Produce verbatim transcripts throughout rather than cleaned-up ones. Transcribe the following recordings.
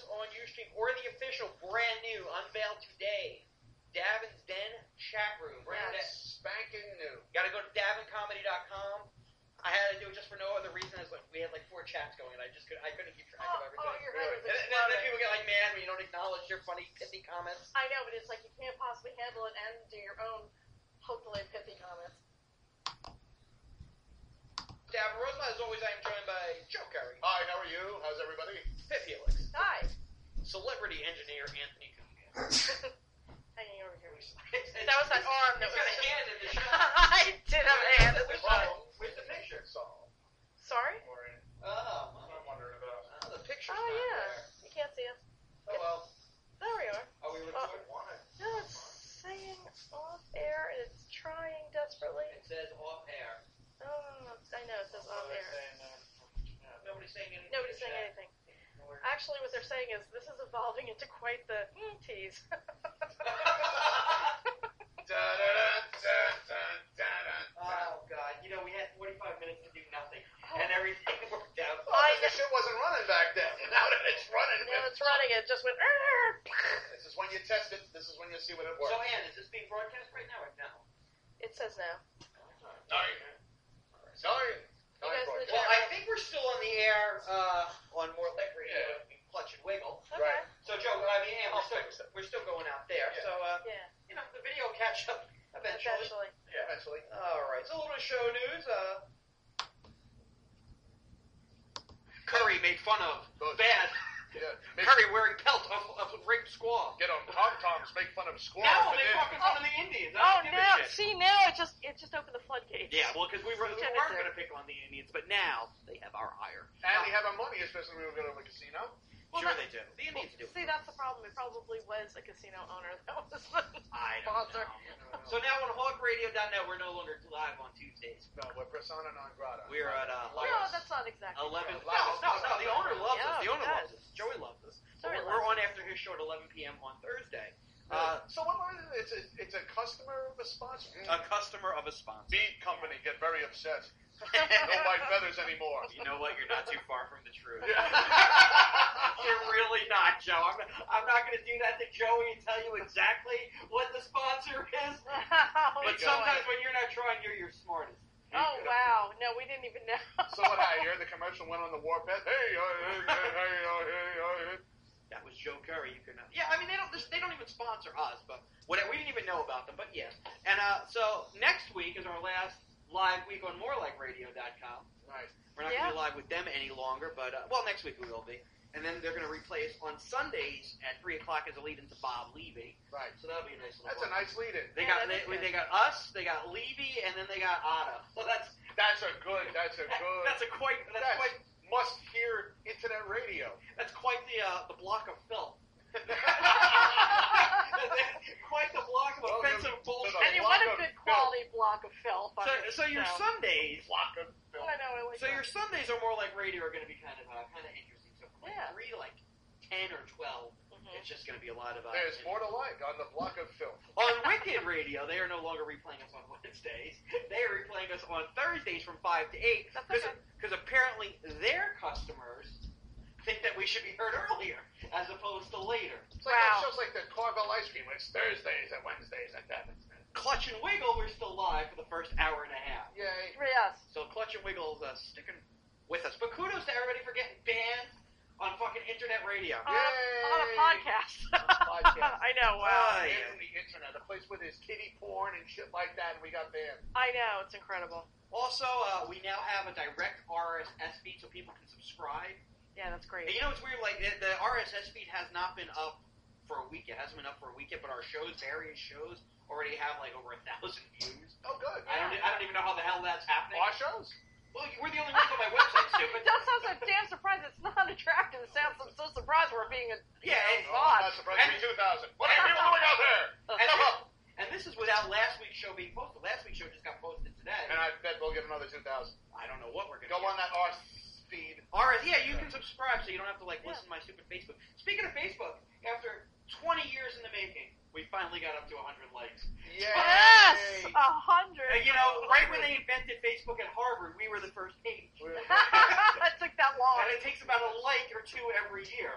on Ustream or the official, brand new, unveiled today, Davin's Den chat room. Brand Yes. new. Spanking new. Got to go to davin comedy dot com. I had to do it just for no other reason as like we had like four chats going and I just could I couldn't keep track Oh, of everything. oh, your head was and, then, exploding. then people get like mad when you don't acknowledge their funny pithy comments. I know, but it's like you can't possibly handle it and do your own, hopefully, pithy comments. Davin Rosemont, as always, I am joined by Joe Curry. Hi, how are you? How's everybody? Pip Helix. Hi. Celebrity engineer Anthony Cunningham. Hanging over here. That That was that arm that He's was... got a hand in the shot. I did have a hand in the Where's shot. the- Where's the picture? Sorry? Oh, I'm wondering about. oh, the picture's Oh, not yeah. there. You can't see us. Oh, well. There we are. Are we recording? Why? No, it's saying off air and it's trying desperately. It says off air. Oh, I know it says off air. Nobody's saying anything. Nobody's saying anything. Actually, what they're saying is this is evolving into quite the mm, tease. Oh, God. You know, we had forty-five minutes to do nothing, and everything worked out. Oh, the shit wasn't running back then. Now that it's running, Now it's running, it just went. "Arr!" this is when you test it. This is when you see what it works. So, Ann, is this being broadcast right now or no? It says no. Sorry. Sorry. You guys in the Well, chat I room? think we're still on the air uh, on More Like Radio, Yeah. Clutch and Wiggle. Okay. Right. So, Joe, I mean, Ann, we're I'll still, fix it. we're still going out there. Yeah. So, uh, Yeah. you know, the video will catch up eventually. Eventually. Yeah, eventually. All right. So, a little bit of show news. Uh, Curry made fun of Good. bad. Yeah. Make, Curry wearing pelt of, of rape squaw. get on Tom Toms, make fun of squaws. Now and they then- fucking fun of the Indians. I Oh, don't give a now, shit. see, now it just it just opened the floodgates. Yeah, well, because we were, we Shut it weren't down. going to pick on the Indians, but now they have our ire. And they have our money, especially when we go to the casino. Well, sure that- they do. The Indians do. See, that's the problem. It probably was a casino owner that was the I don't sponsor. know. So now on hawk radio dot net, we're no longer live on Tuesdays. No, we're persona non grata. We're at uh, No, that's not exactly eleven. true. No, no, no. The owner loves Yeah, us. The owner he loves does. us. Joey loves us. So Joey we're, we're loves on after his show at eleven p.m. on Thursday. Uh, Uh, so what was it? It's a, it's a customer of a sponsor. a customer of a sponsor. Bead company get very upset. No white feathers anymore. You know what? You're not too far from the truth. Yeah. You're really not, Joe. I'm, I'm not going to do that to Joey and tell you exactly what the sponsor is. Oh, But boy. sometimes when you're not trying, you're your smartest. Oh, wow. No, we didn't even know. So what? I hear the commercial went on the warpath. Hey, uh, hey, hey, hey, uh, hey, uh, hey. That was Joe Curry. You could not. Yeah, I mean they don't. They don't even sponsor us, but whatever. We didn't even know about them, but yeah. And uh, so next week is our last live week on more like radio dot com. Right. We're not Yeah. going to be live with them any longer, but uh, well, next week we will be. And then they're going to replay us on Sundays at three o'clock as a lead into Bob Levy. Right. So that'll be a nice little. That's a one. nice lead-in. They got Yeah, that they, is good. they got us, they got Levy, and then they got Otta. So that's That's a good. That's a good. that's a quite that's, That's quite must-hear internet radio. that's quite the uh, the block of film. Quite the block of Welcome offensive to bullshit. the And you want a block of good quality block of filth. on So, it, so your Sundays, Block of film. I know, I like so that. your Sundays are more like radio are going to be kind of uh, kind of interesting. So from like Yeah. three to like ten or twelve, Mhm. it's just going to be a lot of. Uh, There's more to like on the block of film. On Wicked Radio, they are no longer replaying us on Wednesdays. They are replaying us on Thursdays from five to eight That's because okay. apparently their customers think that we should be heard earlier as opposed to later. It's like Wow. that show's like the Carvel ice cream. It's Thursdays and Wednesdays and that. Clutch and Wiggle, we're still live for the first hour and a half. Yay. Yes. So Clutch and Wiggle's uh, sticking with us. But kudos to everybody for getting banned on fucking internet radio. On a, on a Yay. podcast. On a podcast. I know, wow. Ah, And yeah. the internet, a place where there's kiddie porn and shit like that, and we got banned. I know, it's incredible. Also, uh, we now have a direct R S S feed so people can subscribe. Yeah, that's great. And you know what's weird? Like, the, the R S S feed has not been up for a week. It hasn't been up for a week yet, but our shows, various shows, already have, like, over a thousand views. Oh, good. I don't I don't even know how the hell that's happening. Our shows? Well, we're the only ones on my website, stupid. That sounds so damn surprised. It's not attractive. It sounds I'm so surprised we're being a Yeah, and- Oh, I'm not bot. surprised. Me two thousand. What are you doing out there? And, Step up. and this is without last week's show being posted. Last week's show just got posted today. And I bet we'll get another two thousand. I don't know what we're going to Go on that R feed. All right, yeah, you can subscribe so you don't have to, like, Yeah. listen to my stupid Facebook. Speaking of Facebook, after twenty years in the making, we finally got up to one hundred likes. Yay. Yes! A hundred. And, you know, right when they invented Facebook at Harvard, we were the first page. That took that long. And it takes about a like or two every year.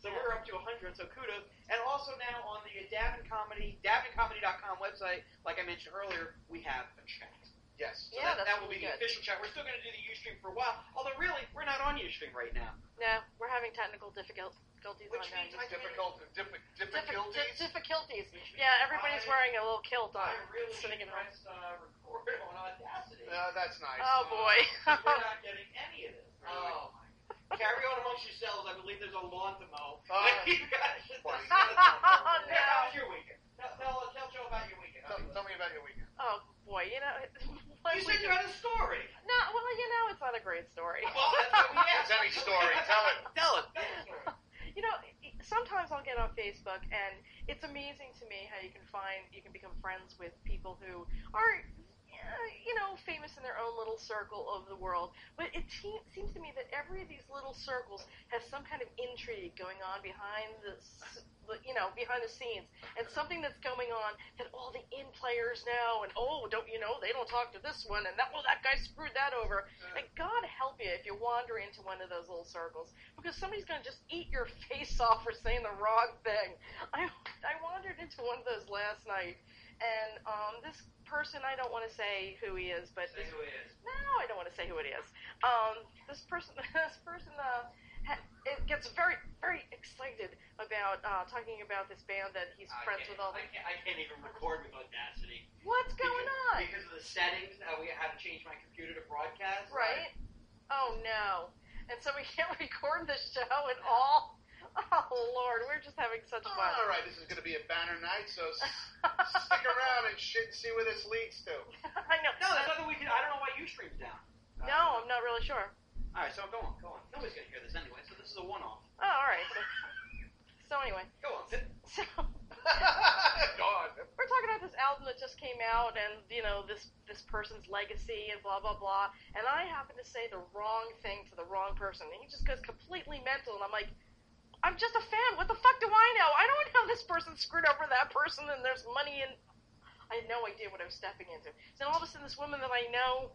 So we're up to one hundred, so kudos. And also now on the Davin Comedy, davin comedy dot com website, like I mentioned earlier, we have a chat. Yes. So Yeah, that, that's that will be really the good. official chat. We're still going to do the Ustream for a while, although really, we're not on Ustream right now. No, we're having technical difficult- difficulties Which on means that. I Difficult, diffi- Diffi- difficulties. di- difficulties. Yeah, everybody's I- wearing a little kilt on. I really sitting should in home. press uh, record on Audacity. No, that's nice. Oh, boy. We're not getting any of this. Oh, my God. Carry on amongst yourselves. I believe there's a lawn to mow. Oh. You guys should Funny. discuss it. Oh, no. How was your weekend? Tell, tell, tell Joe about your weekend. Tell, tell me about your weekend. Oh, boy, you know... what You we said do- you had a story. No, well, you know, it's not a great story. Well, that's what we asked. It's any story. Tell it. Tell it. Tell the story. You know, sometimes I'll get on Facebook, and it's amazing to me how you can find, you can become friends with people who are, uh, you know, famous in their own little circle of the world. But it te- seems to me that every of these little circles has some kind of intrigue going on behind the, s- the, you know, behind the scenes, and something that's going on that all the in players know. And oh, don't you know, they don't talk to this one, and that well, that guy screwed that over. And God help you if you wander into one of those little circles, because somebody's going to just eat your face off for saying the wrong thing. I I wandered into one of those last night, and um, this person, I don't want to say who he is, but Say this, who it is. no, I don't want to say who it is. Um, this person, this person, uh, ha- it gets very, very excited about uh, talking about this band that he's I friends can't- with all the. I can't, I can't even record with Audacity. What's going on? Because of the settings, how we had to change my computer to broadcast. Right? Oh no! And so we can't record the show at all. Oh Lord, we're just having such fun. All right, this is going to be a banner night, so s- stick around and shit and see where this leads to. I know. No, there's nothing we can. I don't know why Ustream's down. Uh, No, I'm not really sure. All right, so go on, go on. Nobody's gonna hear this anyway, so this is a one-off. Oh, all right. So, so anyway, Go on, Sid. so God. we're talking about this album that just came out, and you know this this person's legacy and blah blah blah. And I happen to say the wrong thing to the wrong person, and he just goes completely mental. And I'm like, I'm just a fan. What the fuck do I know? I don't know this person screwed over that person, and there's money in. I had no idea what I was stepping into. So all of a sudden, this woman that I know.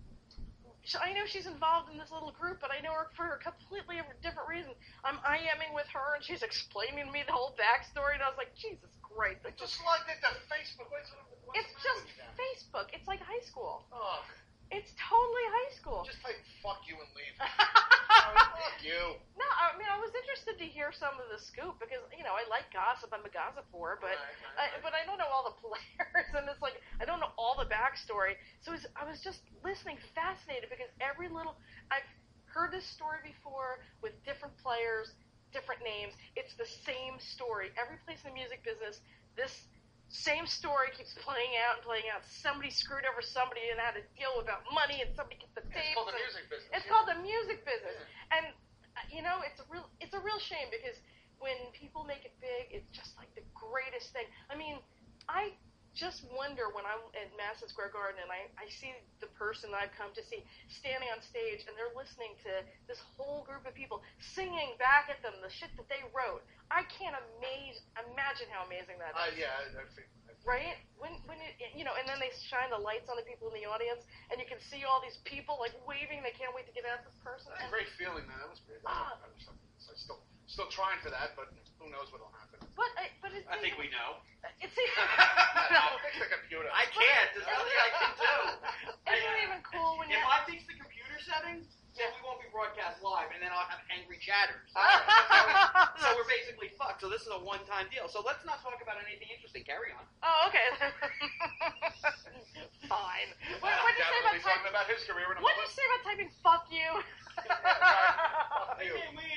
I know she's involved in this little group, but I know her for a completely different reason. I'm IMing with her, and she's explaining to me the whole backstory, and I was like, Jesus Christ. It's just like that. The Facebook. What's, what's It's the matter just with you now? Facebook. It's like high school. Oh, It's totally high school. just type fuck you and leave. Fuck you. No, I mean, I was interested to hear some of the scoop, because, you know, I like gossip. I'm a gossip whore, but... Right, right, I, right. but I don't know all the players, and it's like I don't know all the backstory. So it was, I was just listening, fascinated, because every little I've heard this story before with different players, different names. It's the same story. Every place in the music business, this same story keeps playing out and playing out. Somebody screwed over somebody and had to deal about money, and somebody gets the tapes. It's called the and- music business. It's yeah. called the music business, and uh, you know, it's a real, it's a real shame, because when people make it big, it's just like the greatest thing. I mean, I just wonder when I'm at Madison Square Garden and I, I see the person I've come to see standing on stage, and they're listening to this whole group of people singing back at them the shit that they wrote. I can't amaze, imagine how amazing that Uh, is. yeah, I, I think. I think. Right? When when it, you know, and then they shine the lights on the people in the audience, and you can see all these people like waving. They can't wait to get at this person. That's a And, great feeling, man. That was great. Ah. I was, I'm still, still trying for that, but who knows what'll happen. but I- but it's I think we know. it's even, I'll fix the computer. I can't. There's nothing I can do. isn't it even cool when you If I fix the computer settings, then we won't be broadcast live, and then I'll have angry chatters. So we're basically fucked. So this is a one-time deal. So let's not talk about anything interesting. Carry on. Oh, okay. Fine. What what did you say about Definitely talking typing? about his career in a What did you moment. say about typing? Fuck you. Fuck you. Hey, me.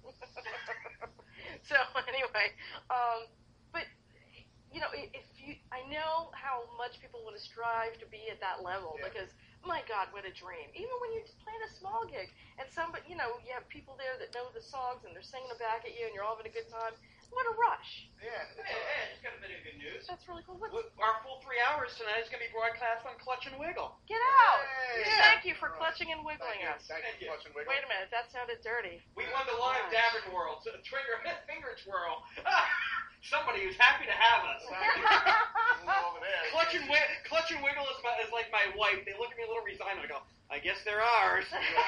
So anyway, um, but you know, i- if you, I know how much people want to strive to be at that level, Yeah. because my God, what a dream! Even when you're just playing a small gig, and somebody, you know, you have people there that know the songs and they're singing them back at you, and you're all having a good time. What a rush! Yeah. Hey, hey, just got a bit of good news. That's really cool. What, Our full three hours tonight is going to be broadcast on Clutch and Wiggle. get out! Hey. Thank you for All right. clutching and wiggling Thank you. us. Thank Thank you you. for touching Wiggle. Wait a minute, that sounded dirty. We won the live Gosh. Davin World. So trigger finger twirl. Somebody who's happy to have us. Thank you. Move over there. Clutch and, wi- Clutch and Wiggle is, my, is like my wife. They look at me a little resigned. I go, I I guess they're ours.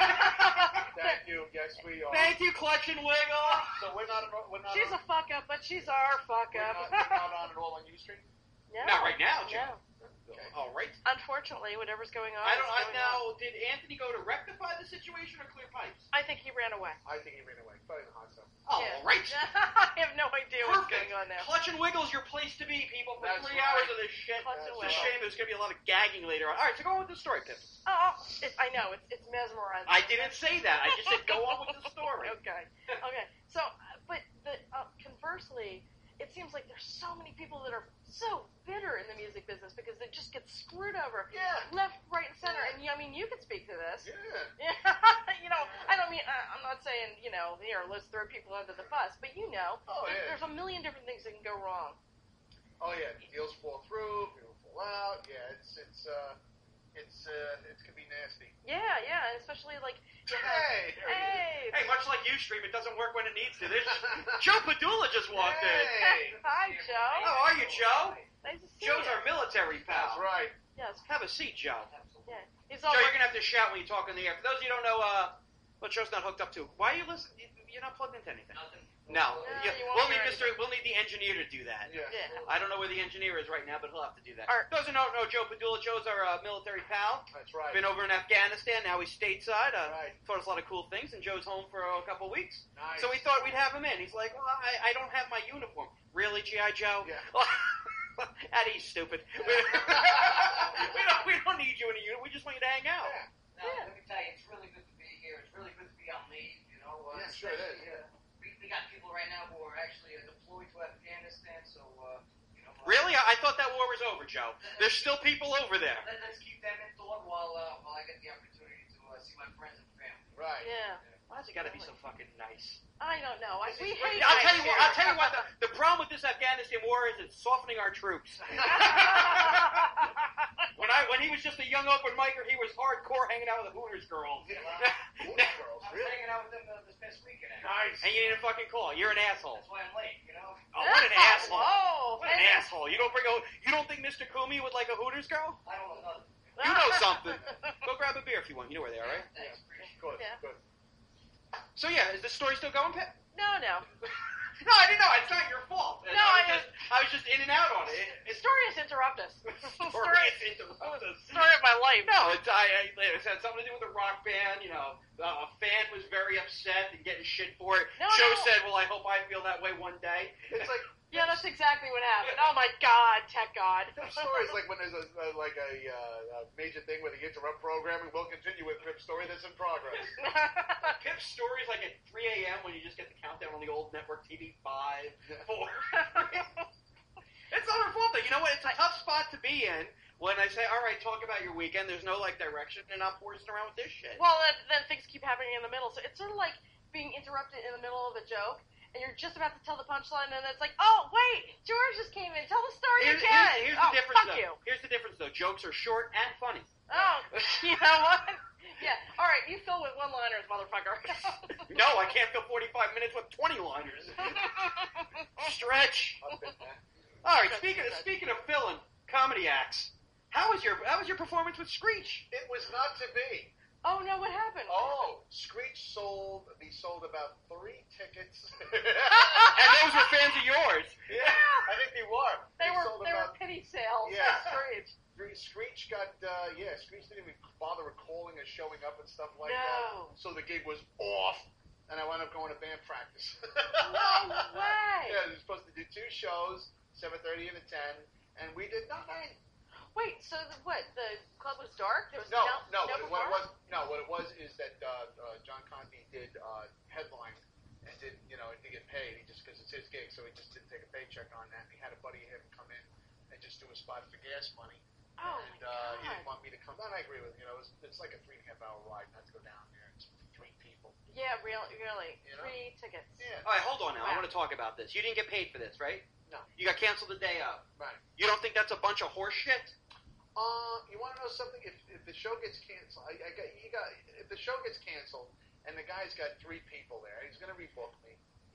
Thank you. Yes, we are. Thank you, Clutch and Wiggle. So we're not. We're not. She's on, a fuck up, but she's our fuck we're up. not, we're not on at all on U Street. No. Not right now, Joe. No. Okay. All right. Unfortunately, whatever's going on. I don't. is I going on. now. Did Anthony go to rectify the situation or clear pipes? I think he ran away. I think he ran away. Probably in the hot sun. All Yeah. right. I have no idea what's Perfect. going on now. Clutch and Wiggle's your place to be, people, for That's three right. hours of this shit. Clutch and It's a Wiggle. shame there's going to be a lot of gagging later on. All right, so go on with the story, Pip. Oh, it, I know it's it's mesmerizing. I didn't say that. I just said go on with the story. Okay. Okay. So, uh, but the uh, conversely, it seems like there's so many people that are so bitter in the music business because they just get screwed over Yeah. left, right, and center. And I mean, you could speak to this. Yeah. Yeah. You know, I don't mean I- I'm not saying you know here let's throw people under the bus, but you know, Oh there- yeah. there's a million different things that can go wrong. Oh yeah. Deals fall through. People fall out. Yeah. It's it's uh it's uh it can be nasty. Yeah, yeah, and especially like you have, Hey. there he is. hey, Hey, much like Ustream, it doesn't work when it needs to. This Joe Padula just walked in. Hey. hi Joe. How are you, Joe? Nice to see Joe's you. our military That's pal. right. Yes, Have a seat, Joe. yeah. He's all Joe, you're gonna have to shout when you talk in the air. For those of you who don't know, uh, what Joe's not hooked up to. Why are you listening? You're not plugged into anything. No. No, Yeah, you won't we'll need hear Mister We'll need the engineer to do that. Yeah. Yeah. I don't know where the engineer is right now, but he'll have to do that. Our- Those who don't know Joe Padula, Joe's our uh, military pal. That's right. Been over in Afghanistan. Now he's stateside. Uh, Right. Taught us a lot of cool things, and Joe's home for a couple weeks. Nice. So we thought we'd have him in. He's like, well, I, I don't have my uniform. Really, G I. Joe? Yeah. Eddie's stupid. we, don't, we don't need you in a uniform. We just want you to hang out. Yeah. Now, Yeah. let me tell you, it's really good to be here. It's really good to be on leave, you know. Uh, Yeah, sure it is. especially, uh, we, we got people right now who are actually uh, deployed to Afghanistan, so, uh, you know. Uh, Really? I, I thought that war was over, Joe. There's still people over there. Let, let's keep them in thought while, uh, while I get the opportunity to uh, see my friends and family. Right. Yeah. Why's it got to be so fucking nice? I don't know. I, we hate. I'll tell you nice what. I'll here. tell you what. The, the problem with this Afghanistan war is it's softening our troops. When I when he was just a young open micer, he was hardcore hanging out with the Hooters girls. Yeah. Uh, Ooh, girls, I was really? hanging out with them uh, this past weekend. actually. Nice. And you didn't fucking call. You're an asshole. That's why I'm late, you know. Oh, what an asshole! Whoa. What an asshole! You don't bring a. You don't think Mister Kumi would like a Hooters girl? I don't know nothing. You know something. Go grab a beer if you want. You know where they are, right? Thanks, appreciate it. Good. Yeah. Good. So yeah, is the story still going, Pip? No, no. No, I didn't know. It's not your fault. No, I was I- just, I was just in and out on it. It- Stories interrupt us. Story Story, is interrupt us. story of my life. No, it's, I, I, it had something to do with the rock band. You know, uh, a fan was very upset and getting shit for it. No, Joe no. said, "Well, I hope I feel that way one day." It's like Yeah, that's exactly what happened. Oh my God, tech God. Pip stories like when there's a, a like a, uh, a major thing where they interrupt programming. We'll continue with Pip's story that's in progress. Pip's stories like at three a.m. when you just get the countdown on the old network T V five, four. It's not her fault though. You know what? It's a tough spot to be in when I say, "All right, talk about your weekend." There's no like direction, and I'm horsing around with this shit. Well, then, then things keep happening in the middle. So it's sort of like being interrupted in the middle of a joke, and you're just about to tell the punchline, and it's like, oh, wait, George just came in. Tell the story Here's, again. here's, here's oh, the difference, fuck though. you. Here's the difference, though. Jokes are short and funny. Oh, you know what? Yeah. All right, you fill with one-liners, motherfucker. No, I can't fill forty-five minutes with twenty liners. Stretch. I've been there. All right, speaking of, speaking of filling comedy acts, how was your how was your performance with Screech? It was not to be. Oh no, what happened? Oh, Screech sold. He sold about three tickets. And those were fans of yours. Yeah, I think they were. They were sold they were about pity sales. Yeah. Screech. Screech got, uh, yeah, Screech didn't even bother calling or showing up and stuff like No. that. So the gig was off, and I wound up going to band practice. No way. Yeah, we were supposed to do two shows, seven thirty and a ten, and we did nine. Wait, so the, what? The club was dark? There was No, no, no, no what it before? was, no, what it was is that uh, uh, John Conte did uh, headline and didn't, you know, didn't get paid. He just because it's his gig, so he just didn't take a paycheck on that. He had a buddy of him come in and just do a spot for gas money. Oh and my uh, he God. didn't want me to come down. I agree with him. You know, it's, it's like a three and a half hour ride not to go down there. It's three people. Yeah, really, really. You know? Three tickets. Yeah. All right, hold on now. I Wow. want to talk about this. You didn't get paid for this, right? No. You got canceled the day of. Right. You don't think that's a bunch of horse shit? Uh, you want to know something? If, if the show gets canceled, I, I got, you got. If the show gets canceled and the guy's got three people there, he's going to rebook me.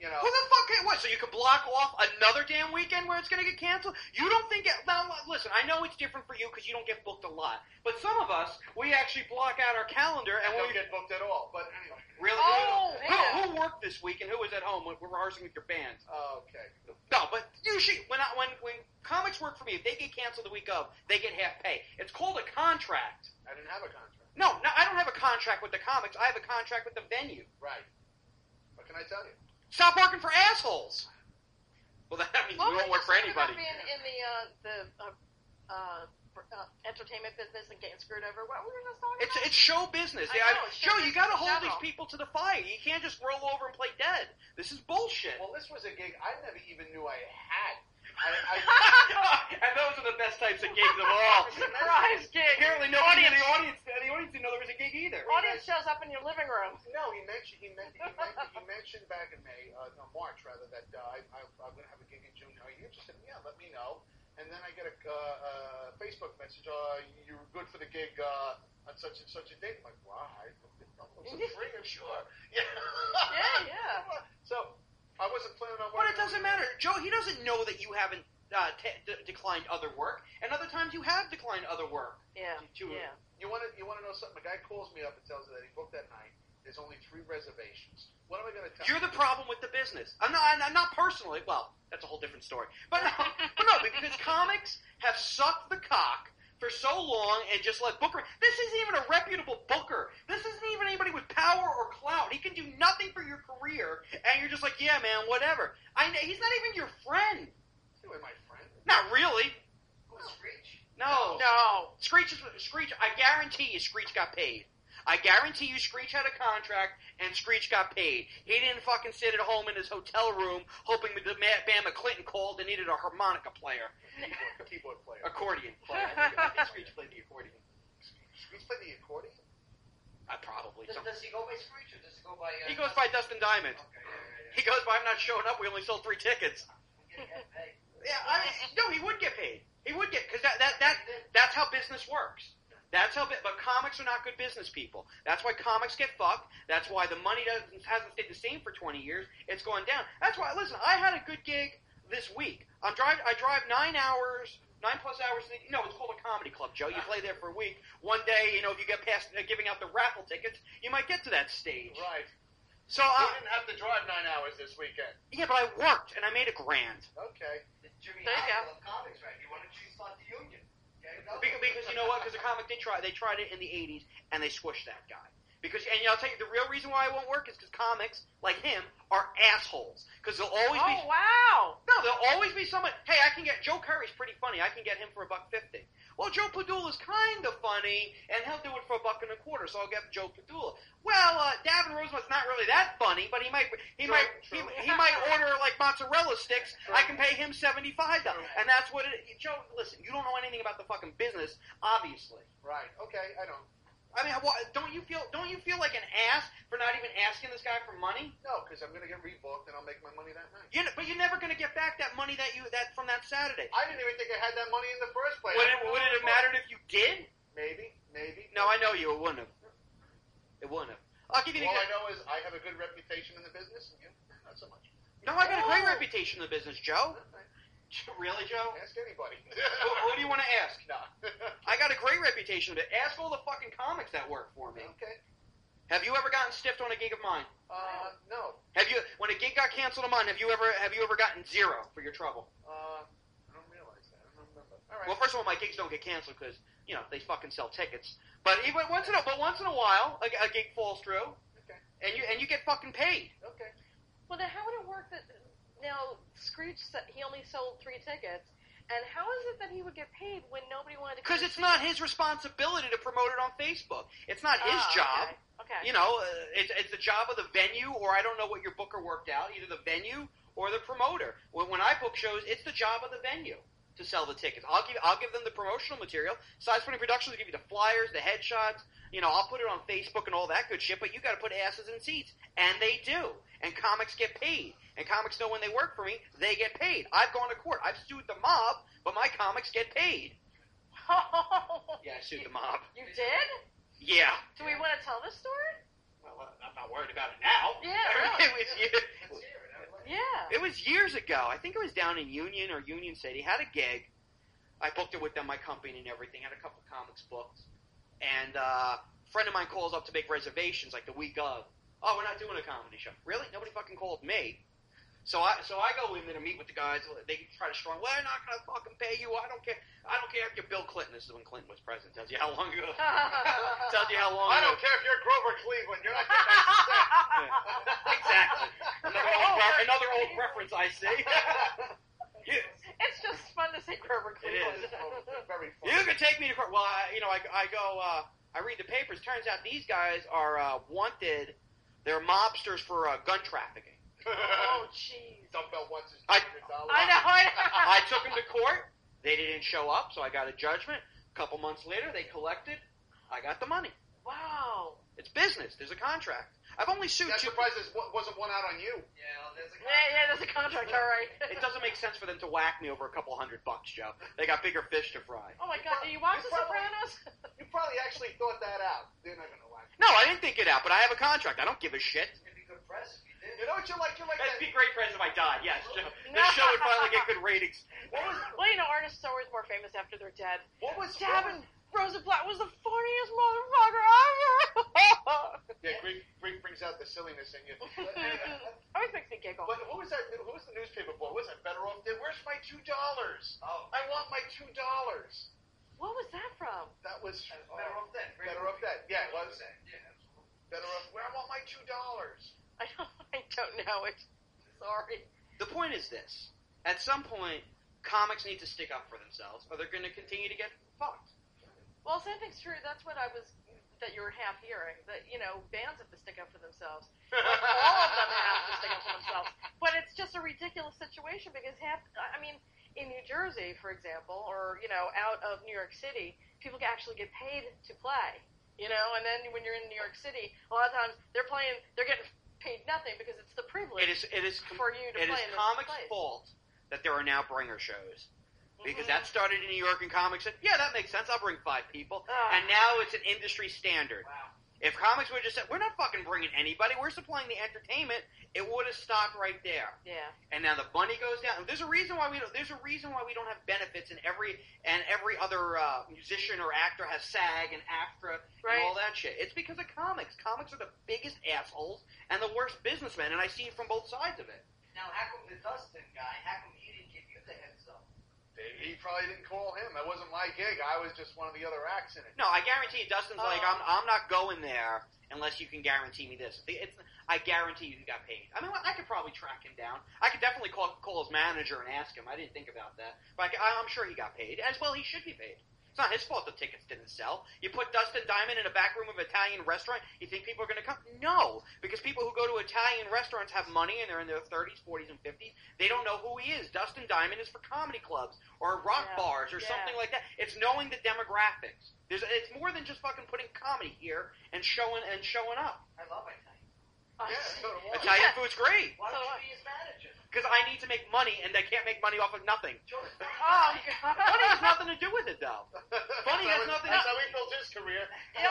You know. Who the fuck? What? So you can block off another damn weekend where it's going to get canceled? You don't think? It, now, listen, I know it's different for you because you don't get booked a lot. But some of us, we actually block out our calendar and I don't we get booked at all. But anyway. really. Oh, who, yeah. who worked this week and who was at home when we're rehearsing with your band? Oh, okay. No, but usually when I, when when comics work for me, if they get canceled the week of, they get half pay. It's called a contract. I didn't have a contract. No, no, I don't have a contract with the comics. I have a contract with the venue. Right. What can I tell you? Stop working for assholes. Well, that means Well, you won't we work for just ended up anybody. being in the uh, the uh, uh, uh, entertainment business and getting screwed over. What were we just talking It's about? it's show business. I Yeah, know, it's show Joe, you got to business in hold these general. people to the fire. You can't just roll over and play dead. This is bullshit. Well, this was a gig I never even knew I had. I, I, And those are the best types of gigs of all. Surprise gig. Apparently, nobody in the audience, the audience didn't know there was a gig either. Audience shows up in your living room. no, he mentioned he, men- he, men- he mentioned back in May, uh, no, March rather, that uh, I, I, I'm going to have a gig in June. Are you interested? Yeah, let me know. And then I get a uh, uh, Facebook message. Uh, you're good for the gig uh, on such and such a date. I'm like, wow, I looked at it's free, I'm sure. Yeah, Yeah, yeah. So I wasn't planning on. But it doesn't matter. Joe, he doesn't know that you haven't uh, te- de- declined other work, and other times you have declined other work. Yeah, To- yeah. You want to you want to know something? A guy calls me up and tells me that he booked that night. There's only three reservations. What am I going to tell You're you? the problem with the business. I'm not, I'm not personally. Well, that's a whole different story. But no, but no, because comics have sucked the cock for so long and just let Booker. This isn't even a reputable booker. This isn't even anybody with power or clout. He can do nothing for your career, and you're just like, yeah, man, whatever. I know, he's not even your friend. You ain't my friend. Not really. Who's Screech? No. No. Screech, is, Screech, I guarantee you Screech got paid. I guarantee you Screech had a contract and Screech got paid. He didn't fucking sit at home in his hotel room hoping that the Ma- Bam McClinton called and needed a harmonica player. Keyboard, keyboard player. Accordion player. I think, I think Screech played the accordion. Screech played the accordion? I probably. Does, Some, does he go by Screech or does he go by... Uh, he goes by Dustin Diamond. Okay, yeah, yeah, He goes by, I'm not showing up, we only sold three tickets. yeah. Getting paid. Yeah, I mean, no, he would get paid. He would get, because that, that, that, that's how business works. That's how, but comics are not good business people. That's why comics get fucked. That's why the money doesn't hasn't stayed the same for twenty years. It's going down. That's why. Listen, I had a good gig this week. I'm drive. I drive nine hours, nine plus hours. No, it's called a comedy club, Joe. You play there for a week. One day, you know, if you get past uh, giving out the raffle tickets, you might get to that stage. Right. So, You uh, didn't have to drive nine hours this weekend. yeah, but I worked and I made a grand. Okay. The Jimmy There you Hoffa of comics, right? You want to choose not the union. Okay, no. Because, because you know what? Because the comic did try. They tried it in the eighties, and they squished that guy. Because, and I'll tell you, the real reason why it won't work is because comics, like him, are assholes. Because there'll always be... Oh, wow. No, there'll always be someone... Hey, I can get... Joe Curry's pretty funny. I can get him for a buck fifty. Well, Joe Padula's kind of funny, and he'll do it for a buck and a quarter, so I'll get Joe Padula. Well, uh, Davin Rosemont's not really that funny, but he might he True, might true. He, he might order, like, mozzarella sticks. True. I can pay him seventy-five dollars. And that's what it... Joe, listen, you don't know anything about the fucking business, obviously. Right. Okay, I don't. I mean, what, don't you feel don't you feel like an ass for not even asking this guy for money? No, because I'm going to get rebooked and I'll make my money that night. You, but you're never going to get back that money that you that from that Saturday. I didn't even think I had that money in the first place. Would I it, didn't know would it what have was. mattered if you did? Maybe, maybe. No, I know you. It wouldn't have. It wouldn't have. I'll give you an All I example. know is I have a good reputation in the business, and you, not so much. No, I got a great Oh. reputation in the business, Joe. Really, Joe? Ask anybody. who, who do you want to ask? No. I got a great reputation. But ask all the fucking comics that work for me. Okay. Have you ever gotten stiffed on a gig of mine? Uh, no. Have you? When a gig got canceled on mine, have you ever have you ever gotten zero for your trouble? Uh, I don't realize that. I don't remember. All right. Well, first of all, my gigs don't get canceled because you know they fucking sell tickets. But even once in a but once in a while, a, a gig falls through, Okay. and you and you get fucking paid. Okay. Well, then how would it work that now Screech said he only sold three tickets, and how is it that he would get paid when nobody wanted to? Because it's not his responsibility to promote it on Facebook. It's not his Ah, job. Okay. okay. You know, uh, it's it's the job of the venue, or I don't know what your booker worked out, either the venue or the promoter. When, when I book shows, it's the job of the venue to sell the tickets. I'll give I'll give them the promotional material. Size Twenty Productions will give you the flyers, the headshots. You know, I'll put it on Facebook and all that good shit. But you got to put asses in seats, and they do. And comics get paid, and comics know when they work for me, they get paid. I've gone to court. I've sued the mob, but my comics get paid. Yeah, I sued the mob. You did? Yeah. Do we want to tell this story? Well, I'm not worried about it now. Yeah, really. It was you. Let's hear it. I would like Yeah. It was years ago. I think it was down in Union or Union City. Had a gig. I booked it with them, my company and everything. Had a couple comics booked. And uh, a friend of mine calls up to make reservations like the week of. Oh, we're not doing a comedy show. Really? Nobody fucking called me. So I so I go in there to meet with the guys. They try to strong. Well, they're not gonna fucking pay you. I don't care. I don't care if you're Bill Clinton. This is when Clinton was president. Tells you how long ago. Tells you how long. I ago. don't care if you're Grover Cleveland. You're not getting that cent. Yeah. Exactly. Another old, re- another old reference I see. You, It's just fun to say Grover It Cleveland. is. Very funny. you can take me to court. Well, I, you know, I, I go. Uh, I read the papers. Turns out these guys are uh, wanted. They're mobsters for uh, gun trafficking. Oh, jeez. Dumbbell wants his I- two hundred dollars. I know, I know. I took them to court. They didn't show up, so I got a judgment. A couple months later, they collected. I got the money. Wow. It's business. There's a contract. I've only sued That two. surprise is, wasn't one out on you. Yeah, well, there's a Yeah, yeah, there's a contract, all right. It doesn't make sense for them to whack me over a couple hundred bucks, Joe. They got bigger fish to fry. Oh, my God. Do you watch The Sopranos? You probably actually thought that out. They're not going to like it. No, I didn't think it out, but I have a contract. I don't give a shit. It'd be good press if you did. You know what you like? You like That'd that. be great friends if I died. Yes, Joe. This show would finally get good ratings. What was? Well, you know, artists are always more famous after they're dead. What was? Davin Rosenblatt was the funniest motherfucker ever. Yeah, Greek, Greek brings out the silliness in you. Always makes me giggle. But who was that? Who was the newspaper boy? Was that Better Off Dead? Where's my two dollars? Oh, I want my two dollars. What was that from? That was Better Off Dead. Great Better movie. Off Dead. Yeah, it was. Yeah, absolutely. Better Off. Where I want my two dollars. I don't, I don't know it. Sorry. The point is this. At some point, comics need to stick up for themselves, or they're going to continue to get fucked. Well, same thing's true. That's what I was, that you were half hearing. That, you know, bands have to stick up for themselves. Like, all of them have to stick up for themselves. But it's just a ridiculous situation because half, I mean, in New Jersey, for example, or, you know, out of New York City, people can actually get paid to play. You know, and then when you're in New York City, a lot of times they're playing, they're getting paid nothing because it's the privilege It is. It is. for you to It play is in this comics' place. fault that there are now bringer shows. Because Mhm. that started in New York, and comics said, "Yeah, that makes sense. I'll bring five people." Ah. And now it's an industry standard. Wow. If comics would have just said, "We're not fucking bringing anybody. We're supplying the entertainment," it would have stopped right there. Yeah. And now the money goes down. There's a reason why we don't. There's a reason why we don't have benefits, and every and every other uh, musician or actor has SAG and AFTRA Right. and all that shit. It's because of comics. Comics are the biggest assholes and the worst businessmen, and I see it from both sides of it. Now, how come the Dustin guy, how come he didn't give you the heads up? He probably didn't call him. That wasn't my gig. I was just one of the other acts in it. No, I guarantee you, Dustin's Oh. like, I'm, I'm not going there unless you can guarantee me this. It's, I guarantee you he got paid. I mean, I could probably track him down. I could definitely call, call his manager and ask him. I didn't think about that. But I, c- I'm sure he got paid. As well, he should be paid. It's not his fault the tickets didn't sell. You put Dustin Diamond in a back room of an Italian restaurant, you think people are going to come? No, because people who go to Italian restaurants have money and they're in their thirties, forties, and fifties. They don't know who he is. Dustin Diamond is for comedy clubs or rock Yeah. bars or Yeah. something like that. It's knowing the demographics. There's, it's more than just fucking putting comedy here and showing and showing up. I love Italian. Yeah, so do I. Italian food's great Why So don't what? you be his manager? because I need to make money and I can't make money off of nothing. Joe, Oh, God. Money has nothing to do with it, though. Funny has That's nothing That's to- how he built his career.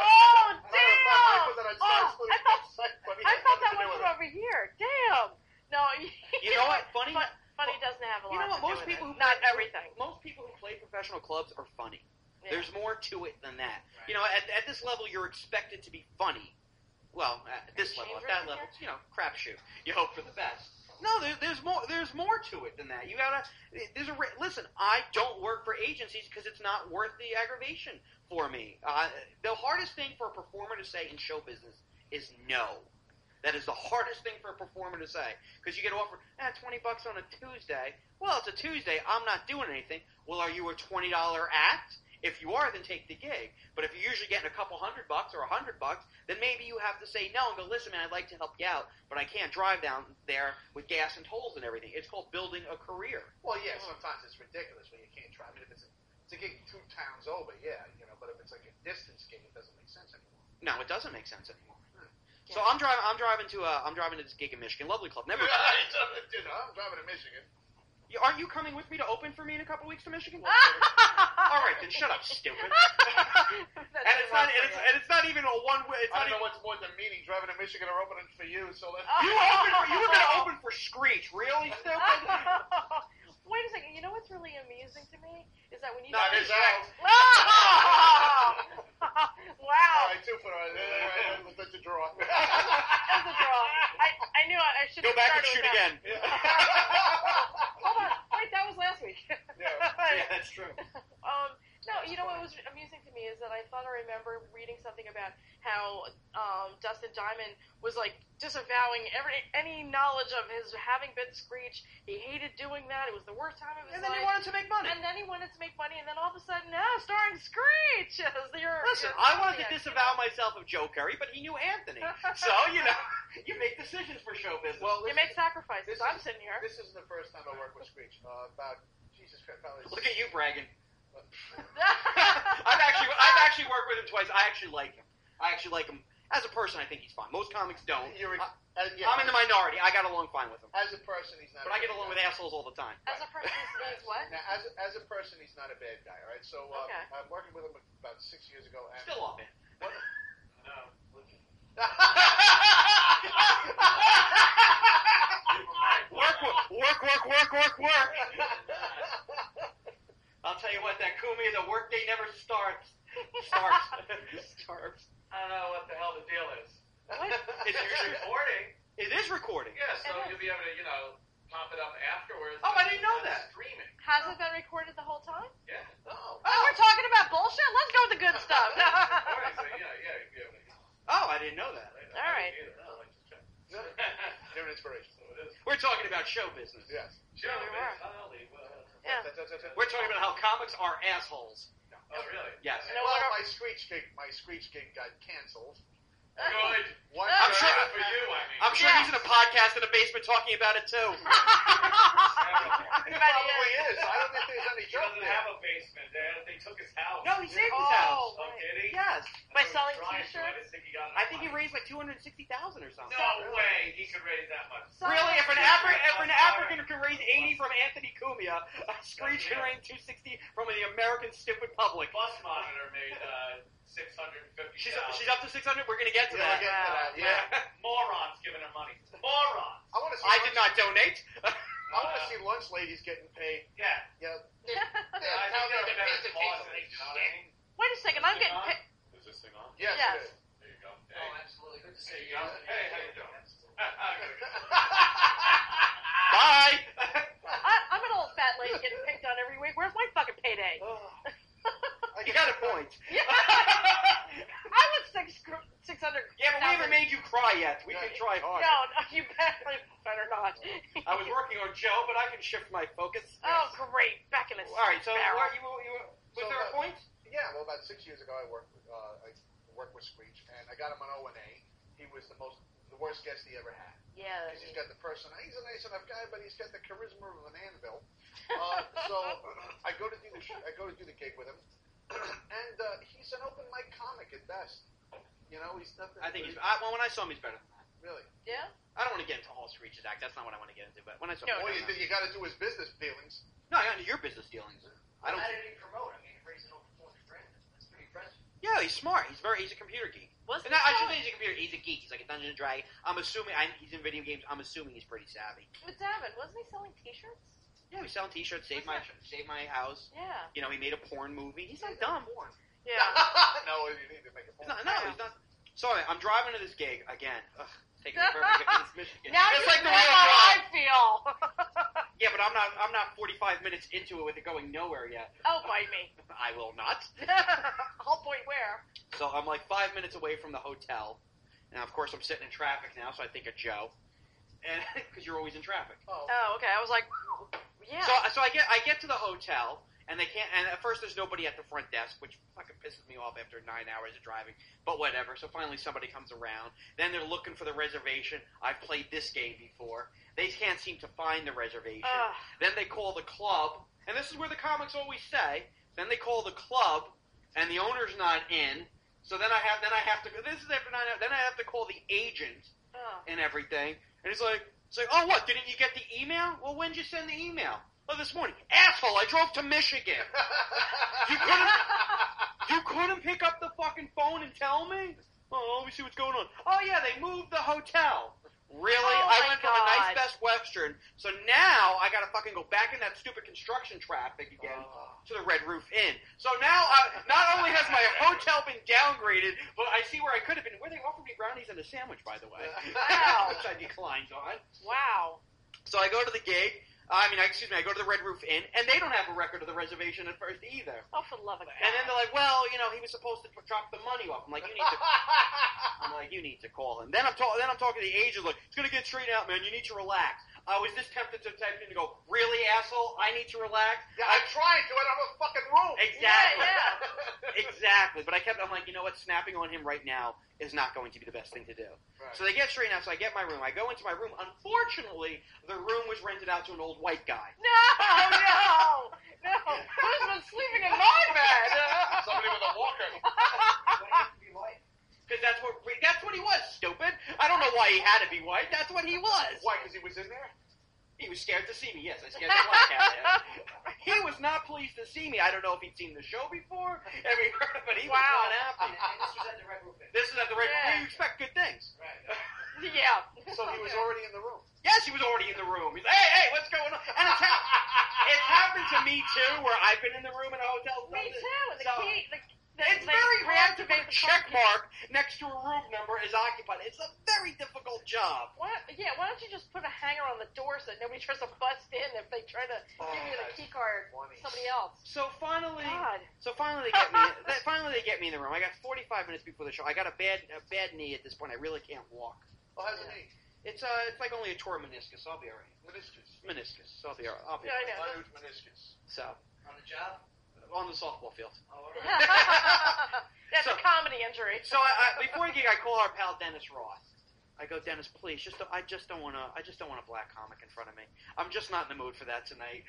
Oh, Matter of fact, I damn! put that on Oh, side split I thought, website, but he I has thought that nothing to was do from with it. over here. Damn. No, You know what? Funny. Fun, funny doesn't have a lot You know what? to do Most with people it. who Not play, everything. Most people who play professional clubs are funny. Yeah. There's more to it than that. Right. You know, at, at this level, you're expected to be funny. Well, at this Change level, at right that level, here? it's, you know, crapshoot. You hope for the best. No, there, there's more. There's more to it than that. You gotta. There's a ri- listen. I don't work for agencies because it's not worth the aggravation for me. Uh, the hardest thing for a performer to say in show business is no. That is the hardest thing for a performer to say because you get offered eh, twenty bucks on a Tuesday. Well, it's a Tuesday. I'm not doing anything. Well, are you a twenty dollar act? If you are, then take the gig. But if you're usually getting a couple hundred bucks or a hundred bucks, then maybe you have to say no and go, listen, man, I'd like to help you out, but I can't drive down there with gas and tolls and everything. It's called building a career. Well, yeah, sometimes it's ridiculous when you can't try. I mean, if it's a, it's a gig two towns over, yeah, you know. But if it's like a distance gig, it doesn't make sense anymore. No, it doesn't make sense anymore. Yeah. So I'm driving. I'm driving to. Uh, I'm driving to this gig in Michigan. Lovely club. Never. Dude, I'm driving to Michigan. You- Aren't you coming with me to open for me in a couple weeks to Michigan? All right, then shut up, stupid. That And didn't it's not, work and for it's, you. and it's not even a one way. It's I not don't know even. what's more than meaning, driving to Michigan or opening for you, so let's... You open for, you were going to open for Screech, really, stupid? Wait a second. You know what's really amusing to me is that when you Not don't- his house. Wow. All right, two for us. That's a draw. That was a draw. I, I knew I, I should Go have back and started shoot with that. again. Hold on. Wait, that was last week. Yeah, that's true. Um, no, you know what was amusing to me is that I thought I remember reading something about how um, Dustin Diamond was like disavowing every any knowledge of his having been Screech. He hated doing that. It was the worst time of his And then life. he wanted to make money. And then he wanted to make money, and then all of a sudden, now starring Screech as your. Listen, your I wanted to Pontiac. disavow myself of Joe Perry, but he knew Anthony. So, you know, you make decisions for show business. Well, You this make is- sacrifices. this I'm is- sitting here. This isn't the first time I worked with Screech. Uh, about, Jesus Christ, probably... Look at you bragging. I've actually I've actually worked with him twice. I actually like him. I actually like him as a person. I think he's fine. Most comics don't. You're, I, uh, yeah, I'm in the minority. I got along fine with him, As a person, he's not but I a get bad along guy. with assholes all the time. As a person who says what? Now, as a, as a person, he's not a bad guy, all right? So uh, Okay. I'm working with him about six years ago. And Still up in. What? No. Work, work, work, work, work, work. I'll tell you what, that Kumi, the workday never starts. Starts. Starts. I don't know what the hell the deal is. What? It's usually recording. It is recording. Yeah, so It is. you'll be able to, you know, pop it up afterwards. Oh, I didn't know and that. Streaming. Has it been recorded the whole time? Yeah. Oh. Oh, we're talking about bullshit? Let's go with the good stuff. Recording, so yeah, yeah, you'll be able to. Oh, I didn't know that. All right. No, like, just check. You're an inspiration. So it is. We're talking about show business. Yes. Show we me were. Hollywood. Yeah. That- that- that- that- We're talking about how comics are assholes. Oh, really? Yes. No well, wonder- my Screech gig, my Screech gig got canceled. Good. One I'm sure- Good for you, I mean. I'm sure Yeah. he's in a podcast in a basement talking about it too. He But probably is. I don't think there's any He joke doesn't there. have a basement. They, they took his house. No, he saved his Oh, house. Oh, right. did he? Yes. By I was selling trying to. I t-shirts? didn't think he got I think he enough raised like two hundred sixty thousand or something. money. No way he could raise that much. So- Really? If an, Yeah. Afri- if an African can raise eighty from Anthony Cumia, a Screech can raise two sixty from the American stupid public. Bus monitor made uh, six hundred fifty She's thousand. she's up to six hundred. We're gonna get to Yeah, that. we'll get to that. Yeah. Morons giving her money. Morons. I want to see. I lunch, did not donate. I want to see lunch ladies getting paid. Yeah. Yeah. Yeah, I think they're better causes, you know what I mean? Wait a second, I'm getting Huh? paid. Is this thing on? Yes, Yes. it is. There you go. Oh, absolutely. Good to There see you you. go. Hey, how you doing? Bye. I, I'm an old fat lady getting picked on every week. Where's my fucking payday? You got a point. Yeah. I was six six hundred. Yeah, but we haven't made you cry yet. We can try hard. No, no, you better, better not. I was working on Joe, but I can shift my focus. Oh, great! Back in the All right. So, barrel. where you, you, was So, there a uh, point? Yeah, well, about six years ago, I worked with uh, I worked with Screech, and I got him on O and A. He was the most, the worst guest he ever had. Yeah. Because he's got the person. He's a nice enough guy, but he's got the charisma of an anvil. Uh, so I go to do the sh- I go to do the gig with him, and uh, he's an open mic comic at best. You know, he's nothing. I think he's. I, well, when I saw him, he's better than that. really. Yeah. I don't want to get into all Screech's act. That's not what I want to get into. But when I saw No, him, Well, he's you, better than you got to do his business dealings. that. No, I got into your business dealings. I don't. How did he promote? I mean, raising over four hundred grand. That's pretty impressive. Yeah, he's smart. He's very. He's a computer geek. What's And I, I the should say he's a computer. He's a geek. He's like a Dungeons and Dragon. I'm assuming. I, he's in video games. I'm assuming he's pretty savvy. But David, wasn't he selling T-shirts? Yeah, he's selling T-shirts. Save my save my house. Yeah. You know, he made a porn movie. He's not dumb. Yeah. no, you need to make a He's point. not, no, he's not. Sorry, I'm driving to this gig again. Ugh, taking me forever to get to this Michigan. Now it's you like the know real how drive. I feel. Yeah, but I'm not. I'm not forty-five minutes into it with it going nowhere yet. Oh, bite me. I will not. I'll point where. So I'm like five minutes away from the hotel. Now, of course, I'm sitting in traffic now, so I think of Joe, and because you're always in traffic. Oh. Oh, okay. I was like, yeah. So, so I get I get to the hotel, and they can't. And at first, there's nobody at the front desk, which fucking pisses me off after nine hours of driving. But whatever. So finally, somebody comes around. Then they're looking for the reservation. I've played this game before. They can't seem to find the reservation. Ugh. Then they call the club, and this is where the comics always say. Then they call the club, and the owner's not in. So then I have then I have to this is after nine hours. Then I have to call the agent Ugh. and everything. And he's like, it's like, oh what? Didn't you get the email? Well, when did you send the email? Oh, this morning. Asshole, I drove to Michigan. You couldn't, you couldn't pick up the fucking phone and tell me? Oh, let me see what's going on. Oh, yeah, they moved the hotel. Really? Oh, I my went from a nice God. Best Western, so now I gotta fucking go back in that stupid construction traffic again Oh. to the Red Roof Inn. So now, I, not only has my hotel been downgraded, but I see where I could have been. Where they offered me brownies and a sandwich, by the way. Wow. Which I declined on. Wow. So I go to the gig. I mean, I, excuse me, I go to the Red Roof Inn, and they don't have a record of the reservation at first either. Oh, for the love of God. And then they're like, well, you know, he was supposed to drop the money off. I'm like, you need to. I'm like, you need to call him. Then I'm talking. Then I'm talking to the agent. Like, it's gonna get straightened out, man. You need to relax. I was this tempted to type in to go, really, asshole? I need to relax. Yeah, I'm trying to. I don't have a fucking room. Exactly. Yeah, Exactly. But I kept. I'm like, you know what? Snapping on him right now is not going to be the best thing to do. Right. So they get straightened out. So I get my room. I go into my room. Unfortunately, the room was rented out to an old white guy. No, no, no. Who's been sleeping in my bed? Somebody with a walker. Because that's what that's what he was, stupid. I don't know why he had to be white. That's what he was. Why? Because he was in there? He was scared to see me. Yes, I scared the black out there. He was not pleased to see me. I don't know if he'd seen the show before, every, but he was Wow. not happy. And this was at the Red Roof Inn. This is at the right. Yeah. You expect good things. Right. Yeah. So he was already in the room. Yes, he was already in the room. He's like, hey, hey, what's going on? And it's, ha- it's happened to me too, where I've been in the room in a hotel. Me too. The So- key. The, the, It's they very hard to put reactivate a the check phone. mark next to a room number is occupied. It's a very difficult job. Why, yeah, why don't you just put a hanger on the door so that nobody tries to bust in if they try to Oh, give you the that's key card funny. to somebody else? So finally, God. so finally they get me. they, finally they get me in the room. I got forty-five minutes before the show. I got a bad, a bad knee at this point. I really can't walk. Oh, how's it mean? It's uh, it's like only a torn meniscus. I'll be alright. Meniscus. Meniscus. So I'll be alright. I'll be Yeah, I alright. know. Minute meniscus. So On the job? on the softball field. Oh, all right. That's So- a comedy injury. So I, I, before the gig, I call our pal Dennis Roth. I go, Dennis, please, just don't, I just don't want to. I just don't want a black comic in front of me. I'm just not in the mood for that tonight.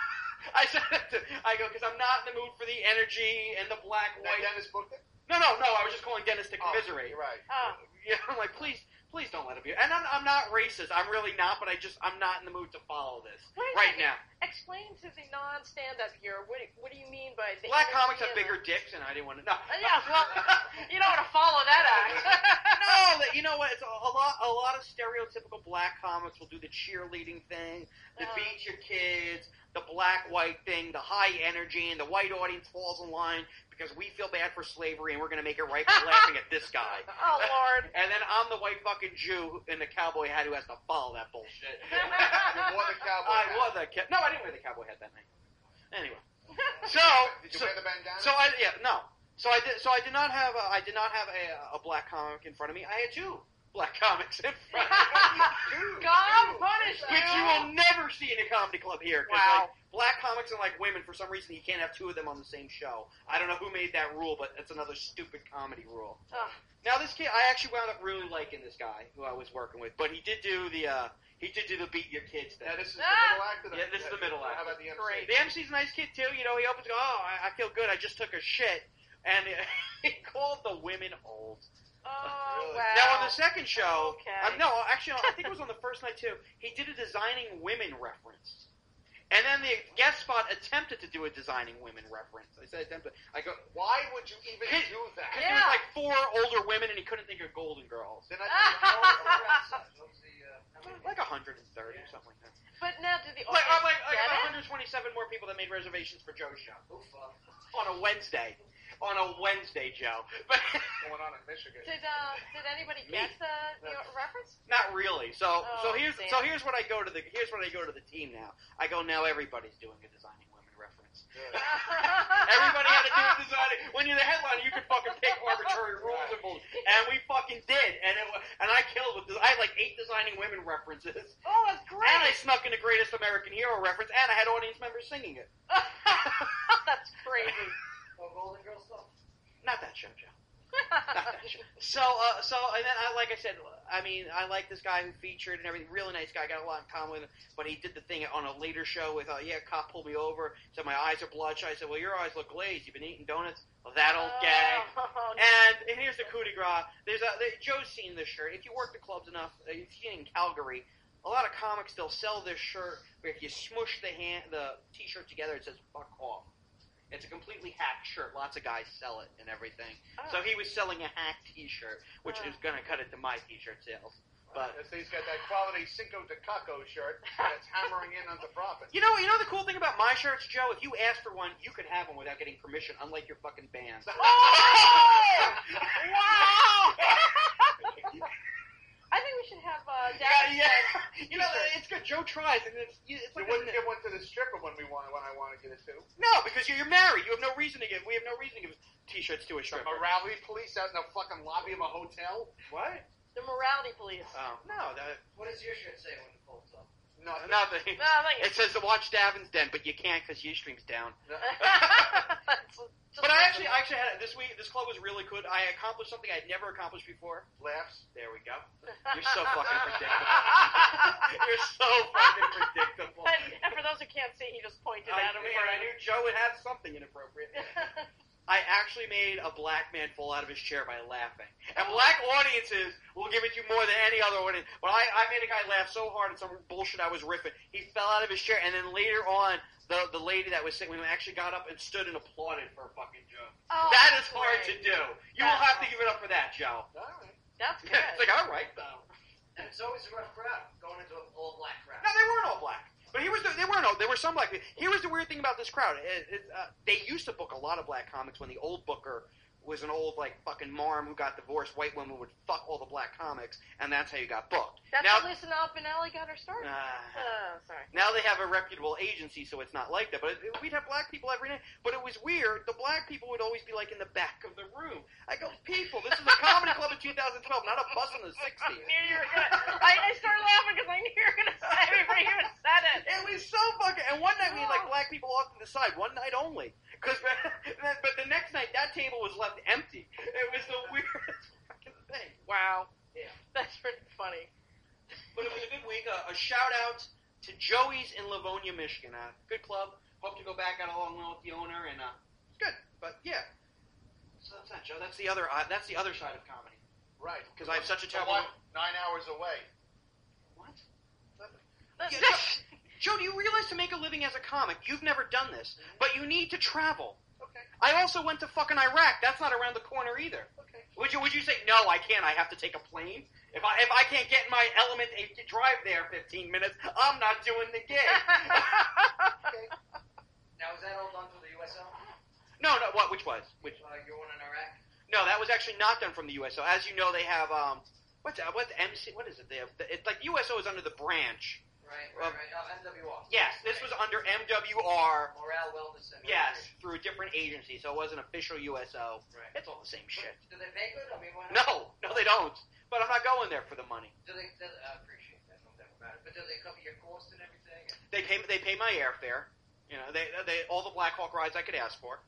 I said, it to, I go because I'm not in the mood for the energy and the black Now, white. Dennis booked it? No, no, no. I was just calling Dennis to Oh, commiserate. you're right. Oh. Yeah, I'm like, please, please don't let him be. And I'm, I'm not racist. I'm really not. But I just, I'm not in the mood to follow this Wait a right second. now. Explain to the non-stand-up here. What, what do you mean by the Black energy comics have and bigger the- dicks, and I didn't want to. No. Uh, yeah, well, you don't want to follow that act. No, that you know what? It's a, a lot. A lot of stereotypical black comics will do the cheerleading thing, the Uh. beat your kids, the black-white thing, the high energy, and the white audience falls in line because we feel bad for slavery and we're going to make it right by laughing at this guy. Oh, Lord. And then I'm the white fucking Jew in the cowboy hat who has to follow that bullshit. You wore the cowboy I hat. wore the ca- no, I didn't wear the cowboy hat that night. Anyway, so Did you so, wear the bandana? so I yeah no. So I did. So I did not have. A, I did not have a, a black comic in front of me. I had two black comics in front of me, God punish you. which you will never see in a comedy club here. 'Cause, Wow. Like, black comics and like women, for some reason, you can't have two of them on the same show. I don't know who made that rule, but it's another stupid comedy rule. Ugh. Now this kid, I actually wound up really liking this guy who I was working with, but he did do the. Uh, he did do the beat your kids thing. Yeah, this is the Ah! middle act of the Yeah, this is the middle act. How about the M C? Great. The M C's a nice kid too. You know, he opens, go, oh, I, I feel good. I just took a shit, and he called the women old. Oh, Really? wow. Now on the second show, Okay. um, no, actually, I think it was on the first night too. He did a designing women reference, and then the guest spot attempted to do a designing women reference. I said attempted. I go Why would you even Cause- do that? because Yeah. there was like four older women, and he couldn't think of Golden Girls. Then I What was the, uh, how many? Like one hundred thirty or something like that. But now, did the Like, audience uh, like, like get about it? one hundred twenty-seven more people that made reservations for Joe's show Oof, uh, on a Wednesday. On a Wednesday, Joe. But going on in Michigan. Did uh, did anybody Me. get the, the reference? not really. So so Oh, here's damn. so here's what I go to the here's what I go to the team now. I go now everybody's doing a designing women reference. Everybody had to do a designing. When you're the headliner, you can fucking pick arbitrary rules and bullshit. And we fucking did. And it, wa- and I killed with. I had like eight designing women references. Oh, that's great. And I snuck in a Greatest American Hero reference, and I had audience members singing it. That's crazy. oh, Golden Girl stuff. Not that show, Joe. Not that show. So, uh, so, and then I, like I said, I mean, I like this guy who featured and everything. Really nice guy. Got a lot in common with him. But he did the thing on a later show with, uh, yeah, a cop pulled me over. Said my eyes are bloodshot. I said, well, your eyes look glazed. You've been eating donuts. Well, that old gag. Oh, no. And, and here's the coup de grace. There's a there, Joe's seen this shirt. If you work the clubs enough, uh, you've seen it in Calgary. a lot of comics, they'll sell their shirt where if you smush the hand, the T-shirt together, it says "fuck off." It's a completely hacked shirt. Lots of guys sell it and everything. Oh. So he was selling a hacked T-shirt, which Oh. is going to cut into my T-shirt sales. But So he's got that quality Cinco de Caco shirt that's hammering in on the profit. you know, you know the cool thing about my shirts, Joe. If you ask for one, you can have one without getting permission. Unlike your fucking band. Oh! Wow! I think we should have uh, Yeah, Dad. yeah. You know, it's good. Joe tries, and it's it's You like wouldn't a- give one to the stripper when we want when I want to get it too. no, because you're, you're married. You have no reason to give. We have no reason to give T-shirts to a The stripper. morality police out in the fucking lobby of a hotel. What? The morality police. Oh no, that, What does your shirt say when it folds up? No, nothing. No, I think It says to watch Davin's Den, but you can't because Ustream's down. That's just But I actually, I actually had this week. This club was really good. I accomplished something I had never accomplished before. laughs. There we go. You're so fucking predictable. You're so fucking predictable. And, and for those who can't see, he just pointed I, at him. knew- I knew Joe would have something inappropriate. I actually made a black man fall out of his chair by laughing. And black audiences will give it to you more than any other audience. But I, I made a guy laugh so hard at some bullshit I was riffing, he fell out of his chair. And then later on, the the lady that was sitting with him actually got up and stood and applauded for a fucking joke. Oh, that is hard to great. do. You will have to give it up for that, Joe. All right. That's good. It's like, all right, though. And it's always a rough crowd going into an all black crowd. No, they weren't all black. But here was the, they weren't all. There were some black people. Here was the weird thing about this crowd. It, it, uh, they used to book a lot of black comics when the old booker was an old like fucking marm who got divorced. White woman would fuck all the black comics, and that's how you got booked. That's now, how Listen Up and Ellie got her start. uh, Oh, sorry. now they have a reputable agency, so it's not like that. But it, we'd have black people every night. But it was weird. The black people would always be like in the back of the room. I go, people, this is a comedy club in two thousand twelve, not a bus in the I sixties. knew you were gonna. I, I started laughing because I knew you were gonna say it before you even said it. It was so fucking. And one night we had like black people off to the side. One night only. Cause, but the next night that table was left empty. It was the weirdest fucking thing. Wow. Yeah. That's pretty funny. But it was a good week. Uh, a shout out to Joey's in Livonia, Michigan. Uh, good club. Hope to go back out along with the owner, and uh, it's good. But yeah. So that's not Joe. That's the other. Uh, that's the other side of comedy. Right. Because I have such a The terrible. one nine hours away. What? That's- Yeah, Joe, do you realize to make a living as a comic, you've never done this, but you need to travel. Okay. I also went to fucking Iraq. That's not around the corner either. Okay. Would you Would you say no? I can't. I have to take a plane. If I if I can't get in my element and drive there fifteen minutes, I'm not doing the gig. Now, is that all done through the U S O? no, no. What? Which was? Which? Uh, your one in Iraq? No, that was actually not done from the U S O. As you know, they have um. What's uh, what's M C? What is it? They have. It's like U S O is under the branch. Right, Well, right, right. Uh, M W R. Yes, this was under M W R. Morale, Wellness Center. Yes, through a different agency, so it wasn't official U S O. Right. It's all the same shit. Do they pay good? I mean, why not? No, no, they don't. But I'm not going there for the money. Do they? Do, I appreciate that. No doubt about it. But do they cover your costs and everything? They pay. They pay my airfare. You know, they they all the Black Hawk rides I could ask for.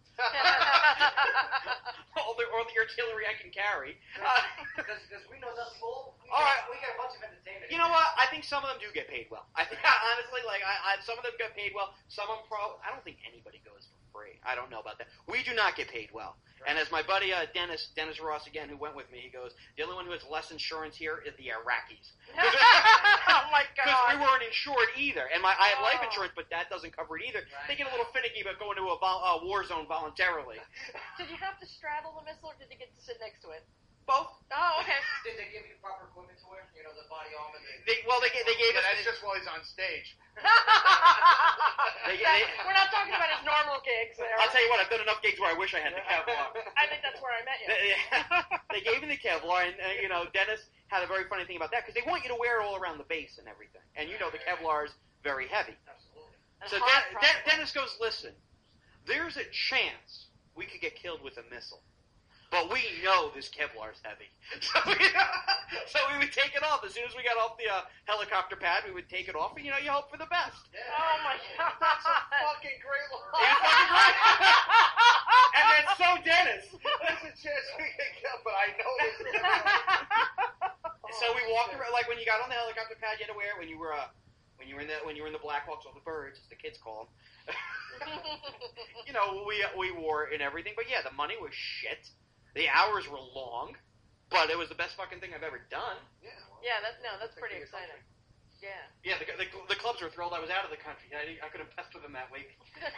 all the all the artillery I can carry. Uh, Because we know nothing. Well, we, All got, right. we got a bunch of entertainment. you know what? I think some of them do get paid well. I think honestly, like I, I some of them get paid well. Some of them probably. I don't think anybody goes for free. I don't know about that. We do not get paid well. And as my buddy uh, Dennis Dennis Ross again, who went with me, he goes, the only one who has less insurance here is the Iraqis. Oh my Because we god. weren't insured either, and my I have life Oh. insurance, but that doesn't cover it either. Right. They get a little finicky about going to a vol- uh, war zone voluntarily. Did you have to straddle the missile or did you get to sit next to it? Both. Oh, okay. Did they give you proper equipment to wear? You know, the body armor. The, They well, they ga- they gave Yeah, us. that's just while he's on stage. They- they- We're not talking about his normal gigs there. I'll tell you what, I've done enough gigs where I wish I had the Kevlar. I think that's where I met you. They, they gave me the Kevlar, and uh, you know, Dennis had a very funny thing about that because they want you to wear it all around the base and everything, and you know the Kevlar is very heavy. absolutely. And So hot, Den- Den- probably. Dennis goes, listen, there's a chance we could get killed with a missile. But we know this Kevlar's heavy. So we, so we would take it off. As soon as we got off the uh, helicopter pad, we would take it off, and, you know, you hope for the best. Oh my god. That's a fucking great It line. was fucking great. And then so Dennis. There's a chance we get killed, but I know this. So we walked around, like when you got on the helicopter pad, you had to wear it when you were, uh, when you were in the, when you were in the Blackhawks, or the Birds, as the kids call them. You know, we we wore it and everything, but yeah, the money was shit. The hours were long, but it was the best fucking thing I've ever done. Yeah, well, Yeah, that's no, that's Think pretty for your exciting. country. Yeah. Yeah, the, the, the clubs were thrilled I was out of the country. I, I couldn't pester them that week.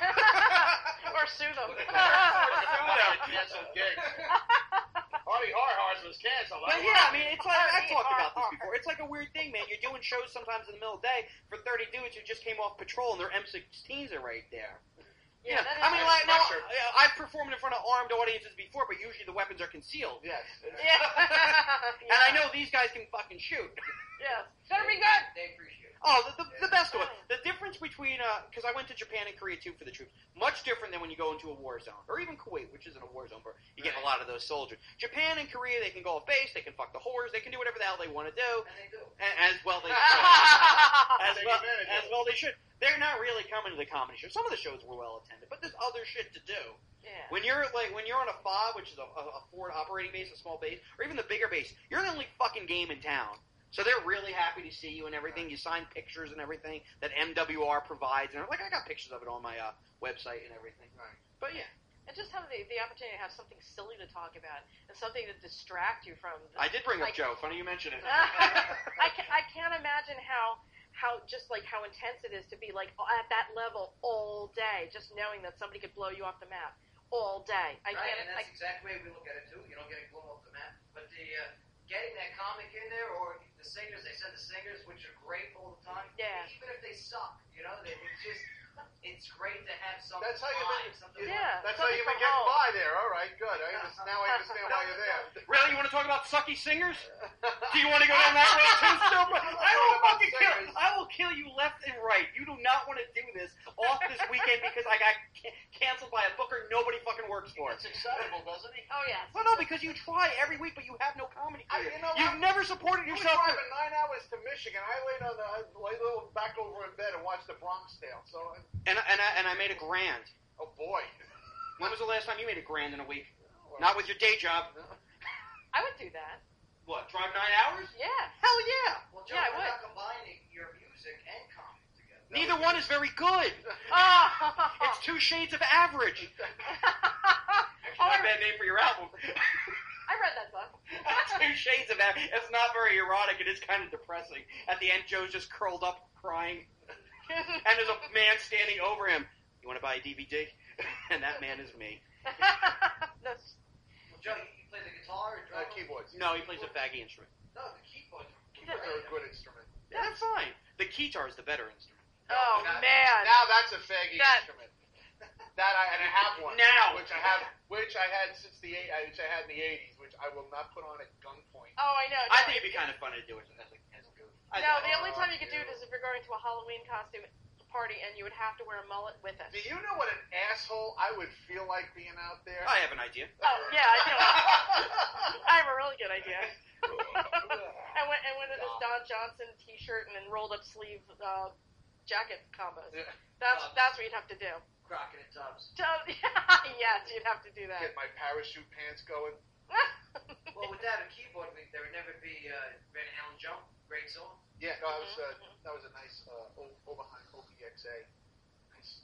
Or sue them. Canceled gigs. Hardy Har Hars was canceled. But yeah, I mean, it's like, I've talked about this before. It's like a weird thing, man. You're doing shows sometimes in the middle of the day for thirty dudes who just came off patrol and their M sixteens are right there. Yeah, Yeah, that is I mean, nice. like, no, I've performed in front of armed audiences before, but usually the weapons are concealed. Yes. Yeah. And I know these guys can fucking shoot. Yes. Better be good. They appreciate it. Oh, the, the, the best one. The difference between, because I went to Japan and Korea too for the troops, much different than when you go into a war zone. Or even Kuwait, which isn't a war zone, but you get a lot of those soldiers. Japan and Korea, they can go off base, they can fuck the whores, they can do whatever the hell they want to do. And they do. a- As well they should. as, Take well, advantage of as it. well they should. They're not really coming to the comedy show. Some of the shows were well attended, but there's other shit to do. Yeah. When you're like when you're on a F O B, which is a, a, a forward operating base, a small base, or even the bigger base, you're the only fucking game in town. So they're really happy to see you and everything. You sign pictures and everything that M W R provides, and like I got pictures of it on my uh, website and everything. Right. But yeah, And just have the, the opportunity to have something silly to talk about and something to distract you from. The, I did bring up like- Joe. Funny you mention it. I, can, I can't imagine how how just like how intense it is to be like at that level all day, just knowing that somebody could blow you off the map all day. I right, can't. and I, that's exactly the way we look at it too. You know, getting blown off the map, but the uh, getting that comic in there, or the singers, they send the singers, which are great all the time. Yeah. Even if they suck, you know, they, it's just it's great to have something. That's how you live, been- something Yeah. That's how Something you've been from getting home. by there. All right, good. I understand, now I understand why you're there. Really, you want to talk about sucky singers? Do you want to go down that road too, still? Bro? I will fucking kill. I will kill you left and right. You do not want to do this off this weekend because I got ca- canceled by a booker nobody fucking works for. It's acceptable, doesn't he? oh yes. Well, no, because you try every week, but you have no comedy I- career. you know You've what? never supported You were yourself. driving nine hours to Michigan. I laid on the I laid a little back over in bed and watched the Bronx Tale. So, And and I, and I made a grand. oh boy. When was the last time you made a grand in a week? Not with your day job. I would do that. What? Drive nine hours? Yeah. Hell yeah. Well, Joe, Yeah, I we're would. not combining your music and comedy together. Neither one is very good. Oh. It's two shades of average. Actually, not a bad name for your album. I read that book. Two shades of average. It's not very erotic. It is kind of depressing. At the end, Joe's just curled up crying, and there's a man standing over him. You want to buy a D V D? And that man is me. That's, Well, Joe, you, you play the guitar or Uh, drum? keyboards. No, he plays a faggy instrument. No, the keyboards. Keyboards are a good instrument. Yeah, they're fine. The keytar is the better instrument. oh Now- man. Now that's a faggy That- instrument. That I and I have one Now. which I have, which I had since the eight, which I had in the eighties, which I will not put on at gunpoint. Oh, I know. I No, think it'd be kind of funny to do it as a, as a goof. I No, think- the only time you could do you. it is if you're going to a Halloween costume party and you would have to wear a mullet with it. Do you know what an asshole I would feel like being out there? I have an idea. Oh yeah, I do. I have a really good idea. I went and went in this Don Johnson T-shirt and then rolled up sleeve uh, jacket combos. Yeah. That's that's what you'd have to do. Crockett and Tubbs. So, yes, you'd have to do that. Get my parachute pants going. Well, without a keyboard, we, there would never be uh, Van Halen Jump. Great song. Yeah, no, that was uh, Mhm. that was a nice uh, O- Oberheim O P X A. Nice.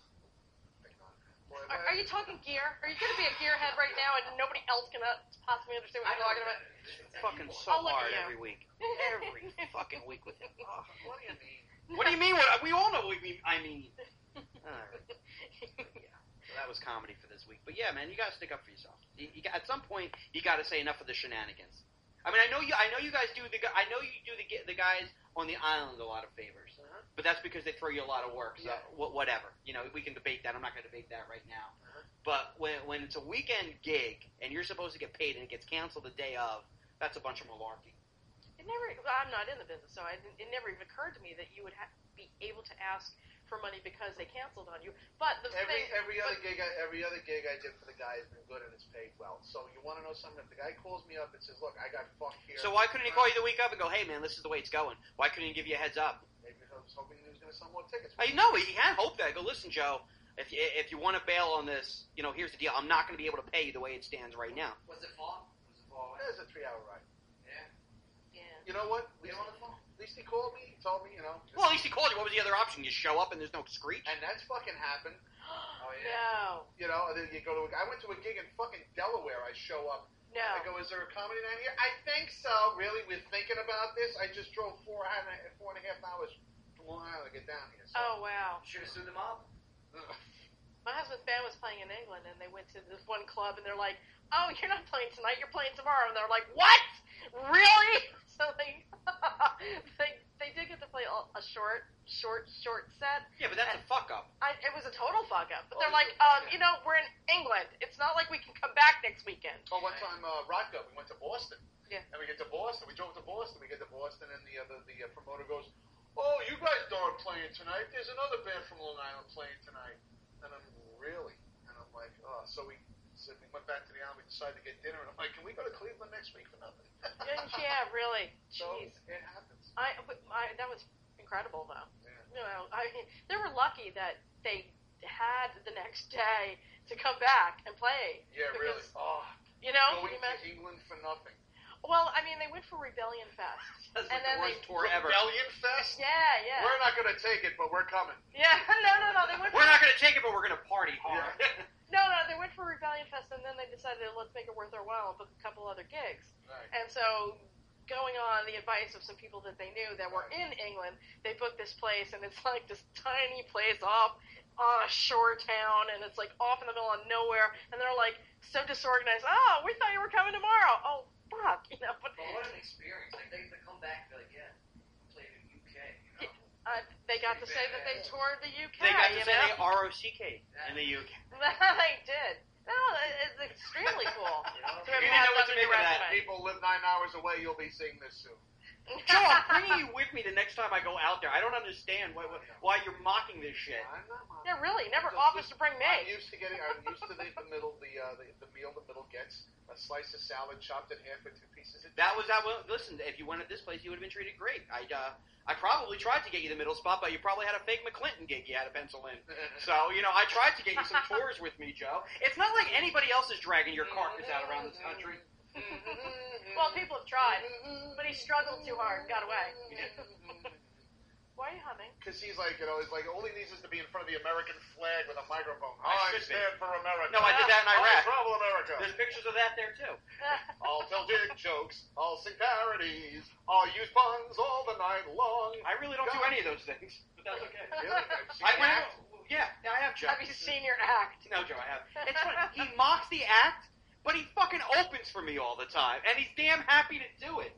Boy, Are, are you talking gear? Are you going to be a gearhead right now and nobody else can uh, possibly understand what you're talking about? It's fucking so I'll look at hard you. every week. Every fucking week with him. Oh, What do you mean? what do you mean? What we all know what we mean. I mean. All right. Yeah. So that was comedy for this week. But yeah, man, you gotta stick up for yourself. You, you got, at some point, you gotta say enough of the shenanigans. I mean, I know you. I know you guys do the. gu- I know you do the the guys on the island a lot of favors. Uh-huh. But that's because they throw you a lot of work. So Yeah. wh- whatever. You know, we can debate that. I'm not gonna debate that right now. Uh-huh. But when when it's a weekend gig and you're supposed to get paid and it gets canceled the day of, that's a bunch of malarkey. It never. Well, I'm not in the business, so I, didn't- it never even occurred to me that you would ha- be able to ask for money because they canceled on you. But the Every thing, every other but, gig, I, every other gig I did for the guy has been good and it's paid well. So you want to know something? If the guy calls me up and says, "Look, I got fucked here," So why couldn't he call you the week of and go, "Hey man, this is the way it's going"? Why couldn't he give you a heads up? Maybe I was hoping he was going to sell more tickets. I know he can't hope that. Go, listen, Joe. If you, if you want to bail on this, you know, here's the deal. I'm not going to be able to pay you the way it stands right now. Was it far? Was it far away? It was a three-hour ride. Yeah. yeah. You know what? At Get least, him on the phone. at least he called me. He told me, you know. Well, at least he called you. What was the other option? You show up and there's no screech. And that's fucking happened. Oh, yeah. No. You know, and then you go to. A, I went to a gig in fucking Delaware. I show up. No. I go, is there a comedy night here? I think so. Really? We're thinking about this? I just drove four and a, four and a half hours from Long Island to get down here. So. Oh, wow. Should have sued them up. My husband's band was playing in England, and they went to this one club, and they're like, oh, you're not playing tonight, you're playing tomorrow. And they're like, what? Really? So they they they did get to play a, a short, short, short set. Yeah, but that's a fuck up. I, it was a total fuck up. But they're Oh, like, um, you know, we're in England. It's not like we can come back next weekend. Oh, one time, uh, Rodko, we went to Boston. Yeah. And we get to Boston. We drove to Boston. We get to Boston, and the uh, the, the uh, promoter goes, oh, you guys aren't playing tonight. There's another band from Long Island playing tonight. And I'm, really? And I'm like, oh. So we so we went back to the island. We decided to get dinner. And I'm like, can we go to Cleveland next week for nothing? Yeah, really. So Jeez. it happens. I, but I, that was incredible, though. Yeah. You know, I mean, they were lucky that they had the next day to come back and play. Yeah, because, really. Oh, You know, going you to imagine- England for nothing. Well, I mean, they went for Rebellion Fest. That's And like then the worst they- tour ever. Rebellion Fest? Yeah, yeah. We're not going to take it, but we're coming. Yeah, no, no, no. They went. We're for, not going to take it, but we're going to party hard. No, no. They went for Rebellion Fest, and then they decided let's make it worth their while and book a couple other gigs. Right. And so, going on the advice of some people that they knew that were in England, they booked this place, and it's like this tiny place off on a shore town, and it's like off in the middle of nowhere, and they're like so disorganized. Oh, we thought you were coming tomorrow. Oh, fuck, you know. But But what an experience. Like, they, they come back and be like, yeah, we played in the U K, you know? uh, they got to say that they toured the U K. They got to you say know? they R O C K in the U K. They did. No, it- it's extremely cool. You know? To have You didn't had know what that to on your make of that. resume. People live nine hours away. You'll be seeing this soon. Joe, I'm bringing you with me the next time I go out there. I don't understand why, why you're mocking this shit. I'm not mocking. Yeah, really. Never Just- offers just- to bring I'm me. used to getting. I'm used to the, the middle, the, uh, the the meal the middle gets a slice of salad chopped in half with two pieces of. That was that. Well, listen, if you went at this place, you would have been treated great. I uh, I probably tried to get you the middle spot, but you probably had a fake McClinton gig you had to pencil in. So you know, I tried to get you some tours with me, Joe. It's not like anybody else is dragging your carcass out around this country. Well, people have tried, but he struggled too hard and got away. Why are you humming? Because he's like, you know, he's like, all he needs is to be in front of the American flag with a microphone. I I, should be. stand for America. No, I did that in I Iraq. travel America. There's pictures of that there too. I'll tell dick jokes. I'll sing parodies. I'll use puns all the night long. I really don't do any of those things, but that's okay. Really? Have you seen I the went. act? Yeah, I have Joe. Have you seen your act? No, Joe, I have. It's funny. He mocks the act, but he fucking opens for me all the time, and he's damn happy to do it.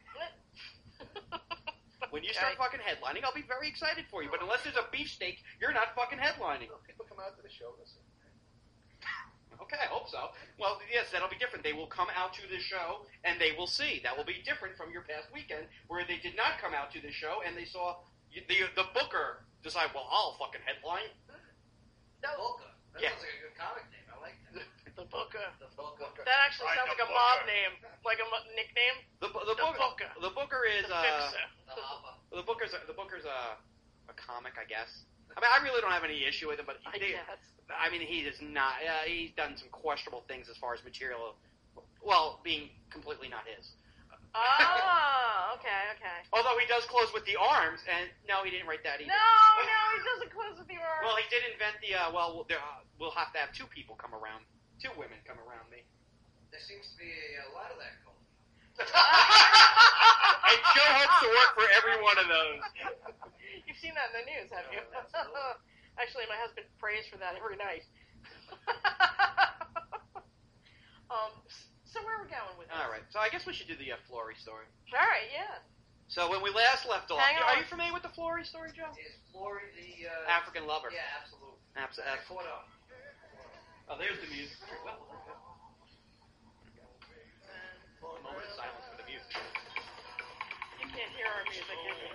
When you start Okay. fucking headlining, I'll be very excited for you. But unless there's a beefsteak, you're not fucking headlining. You know, people come out to the show. Listen. Okay, I hope so. Well, yes, that'll be different. They will come out to the show, and they will see. That will be different from your past weekend, where they did not come out to the show, and they saw the the booker decide, well, I'll fucking headline. The Boca. That Yeah. sounds like a good comic name. I like that. The Booker. The Boca. That actually Right, sounds the like a mob Booker. name, like a mo- nickname. The, the, The booker, booker. the booker is The uh, fixer. The Hopper. the booker's a, the booker's a, a comic, I guess. I mean, I really don't have any issue with him, but I they, guess. I mean, he is not. Uh, he's done some questionable things as far as material, well, being completely not his. Oh, okay, okay. Although he does close with the arms, and no, he didn't write that either. No, no, he doesn't close with the arm. Well, he did invent the. Uh, well, we'll, there, uh, we'll have to have two people come around, two women come around me. There seems to be a, a lot of that going on. And Joe hopes to work for every one of those. You've seen that in the news, have you? Yeah, absolutely. Actually, my husband prays for that every night. um, so where are we going with this? All right, so I guess we should do the uh, Flory story. All right, yeah. So when we last left off, Hang are on. you familiar with the Flory story, Joe? Is Flory the... Uh, African lover. Yeah, absolutely. Abs- I abs- caught up. oh, there's the music. A moment of silence for the music. You can't hear our music. Can you?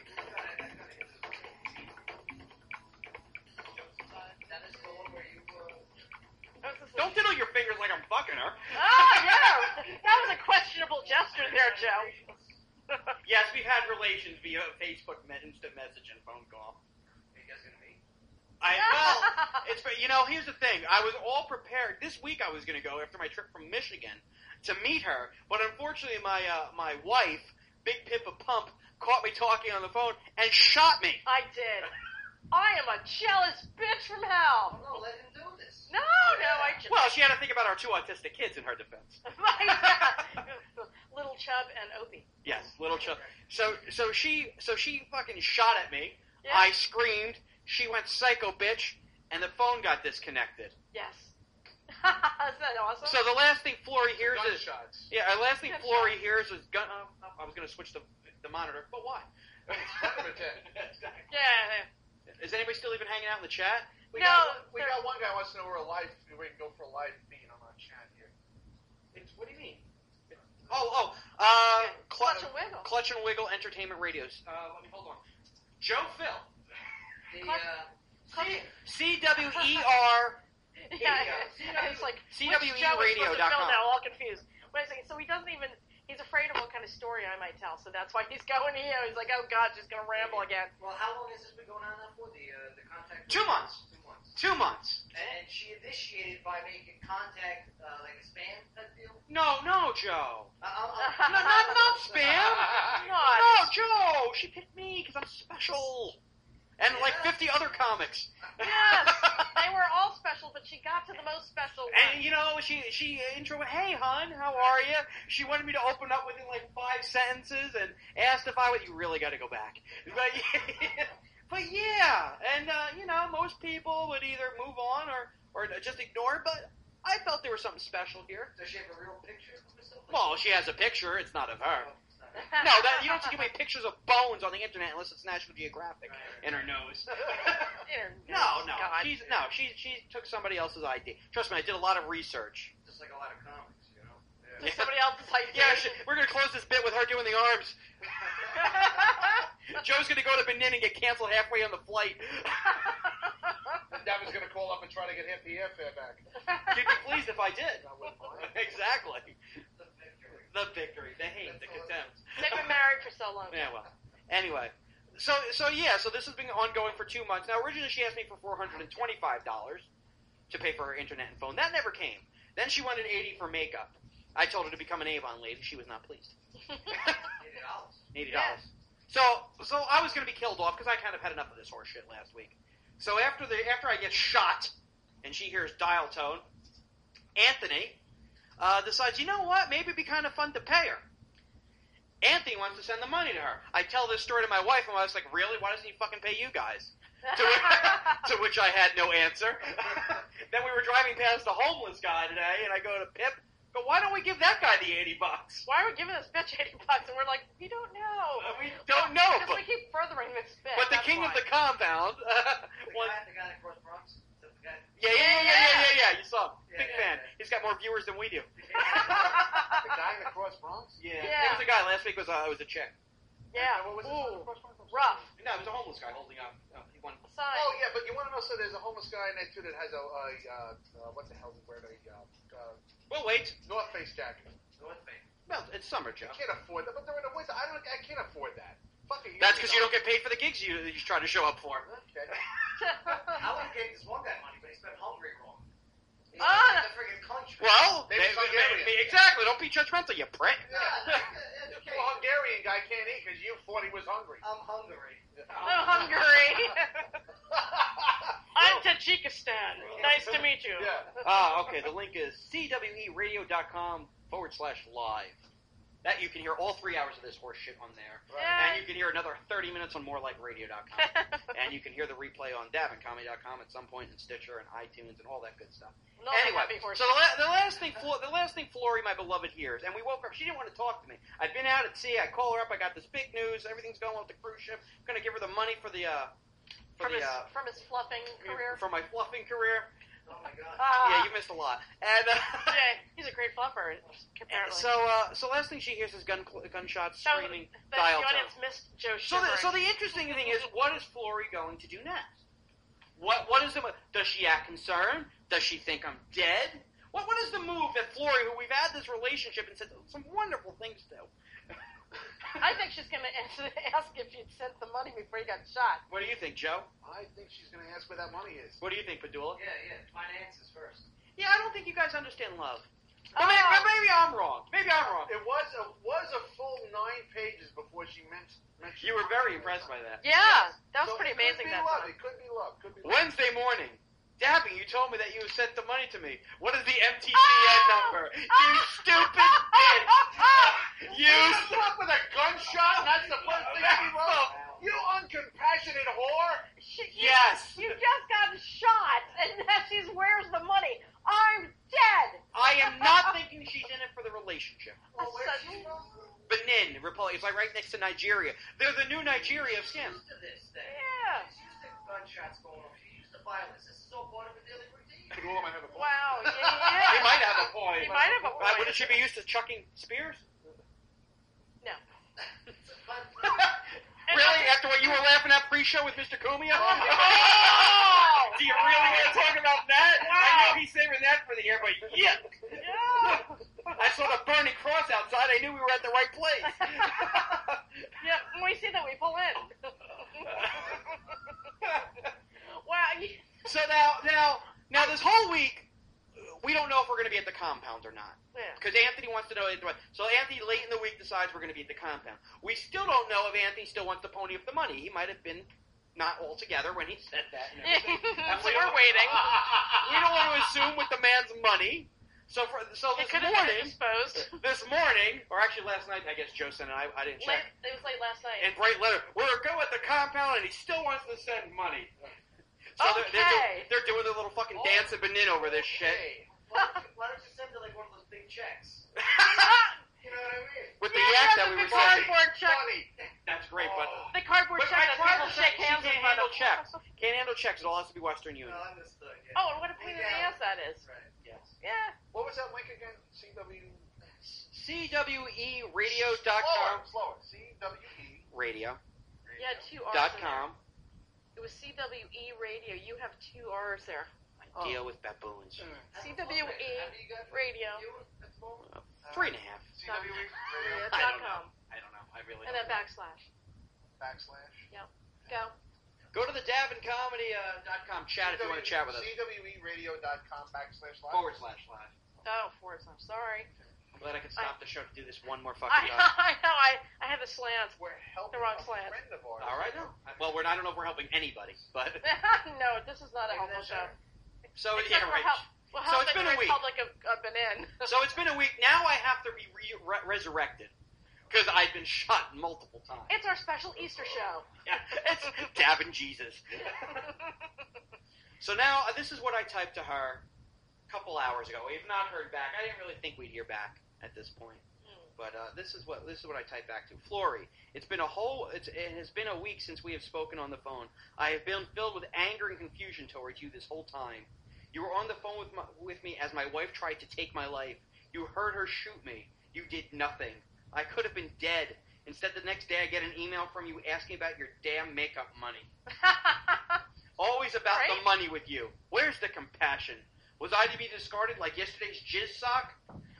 That is the one where you... Uh, What's this Don't diddle your fingers like I'm fucking her. Oh, yeah. That was a questionable gesture there, Joe. Yes, we've had relations via Facebook, me- instant message, and phone call. are you guys going to meet? I well, it's you know. Here's the thing. I was all prepared. This week I was going to go after my trip from Michigan to meet her, but unfortunately, my uh, my wife, Big Pippa Pump, caught me talking on the phone and shot me. I did. I am a jealous bitch from hell. Oh, no, let him do this. No, no, I just... Well, she had to think about our two autistic kids in her defense. Little Chub and Opie. Yes, little Chub. So, so she, so she fucking shot at me. Yeah. I screamed. She went psycho, bitch, and the phone got disconnected. Yes. Isn't that awesome? So the last thing Flory hears is Gunshots. yeah. The last thing Gunshots. Flory hears is gun. Oh, oh, I was going to switch the the monitor, but why? yeah. Is anybody still even hanging out in the chat? We No, got one, we there- got one guy who wants to know where a live we can go for a live feed on our chat here. It's, what do you mean? Oh, oh, uh, Cl- Clutch and Wiggle. Clutch and Wiggle Entertainment Radios. Uh, let me hold on. Joe Phil. The, Clutch- uh, C W E R. Yeah, Yeah. and it's like C W E which Joe is radio supposed to dot fill com. now, all confused. Wait a second. So he doesn't even. He's afraid of what kind of story I might tell, so that's why he's going here. He's like, oh God, she's gonna ramble again. well, how long has this been going on now for? The, uh, the contact? Two months. Two months. Two months. And she initiated by making contact, uh, like a spam type deal? No, no, Joe. Uh, uh, No, not, not spam. Not. No, Joe. She picked me because I'm special. And like Yeah. fifty other comics. Yes, they were all special, but she got to the most special one. And you know, she she intro went, "Hey, hon, how are you?" She wanted me to open up within like five sentences and asked if I would. You really got to go back, but yeah, but yeah, and uh, you know, most people would either move on or or just ignore. But I felt there was something special here. Does she have a real picture of herself? Well, she has a picture. It's not of her. Oh, it's not her. No, that you don't see many pictures of bones on the internet unless it's National Geographic in her nose. Inter- No, no, God. she's no, she she took somebody else's I D. Trust me, I did a lot of research. Just like a lot of comics, you know? Just somebody else's idea. Yeah, she, we're gonna close this bit with her doing the arms. Joe's gonna go to Benin and get canceled halfway on the flight. And Devin's gonna call up and try to get half the airfare back. You'd be pleased if I did. I wouldn't mind. Exactly. The victory. The victory, the hate, the contempt. They've been married for so long. Yeah, well. Anyway, so so yeah, so this has been ongoing for two months. Now, originally she asked me for four hundred and twenty-five dollars to pay for her internet and phone. That never came. Then she wanted eighty for makeup. I told her to become an Avon lady. She was not pleased. Eighty dollars. Eighty dollars. So so I was going to be killed off because I kind of had enough of this horse shit last week. So after the after I get shot and she hears dial tone, Anthony uh, decides, you know what? Maybe it'd be kind of fun to pay her. Anthony wants to send the money to her. I tell this story to my wife, and I was like, really? Why doesn't he fucking pay you guys? To, to which I had no answer. Then we were driving past a homeless guy today, and I go to Pip, but why don't we give that guy the eighty bucks? Why are we giving this bitch eighty bucks? And we're like, we don't know. Uh, we don't know, Because but, we keep furthering this bitch. but the that's king why. of the compound. Uh, The was, guy, the guy across Bronx? The guy? yeah, yeah, yeah, yeah, yeah, yeah, yeah. You saw him. Yeah, Big yeah, fan. yeah. He's got more viewers than we do. The guy in the Cross Bronx? Yeah. Yeah. It was a guy. Last week was uh, it was a chick. Yeah. And what was his Ooh, name? Cross Bronx? rough. No, it was a homeless guy holding up. Uh, he won. Sign. Oh yeah, but you want to know? So there's a homeless guy in there too that has a, a uh, uh, what the hell is he wearing a uh, uh, Well, wait. North Face jacket. North Face. Well, it's summer, Joe. I can't afford that, but they're in the winter. I don't. I can't afford that. Fucking. That's because you don't get paid for the gigs you you try to show up for. Okay. I would have gave this one guy money, but he spent Hungary wrong. He Ah. spent the friggin' country. Well, Maybe it's Hungarian. may- exactly. Don't be judgmental, you prick. Yeah, it's okay. Well, Hungarian guy can't eat because you thought he was hungry. I'm Hungary. Oh, Hungary. I'm Tajikistan. Nice to meet you. Yeah. Ah, okay. The link is c w e radio dot com forward slash live. That you can hear all three hours of this horse shit on there. Right. Yeah. And you can hear another thirty minutes on more like radio dot com. And you can hear the replay on davin comedy dot com at some point, and Stitcher and iTunes and all that good stuff. Not Anyway, happy horse. so the, la- the last thing, Flo- the last thing Flory, my beloved, hears, and we woke up. She didn't want to talk to me. I'd been out at sea. I call her up. I got this big news. Everything's going well with the cruise ship. I'm gonna give her the money for the uh, for from the his uh, from his fluffing career. for my fluffing career. Oh my god. Ah. Yeah, you missed a lot. And uh, Yeah, he's a great fluffer. Apparently. so, uh, so last thing she hears is gun gunshots, So, screaming, the, dial the tone. audience missed Joe So, the, shivering. so the interesting thing is, what is Flory going to do next? What, what is the? Does she act concerned? Does she think I'm dead? What, what is the move that Flory, who we've had this relationship and said some wonderful things to? I think she's going to ask if you'd sent the money before you got shot. What do you think, Joe? I think she's going to ask where that money is. What do you think, Padula? Yeah, yeah. Finances first. Yeah, I don't think you guys understand love. But maybe, but maybe I'm wrong. Maybe I'm wrong. It was a was a full nine pages before she mentioned. mentioned You were very impressed by that. Yeah, that was So pretty it could amazing. be That love. time. It could be love. Could be love. Wednesday morning. Dabby, you told me that you sent the money to me. What is the M T C N Oh! number? You stupid bitch! You You come up with a gunshot, and that's the first thing you wrote? You uncompassionate whore! She, you, Yes. You just got shot, and now she's, where's the money? I'm dead. I am not thinking she's in it for the relationship. A sudden- Benin, Republic, it's like right next to Nigeria. They're the new Nigeria of She's scams. used to this thing. Yeah. She's used to gunshots going off. She's used to violence. This is all part of her daily routine. Could all might have a point. Wow. Yeah, He yeah. might have a point. He might have a Uh, point. wouldn't she be used to chucking spears? No. It's a fun Really? After what you were laughing at pre-show with Mister Cumia? Oh! Do you really want to talk about that? I know he's saving that for the air, but yeah. Yeah. I saw the burning cross outside. I knew we were at the right place. Yeah, when we see that, we pull in. Wow. you- So now, now, now, this whole week, we don't know if we're going to be at the compound or not. Yeah. Because Anthony wants to know. So Anthony, late in the week, decides we're going to be at the compound. We still don't know if Anthony still wants to pony up the money. He might have been not all together when he said that. And everything. And So we we're don't- waiting. We don't want to assume with the man's money. So for so It this could have been morning, disposed. this morning, or actually last night, I guess Joe sent it. I, I didn't check. Late, it was late last night. And bright letter. We're go at the compound, and he still wants to send money. So they're, they're, Okay. do, they're doing their little fucking dance and Benin over this shit. Hey, Why don't, you, why don't you send her like one of those big checks? You know what I mean? With the Yeah, yak yeah, that the we big were sending. cardboard check. funny. That's great, but The cardboard But check my that client people said shake she hands can't in front handle of. checks. Can't handle checks. It all has to be Western Union. No, understood. Yeah. Oh, and what a pain in the ass that is. Right. Yes. Yeah. What was that link again? C W. C W E radio dot Slower, com. slower. C W E. Radio You had two R's dot in there. com. It was C W E radio. You have two R's there. I deal with baboons. C W E radio. Uh, three and a half. C W E. Yeah, I dot don't com. I don't know. I really And don't then know. backslash. Backslash. Go. Go to the Davin Comedy uh, dot com chat if you want to chat with us. C W E radio dot com backslash live. Forward slash live. Oh, forward slash. Sorry. I'm glad I could stop the show to do this one more I, fucking time. I know. I, I had the slant. We're helping The wrong a slant. friend of ours. All right, no. Well, we're I don't know if we're helping anybody, but No, this is not a helpful show. so Except yeah, for right. help. Well, So help it's in been the a week. Republic of, of Benin. So it's been a week. Now I have to be re- re- resurrected because I've been shot multiple times. It's our special Easter show. Yeah, it's Davin Jesus. So now uh, this is what I typed to her a couple hours ago. We have not heard back. I didn't really think we'd hear back at this point. But uh, this is what this is what I typed back to Flory. It's been a whole. It's, it has been a week since we have spoken on the phone. I have been filled with anger and confusion towards you this whole time. You were on the phone with my, with me as my wife tried to take my life. You heard her shoot me. You did nothing. I could have been dead. Instead, the next day I get an email from you asking about your damn makeup money. Always about Right? the money with you. Where's the compassion? Was I to be discarded like yesterday's jizz sock?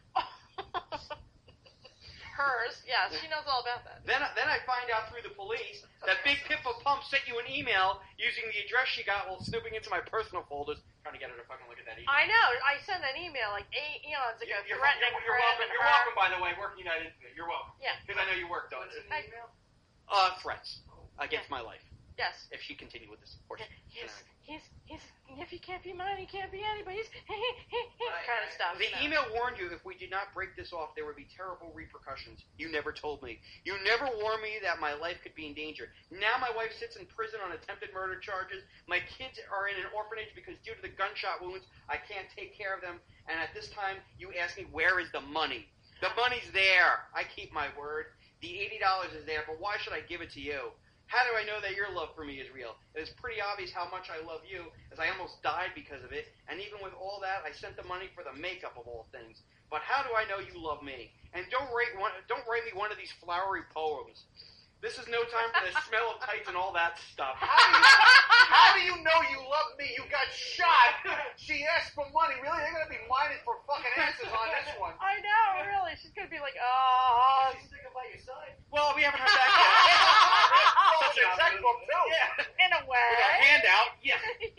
Hers, yes, she knows all about that. Then, then I find out through the police that Big Pippa Pump sent you an email using the address she got while snooping into my personal folders, trying to get her to fucking look at that email. I know. I sent an email like eight eons ago You're, you're, threatening you're, you're her welcome. and You're her. welcome, by the way. Working United, you're welcome. Yeah. Because I know you worked on What's it. in the email? Uh, threats against my life Yes. if she continued with this horse. He's, scenario. he's, he's, if he can't be mine, he can't be anybody's. Right, kind of right. stuff. The you know. email warned you if we did not break this off, there would be terrible repercussions. You never told me. You never warned me that my life could be in danger. Now my wife sits in prison on attempted murder charges. My kids are in an orphanage because due to the gunshot wounds, I can't take care of them. And at this time, you ask me, where is the money? The money's there. I keep my word. The eighty dollars is there, but why should I give it to you? How do I know that your love for me is real? It is pretty obvious how much I love you, as I almost died because of it, and even with all that, I sent the money for the makeup of all things. But how do I know you love me? And don't write one, don't write me one of these flowery poems. This is no time for the smell of tights and all that stuff. How do, you, how do you know you love me? You got shot. She asked for money. Really? They're going to be mining for fucking answers on this one. I know, really. She's going to be like, oh. She's thinking by your side. Well, we haven't heard back yet. Oh, it's a checkbook, too. Yeah. In a way. With our hand out. Yeah. Yeah.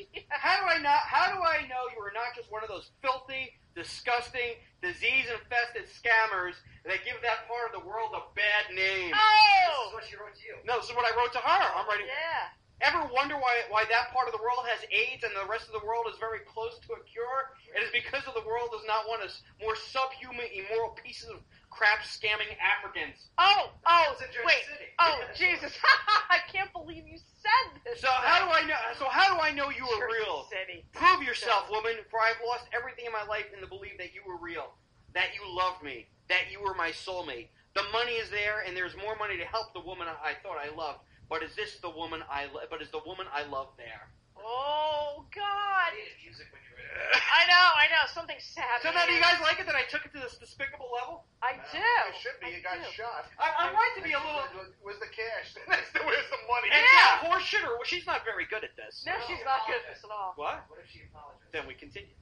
how do I not? How do I know you are not just one of those filthy, disgusting, disease-infested scammers that give that part of the world a bad name? This is Oh! what she wrote to you. No, this is what I wrote to her. I'm writing. Yeah. Ever wonder why why that part of the world has AIDS and the rest of the world is very close to a cure? It is because of the world does not want us more subhuman, immoral pieces of crap scamming Africans. Oh, oh, It's in Jersey wait. City. Oh, Jesus. I can't believe you said this. So how do I know? So how do I know you are Jersey real? City. Prove yourself, woman, for I have lost everything in my life in the belief that you were real, that you loved me, that you were my soulmate. The money is there, and there's more money to help the woman I thought I loved. But is this the woman I? Lo- but is the woman I love there? Oh, I God. needed music when you were I know, I know. Something sad. So now, do you guys like it that I took it to this despicable level? I do. It should be. I You got do. shot. I, I'm right to be a little. Where's the cash? Where's the money? And Yeah. poor shitter. Well, she's not very good at this. No, she's not good at this at all. What? What if she apologized? Then we continue.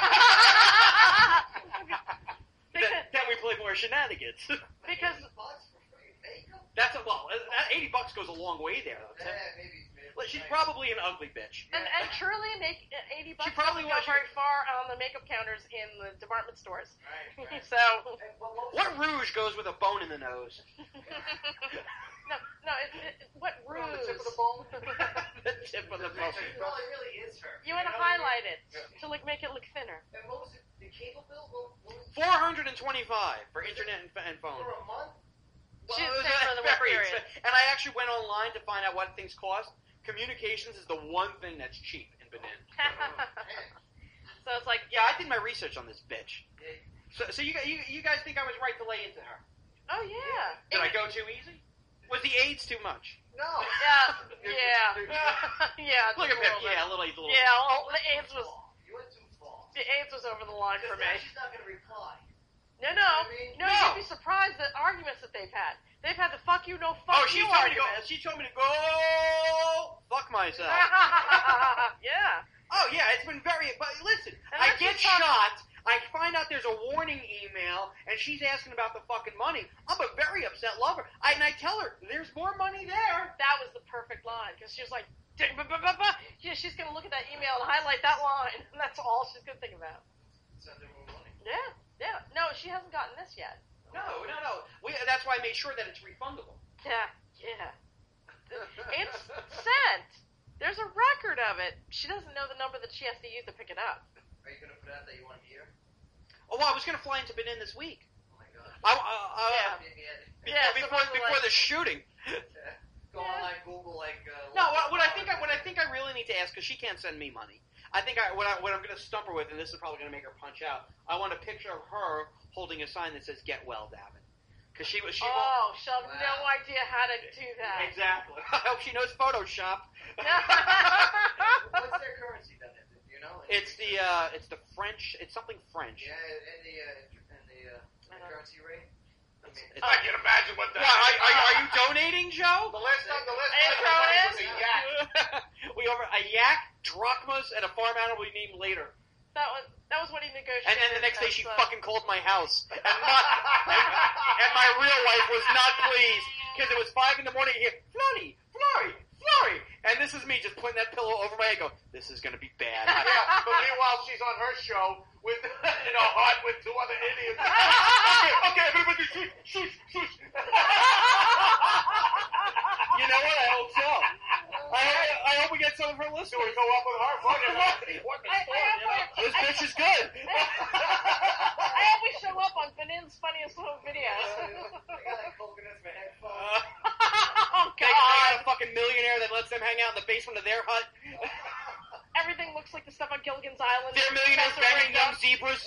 because, then, then we play more shenanigans. because eighty bucks for free makeup? That's a well. That eighty bucks goes a long way there. Though. Yeah, maybe. maybe Well, she's nice. probably an ugly bitch. and, and truly, make eighty bucks She probably doesn't go was. very far on the makeup counters in the department stores. Right, right. So, And what, what was What it? rouge goes with a bone in the nose? no, no, it, it, what Put on ruse? the tip of the bone. The tip of the bone. It probably really is her. You want to know? highlight it to like make it look thinner. And what was it? The cable bill? What, what was Four hundred and twenty-five for internet and, and phone. for a month? She Well, didn't it was say a for the what very period. expen- And I actually went online to find out what things cost. Communications is the one thing that's cheap in Benin. So it's like, Yeah, I did my research on this bitch. Yeah. So, so you, you you guys think I was right to lay into her? oh yeah. Did I go too easy? Was the AIDS too much? No. Yeah, yeah, yeah. Look at just a Pip. little bit. Yeah, a little, a little. Yeah, well, the AIDS was You went too far. the AIDS was over the line for Because me. now she's not going to reply. No, no, I mean, no. no. You'd be surprised at arguments that they've had. They've had the fuck you, no fuck Oh, she you told me to go. arguments. She told me to go fuck myself. Yeah. Oh yeah, it's been very. But listen, And I let's get just talk- shot. I find out there's a warning email, and she's asking about the fucking money. I'm a very upset lover. I, and I tell her there's more money there. That was the perfect line because she was like, "Ding, ba, ba, ba, ba." Yeah, she's gonna look at that email and highlight that line, and that's all she's gonna think about. Send her more money. Yeah, yeah. No, she hasn't gotten this yet. No, no, no. We, that's why I made sure that it's refundable. Yeah, yeah. It's sent. There's a record of it. She doesn't know the number that she has to use to pick it up. Are you going to put out that you want to meet her? Oh, well, I was going to fly into Benin this week. Oh my god. I, uh, uh, Yeah. Maybe I- Before, Yeah, before, supposedly, before like- the shooting. Go Yeah. online, Google like. Uh, No, what, what I think I, what I think I really need to ask, because she can't send me money. I think I what, I, what I'm going to stump her with, and this is probably going to make her punch out. I want a picture of her holding a sign that says "Get well, Davin," because she was she. won't- Oh, she'll have no Wow. idea how to do that. Exactly. I hope she knows Photoshop. What's their currency then? Do you know? It's the uh, it's the French. It's something French. Yeah, and the uh, and the, uh, the currency rate. I mean, It's- I can imagine what What, that. are, are, you- are you donating, Joe? The last time, the last Hey, time throw I it was in. a yak. we over a yak, drachmas, and a farm animal we named later. That was that was what he negotiated. And then the next day she That's, uh, fucking called my house, and not, and, and my real wife was not pleased because it was five in the morning. You hear Flurry, Flurry, Flurry, and this is me just putting that pillow over my head. Go, this is gonna be bad. Yeah, but meanwhile she's on her show with in a hut with two other idiots. okay, okay, everybody, shush, shush, shush. You know what? I hope so. I hope, I hope we get some of her So listeners. we go up with her. Fucking what the I, I fuck, hope you know? This bitch is good. I hope we show up on Benin's funniest home videos. they got like coconuts for headphones. Uh, Oh they, they got God! a fucking millionaire that lets them hang out in the basement of their hut. Everything looks like the stuff on Gilligan's Island. They're millionaires Professor banging young Ringo. zebras.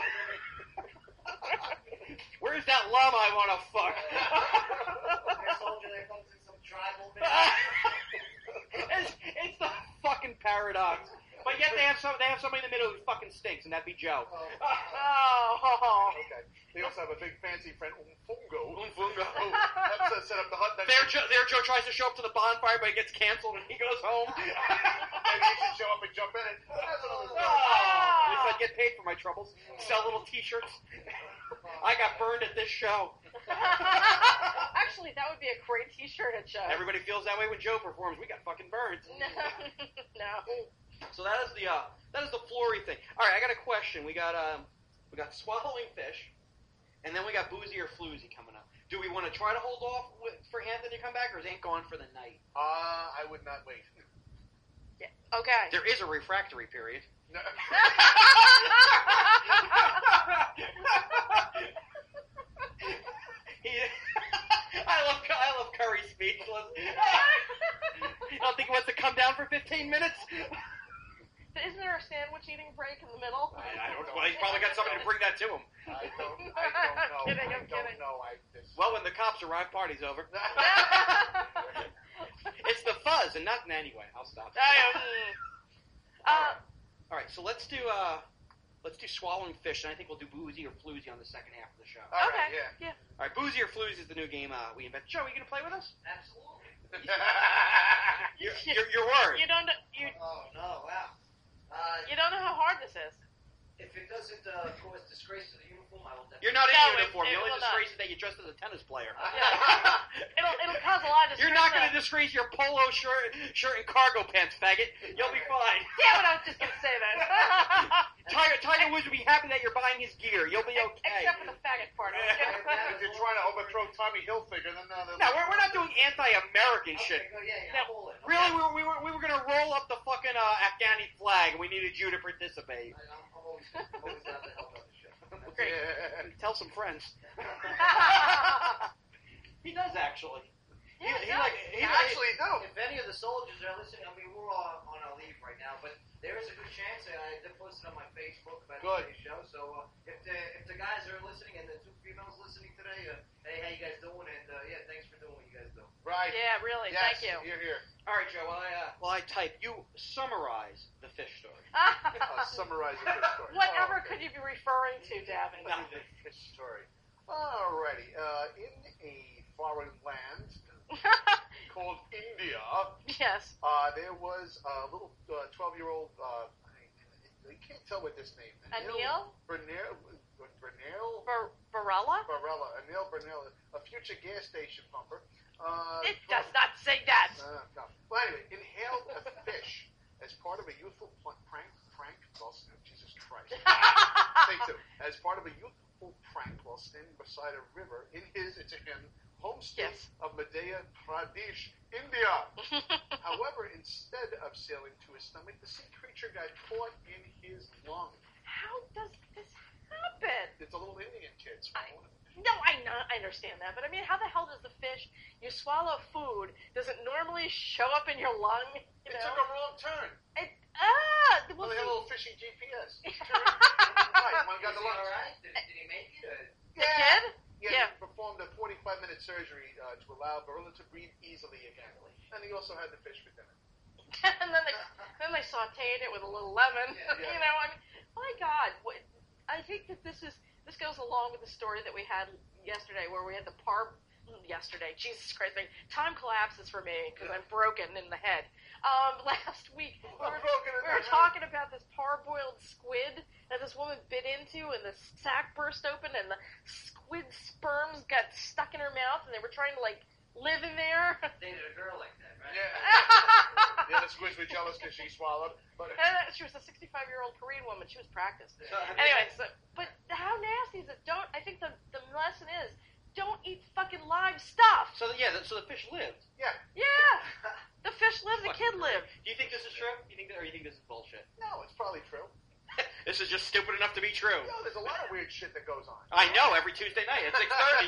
Where's that llama I want to fuck? I told you that comes in some tribal man. it's, it's the fucking paradox. But yet they have some, they have somebody in the middle who fucking stinks, and that'd be Joe. Oh. Okay. They also have a big fancy friend, Umfungo. Umfungo. Who helps us set up the hut. Then There, Joe, there, Joe tries to show up to the bonfire, but it gets canceled, and he goes home. maybe you should show up and jump in it. That's another story. At least I'd get paid for my troubles. Sell little T-shirts. I got burned at this show. Actually, that would be a great T-shirt at show. Everybody feels that way when Joe performs. We got fucking burned. No. So that is the uh, that is the Flory thing. All right, I got a question. We got um, we got swallowing fish, and then we got boozy or floozy coming up. Do we want to try to hold off with, for Anthony to come back, or is Ant gone for the night? Uh, I would not wait. Yeah. Okay. There is a refractory period. No. he, I love I love Curry speechless. You don't think he wants to come down for fifteen minutes? Isn't there a sandwich eating break in the middle? I, I don't know. Well, he's probably got somebody to bring that to him. I don't, I don't know. I'm kidding, I I'm don't kidding. know. I, this... Well, when the cops arrive, party's over. It's the fuzz and nothing anyway. I'll stop. uh, All right, so let's do uh, let's do swallowing fish, and I think we'll do boozy or floozy on the second half of the show. All okay. right, yeah. Yeah. All right, boozy or floozy is the new game uh, we invented. Joe, are you gonna play with us? Absolutely. You're, you're, you're worried. You don't know, you Oh, no, wow. Uh, you don't know how hard this is. if it doesn't uh, cause disgrace to the uniform, I will definitely. You're not in No, it- uniform. it The only will not. disgrace is that you dressed as a tennis player. It'll it'll cause a lot of You're not going to disgrace your polo shirt, shirt and cargo pants, faggot. You'll be fine. Yeah, but I was just gonna say that. Tiger, Tiger Woods will be happy that you're buying his gear. You'll be okay. Except for the faggot part. I was If gonna- you're trying to overthrow Tommy Hilfiger, then uh, No, we're, we're not doing anti-American Okay, shit. go, yeah, yeah, No. hold it. Really, we were, we were, we were going to roll up the fucking uh, Afghani flag, and we needed you to participate. I, I'm, I'm always, I'm always down to help out the show. Great. Tell some friends. He does, actually. He, Yeah, he no. like, he, Actually, no. If any of the soldiers are listening, I mean, we're all on our leave right now, but there is a good chance, and I did post it on my Facebook about Good. today's show, so uh, if the if the guys are listening and the two females listening today, uh, hey, how you guys doing? And uh, yeah, thanks for doing what you guys do. Right. Yeah, really. Yes, Thank you. You're here. all right, Joe, while I, uh, while I type, you summarize the fish story. Uh, summarize the fish story. Whatever Oh, okay. could you be referring to, Davin? No. The fish story. Alrighty. Uh, in a foreign land called India, Yes. uh, there was a little uh, twelve-year-old. Uh, I, I can't tell what this name is. Anil? Bernal. Bernal. Bar- Barella? Barella. Anil Bernal, a future gas station pumper. Uh, It does not say that. Uh, no. Well, anyway, inhaled a fish as part of a youthful pl- prank. Prank. Well, Jesus Christ. Take two. As part of a youthful prank while standing beside a river in his, it's a him, home state Yes. of Madhya Pradesh, India. However, instead of sailing to his stomach, the sea creature got caught in his lung. How does this happen? It's a little Indian kid. I- No, I know, I understand that, but I mean, how the hell does the fish you swallow food? Does it normally show up in your lung? You It know? took a wrong turn. It, ah, Well, well, they had a see, little fishing G P S. Right, one got Is the he lung. all right? Did, did he make it? Or? the kid? He Yeah. had performed a forty-five minute surgery uh, to allow Barilla to breathe easily again. And he also had the fish for dinner. and then they then they sauteed it with a little lemon. Yeah. You know, I mean, my God, what, I think that this is this goes along with the story that we had yesterday, where we had the par. Yesterday, Jesus Christ, I mean, time collapses for me because I'm broken in the head. Um, last week we I'm were, broken in we the were head. talking about this parboiled squid that this woman bit into, and the sack burst open, and the squid sperms got stuck in her mouth, and they were trying to like live in there. Dated a girl like that, right? Yeah. The other squids were jealous because she swallowed. But And uh, she was a sixty-five-year-old Korean woman. She was practiced. Anyway, so, but how nasty is it? Don't I think the the lesson is don't eat fucking live stuff. So, the, yeah, the, so the fish lived. yeah, Yeah, the fish lived, the kid lived. Do you think this is true? You think, or you think this is bullshit? no, it's probably true. This is just stupid enough to be true. No, there's a lot of weird shit that goes on. I know, every Tuesday night at six thirty.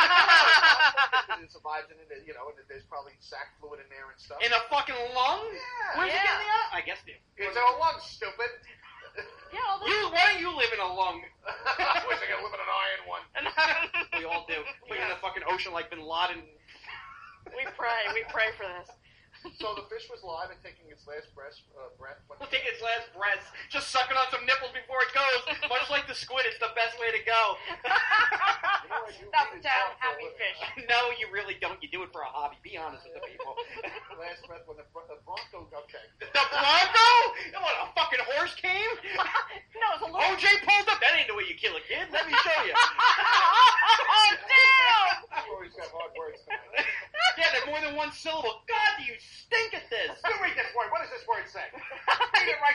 It survives in it, you know, and there's probably sack fluid in there and stuff. In a fucking lung? Yeah. Where's it Yeah. getting the out? I guess the It's in a lung, stupid. Yeah, all those. You, why don't you live in a lung? I wish I could live in an iron one. We all do. Put you in the fucking ocean like Bin Laden. we pray, we pray for this. So the fish was live and taking its last breath. Uh, breath when We'll take its last breath, just sucking on some nipples before it goes. Much like the squid, it's the best way to go. You know, I do Stuff read it down, down for a happy living. fish. No, you really don't. You do it for a hobby. Be honest with the people. Last breath when the, bro- the Bronco. Okay. The Bronco? What, a fucking horse came? No, it's a little. O J pulled up. That ain't the way you kill a kid. Let me show you. Oh, damn! Corey's got hard words tonight. Yeah, they're more than one syllable. God, do you stink at this? You read this word. What does this word say? Read it right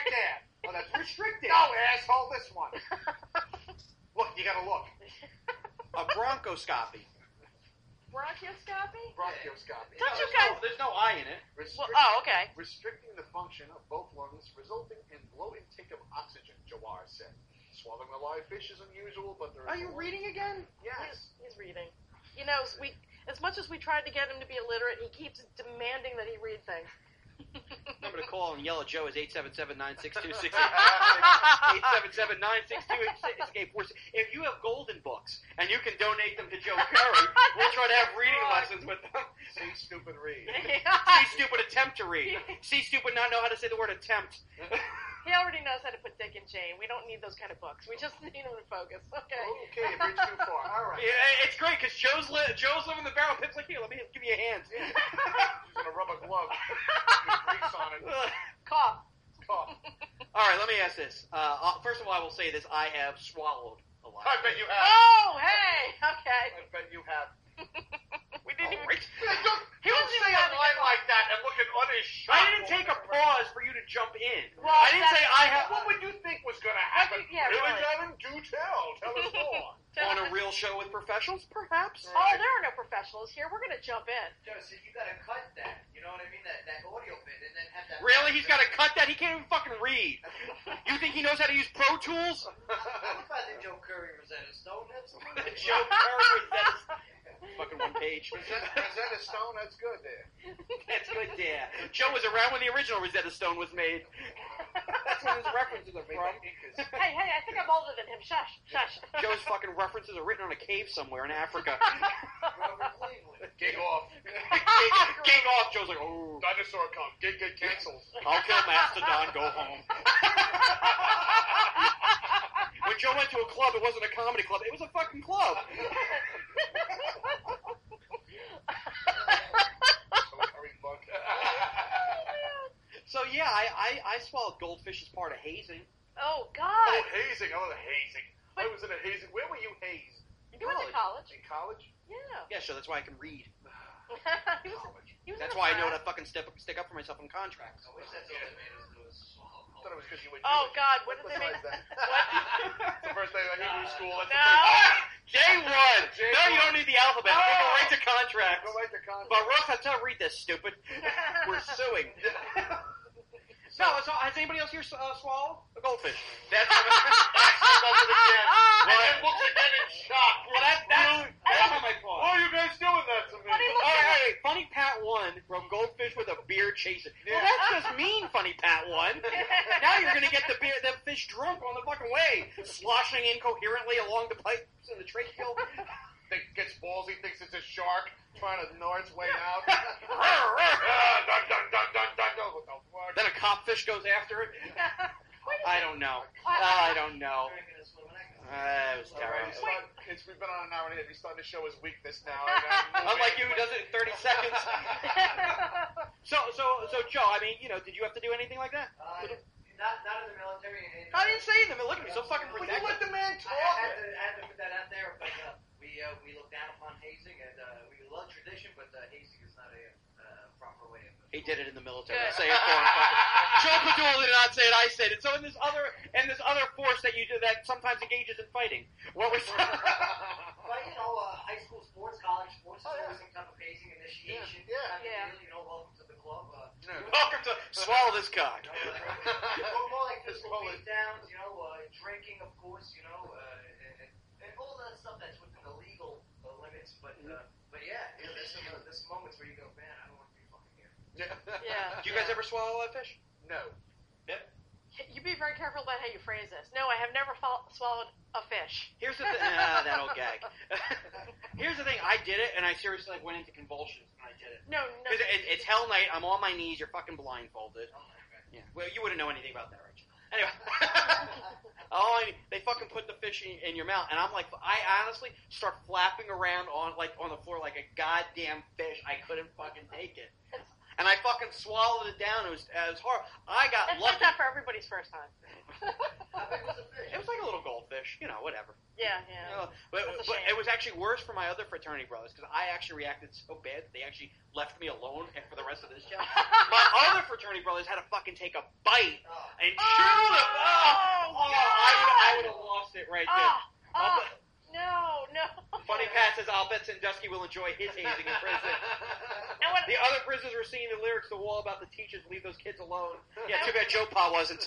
asshole, this one. Look, you gotta look. A bronchoscopy. Bronchioscopy? Bronchioscopy. Don't you there's, guys- no, there's no I in it. Well, Restrict- oh, okay. Restricting the function of both lungs, resulting in low intake of oxygen, Jawar said. Swallowing a live fish is unusual, but there is... Are you reading again? Yes. He's, he's reading. You know, we as much as we tried to get him to be illiterate, he keeps demanding that he read things. Number to call and yell at Joe is eight seven seven, nine six two, six eight seven seven, nine six two, eight four six. If you have golden books and you can donate them to Joe Perry, we'll try to have reading lessons with them. See, stupid read. See stupid attempt to read. See stupid not know how to say the word attempt. He already knows how to put Dick and Jane. We don't need those kind of books. We just need him to focus. Okay. Okay, you bridge too far. All right. Yeah, it's great because Joe's li- Joe's living the barrel. Pip's like, here, let me give you a hand. Yeah. Using a rubber glove with grease on it. Cough. Cough. All right, let me ask this. Uh, uh, first of all, I will say this: I have swallowed a lot. I bet you have. Oh, hey. Okay. I bet you have. We didn't even. All right. Don't, He don't wasn't say even a having line a- like that and look at utter shock. I didn't take a pause for you to jump in. Well, I didn't say that's- I have. What would you think was going to happen? What do you- yeah, really, really. Devin? Do tell. Tell us more. On a real show with professionals, perhaps. Oh, there are no professionals here. We're gonna jump in. Joe, so you gotta cut that. You know what I mean? That that audio bit, and then have that. Really? He's got to cut that? He can't even fucking read. You think he knows how to use Pro Tools? What about the Joe Curry Rosetta Stone? That's Joe Perry, that's fucking one page. Rosetta, Rosetta Stone, that's good there. That's good, yeah. Joe was around when the original Rosetta Stone was made. That's what his references are from. Hey, hey, I think I'm older than him. Shush, shush. Joe's fucking references are written on a cave somewhere in Africa. Grover Cleveland. Gig off. Gig, gig off. Joe's like, oh, Dinosaur come. Gig get canceled. I'll kill Mastodon, go home. When Joe went to a club, it wasn't a comedy club. It was a fucking club. So yeah, I, I, I swallowed goldfish as part of hazing. Oh Oh, God! hazing. Oh, the hazing. I was in a hazing. Where were you hazed? You went to college? In college? Yeah. Yeah, so that's why I can read. he was, College. he was That's in a why I know frat. to fucking step, stick up for myself in contracts. I wish that's all they made us do is swallow. I thought it was because you went Oh Jewish. God! What did they Besides make? that. What? It's the first day I Hebrew school. That's No. the first J one! J No, you one. don't need the alphabet. No. They go right to contracts. Go right to contract. But Ross has to read this, stupid. We're suing. No, so has anybody else here uh, swallowed a goldfish? That's does it again. Well, And then looks again in shock. well, that, that's, that's on my Why fault. are you guys doing that to me? Funny All right, all right, Funny Pat one wrote goldfish with a beer chaser. Well, that's just mean, Funny Pat one. Now you're gonna get the beer, the fish drunk on the fucking way, sloshing incoherently along the pipes in the tracheal. Think gets ballsy, thinks it's a shark trying to gnaw its way out. Then Ah, dun, dun, dun, dun, dun, dun. What the fuck? a copfish goes after it. Wait a I don't know. I don't know. Drinking and swimming, I guess. Uh, it was All right, terrible. he's starting- it's, we've been on an hour and a half. He's starting to show his weakness now. And, uh, Unlike you, who does it in thirty seconds. So, so, so, Joe. I mean, you know, did you have to do anything like that? Uh, not not in the military. And, I didn't say anything. Look at me, so fucking Will you let protected. the man I, talk? I had to I had to put that out there, but uh, we uh, we look down upon hazing, and uh, we love tradition, but uh, hazing is not a uh, proper way of. He did it in the military. Good. Say it for him. fucking- Joe Padula did not say it. I said it. So in this other, in this other force that you do that sometimes engages in fighting. What was? But you know, uh, high school sports, college sports, Oh, is yeah. always some type of hazing initiation. Yeah, yeah. type of Yeah. deal, you know, welcome to the club. Uh, Welcome to swallow this cock. You know, like, more, more like physical Swallow it. beat downs, you know, uh, drinking, of course, you know, uh, and, and, and all that stuff that's within the legal uh, limits. But uh, but yeah, you know, there's some uh, there's moments where you go, man, I don't want to be fucking here. Yeah. Do you guys ever swallow that fish? No. You be very careful about how you phrase this. No, I have never fo- swallowed a fish. Here's the thing. Ah, that old gag. Here's the thing. I did it, and I seriously like went into convulsions when I did it. No, no. Because it, it's hell night. I'm on my knees. You're fucking blindfolded. Oh my god. Yeah. Well, you wouldn't know anything about that, right? Anyway, oh, I, they fucking put the fish in, in your mouth, and I'm like, I honestly start flapping around on like on the floor like a goddamn fish. I couldn't fucking take it, and I fucking swallowed it down. It was, it was horrible. I got That's lucky. like that for everybody's first time. How big was the fish? It was like a little goldfish, you know, whatever. Yeah, You yeah. know, but, That's a but shame. it was actually worse for my other fraternity brothers because I actually reacted so bad that they actually left me alone for the rest of this job. My other fraternity brothers had to fucking take a bite Oh. and chew the. Oh, Oh, oh, it right Oh, there. oh, no, no. Funny Pat says, I'll bet Sandusky will enjoy his hazing in prison. And when, The other prisoners were singing the lyrics to the wall about the teachers leave those kids alone. Yeah, too bad Joe Pa wasn't.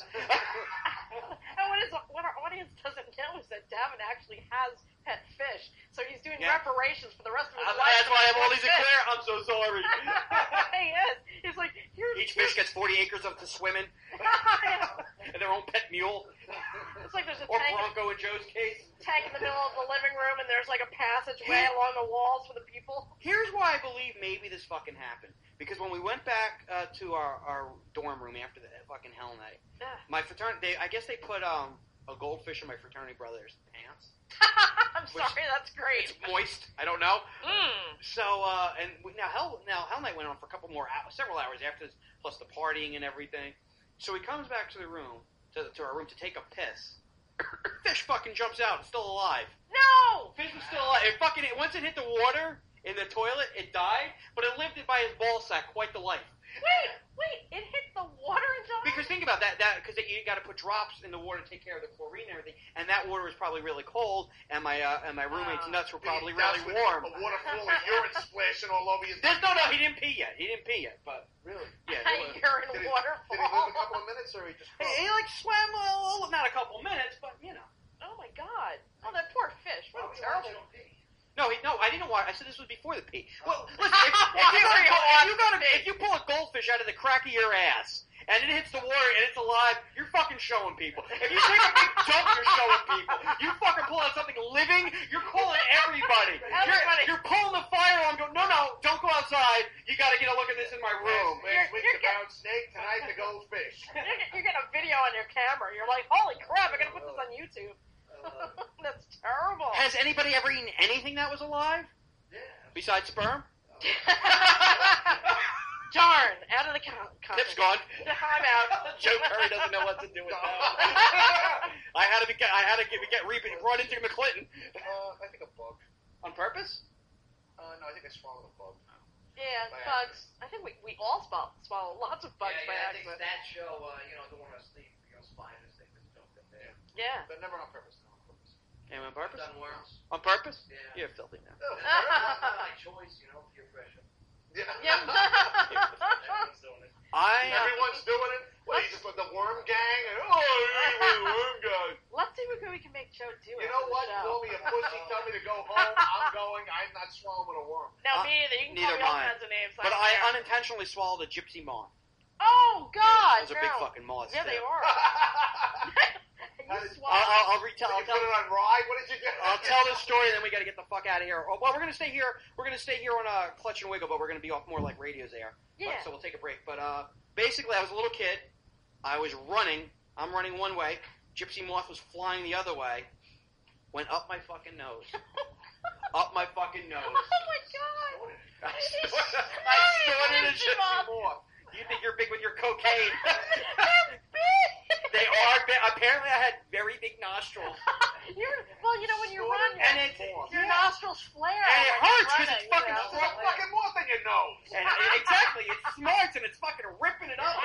and what, is, what our audience doesn't know is that Davin actually has pet fish, so he's doing Yeah. reparations for the rest of his I'm- life. That's why I have all for these fish. eclairs. I'm so sorry. He is. He's like, here's Each fish gets forty acres of to swim in, and their own pet mule, It's like there's a or tank, Bronco in Joe's case. tank in the middle of the living room, and there's like a passageway along the walls for the people. Here's why I believe maybe this fucking happened. Because when we went back uh, to our, our dorm room after the fucking hell night, Ugh. my fraternity, they, I guess they put um, a goldfish in my fraternity brother's pants. I'm Which- sorry, that's great. It's moist. I don't know. Mm. So, uh, and we, now hell, now hell night went on for a couple more hours, several hours after this, plus the partying and everything. So he comes back to the room, to, to our room to take a piss. Fish fucking jumps out. It's still alive. No! Fish was still alive. It fucking, it, once it hit the water in the toilet, it died, but it lived it by his ball sack quite the life. Wait, wait, it hit the water and died? Because think about that, that because you got to put drops in the water to take care of the chlorine and everything, and that water was probably really cold, and my uh, and my roommate's Uh, nuts were probably That's really with warm. A waterfall of urine splashing all over his. There's, no, no, he didn't pee yet. He didn't pee yet, but Really? yeah. A there was- urine Did he, waterfall. did he live a couple of minutes, or he just? He, he like swam a little, not a couple minutes, but you know. Oh my god. Oh, that poor fish. What a Why terrible. you don't pee? No, he, no, I didn't watch. I said this was before the pee. Well, listen, if, if, Why you, were you if, you watching gotta, pee? if you pull a goldfish out of the crack of your ass and it hits the water and it's alive, you're fucking showing people. If you take a big dump, you're showing people. You fucking pull out something living, you're calling everybody. Everybody. You're, you're pulling the fire alarm. Going, no, no, don't go outside. You got to get a look at this in my room. Last, You're- last week you're the bound snake, tonight the goldfish. You're, get- you're getting a video on your camera. You're like, holy crap, I'm going to put this on YouTube. Uh, That's terrible. Has anybody ever eaten anything that was alive yeah. besides sperm? Darn, out of the con- Tip's gone. I'm out. Joe Curry doesn't know what to do with that. I had to be, I had to get, get re- brought into McClinton Uh, I think a bug. on purpose. Uh, no, I think I swallowed a bug. Yeah, By bugs. I think we, we all swallow, swallow lots of bugs yeah, by yeah, I think accident. that show, uh, you know, don't want to sleep, you know, spiders, they just jumped in there. Yeah. But never on purpose. No, on purpose. Yeah, on purpose. Done worms. On purpose? Yeah. You're filthy now. Not my choice, you know, peer pressure. Yeah. Yeah. Everyone's doing it. I. Uh, Everyone's doing it. What, you just put the worm gang? And, oh, you're the worm gang. Let's see what we can make Joe do. You after know the what? show. Call me a pussy. Tell me to go home. I'm going. I'm not swallowing a worm. No, Uh, me either. You can neither call me all mine. kinds of names. but don't I care. unintentionally swallowed a gypsy moth. Oh, God. Those are no. big fucking moths. Yeah, they too. are. How you did- swallow. I'll, I'll, I'll retell. Did I'll you tell. put it on rye? What did you do? I'll tell this story, and then we got to get the fuck out of here. Oh, well, we're gonna stay here. We're gonna stay here on uh, Clutch and Wiggle, but we're gonna be off more like radios there. Yeah. So we'll take a break. But uh, basically, I was a little kid. I was running. I'm running one way. Gypsy moth was flying the other way. Went up my fucking nose. Up my fucking nose. Oh, my God. I He's snorted, I snorting snorted a gypsy gypsy moth. moth. You think you're big with your cocaine? They're big. They are big. Apparently, I had very big nostrils. You're, well, you know, when you run, And your, it's your yeah. nostrils flare. And it when you're hurts 'cause running, it's fucking you know? There's a fucking moth in your nose. And it- exactly, it smarts and it's fucking ripping it up.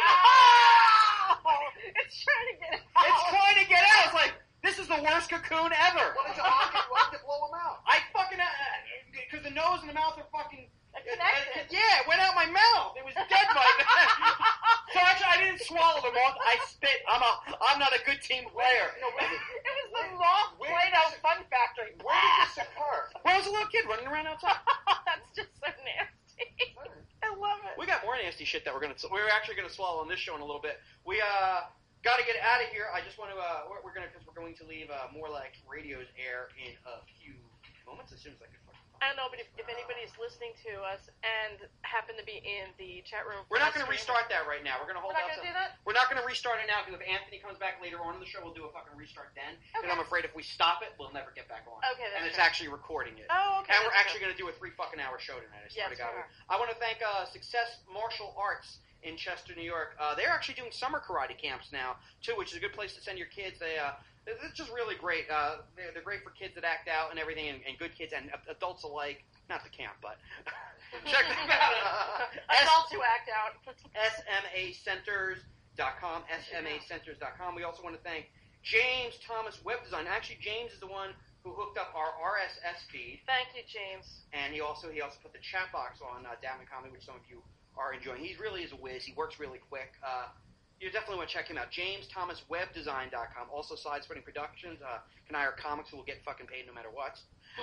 Oh, it's trying to get out. It's trying to get out. It's like, this is the worst cocoon ever. What did you lock it? Why did you blow him out? I fucking, because the nose and the mouth are fucking, Connected. yeah, it went out my mouth. It was dead by then. So actually, I didn't swallow the moth. I spit. I'm a, I'm not a good team player. No, where did, It was the moth Where Play-Doh did Fun Factory. where did this occur? When I was a little kid running around outside. That's just so nasty. I love it. We got more nasty shit that we're gonna. We're actually gonna swallow on this show in a little bit. We uh got to get out of here. I just want to. Uh, we're, we're gonna because we're going to leave uh, more like radios air in a few moments. As soon as I can. I don't know, but if, if anybody's listening to us and happen to be in the chat room, We're not going to stream- restart that right now. We're going to We're hold out. not going to some- do that. We're not going to restart it now because if Anthony comes back later on in the show, we'll do a fucking restart then. And Okay. I'm afraid if we stop it, we'll never get back on. Okay, And that's it's fair. actually recording it. Oh, okay. And we're that's actually good. going to do a three fucking hour show tonight. I swear Yes, to God. we are. I want to thank uh, Success Martial Arts in Chester, New York. Uh, they're actually doing summer karate camps now too, which is a good place to send your kids. They uh, it's just really great. Uh, they're, they're great for kids that act out and everything, and, and good kids and adults alike. Not the camp, but check them out. Adults who act out. S M A Centers dot com, S M A Centers dot com. We also want to thank James Thomas Web Design. Actually, James is the one who hooked up our R S S feed, Thank you, James. and he also he also put the chat box on uh, Down and Comedy, which some of you are enjoying. He really is a whiz. He works really quick. Uh, you definitely want to check him out. James Thomas Web Design dot com. Also, Side Spreading Productions. Uh, can hire comics who will get fucking paid no matter what.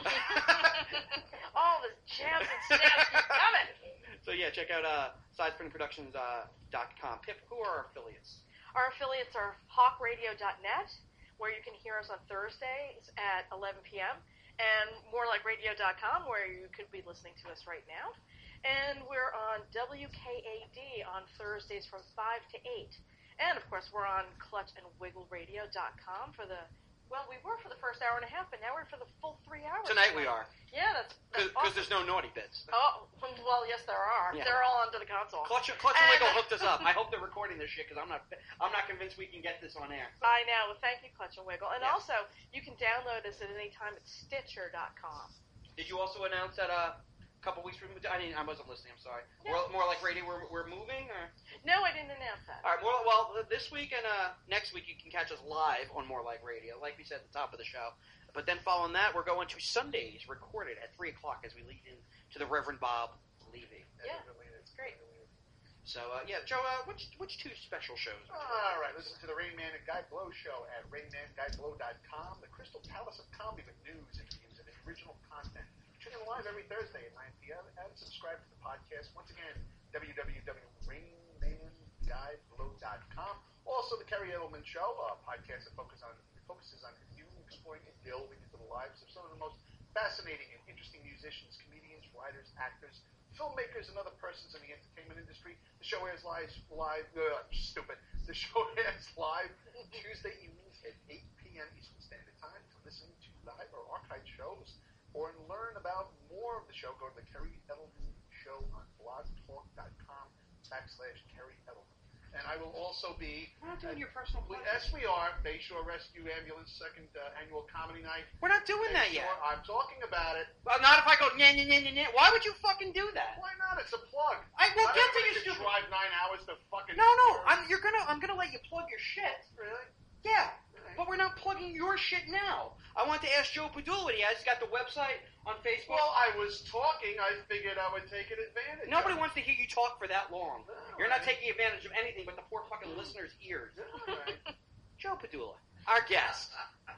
All the jabs and stabs keep coming. So yeah, check out uh, Side Spreading Productions dot com. Pip, who are our affiliates? Our affiliates are hawk radio dot net, where you can hear us on Thursdays at eleven p.m., and more like radio dot com, where you could be listening to us right now. And we're on W K A D on Thursdays from five to eight. And, of course, we're on clutch and wiggle radio dot com for the, well, we were for the first hour and a half, but now we're for the full three hours. Tonight we are. Yeah, that's Because that's awesome. there's no naughty bits. Oh, well, yes, there are. Yeah. They're all under the console. Clutch, Clutch and And- Wiggle hooked us up. I hope they're recording this shit because I'm not I'm not convinced we can get this on air. I know. Well, thank you, Clutch and Wiggle. And Yes. also, you can download us at any time at Stitcher dot com. Did you also announce that uh, a couple weeks from I mean I wasn't listening. I'm sorry. No. More, more like radio. We're, we're moving. Or? No, I didn't announce that. All right. More, well, this week and uh, next week you can catch us live on More Like Radio, like we said at the top of the show. But then following that, we're going to Sundays recorded at three o'clock as we lead in to the Reverend Bob Levy. Yeah, it's great. So uh, yeah, Joe, uh, which which two special shows? All right, listen to the Rain Man and Guy Blow show at rain man guy blow dot com, the Crystal Palace of Comedy with news, interviews, and original content. Tune in live every Thursday at nine p.m. and subscribe to the podcast. Once again, w w w dot rain man guy blow dot com. Also, the Kerry Edelman Show, a podcast that focuses on focuses on reviewing, exploring, and delving into the lives of some of the most fascinating and interesting musicians, comedians, writers, actors, filmmakers, and other persons in the entertainment industry. The show airs live, live, uh, stupid. The show airs live Tuesday evenings at eight p.m. Eastern Standard Time. To listen to live or archived shows or learn about more of the show, go to the Kerry Edelman Show on blog talk dot com backslash Kerry Edelman. And I will also be... We're not doing your personal We, podcast. yes, we are. Bayshore Rescue Ambulance second uh, annual comedy night. We're not doing that yet. Bayshore, I'm talking about it. Well, not if I go nah, nah, nah, nah, nah. Why would you fucking do that? Why not? It's a plug. I will Not get to everybody your can stupid. drive nine hours to fucking. No, no, I'm you're gonna I'm gonna let you plug your shit. Really? Yeah, but we're not plugging your shit now. I want to ask Joe Padula what he has. He's got the website on Facebook. Well, I was talking. I figured I would take an advantage. Nobody of it. wants to hear you talk for that long. You're not taking advantage of anything but the poor fucking listeners' ears. All right. Joe Padula, our guest. Uh,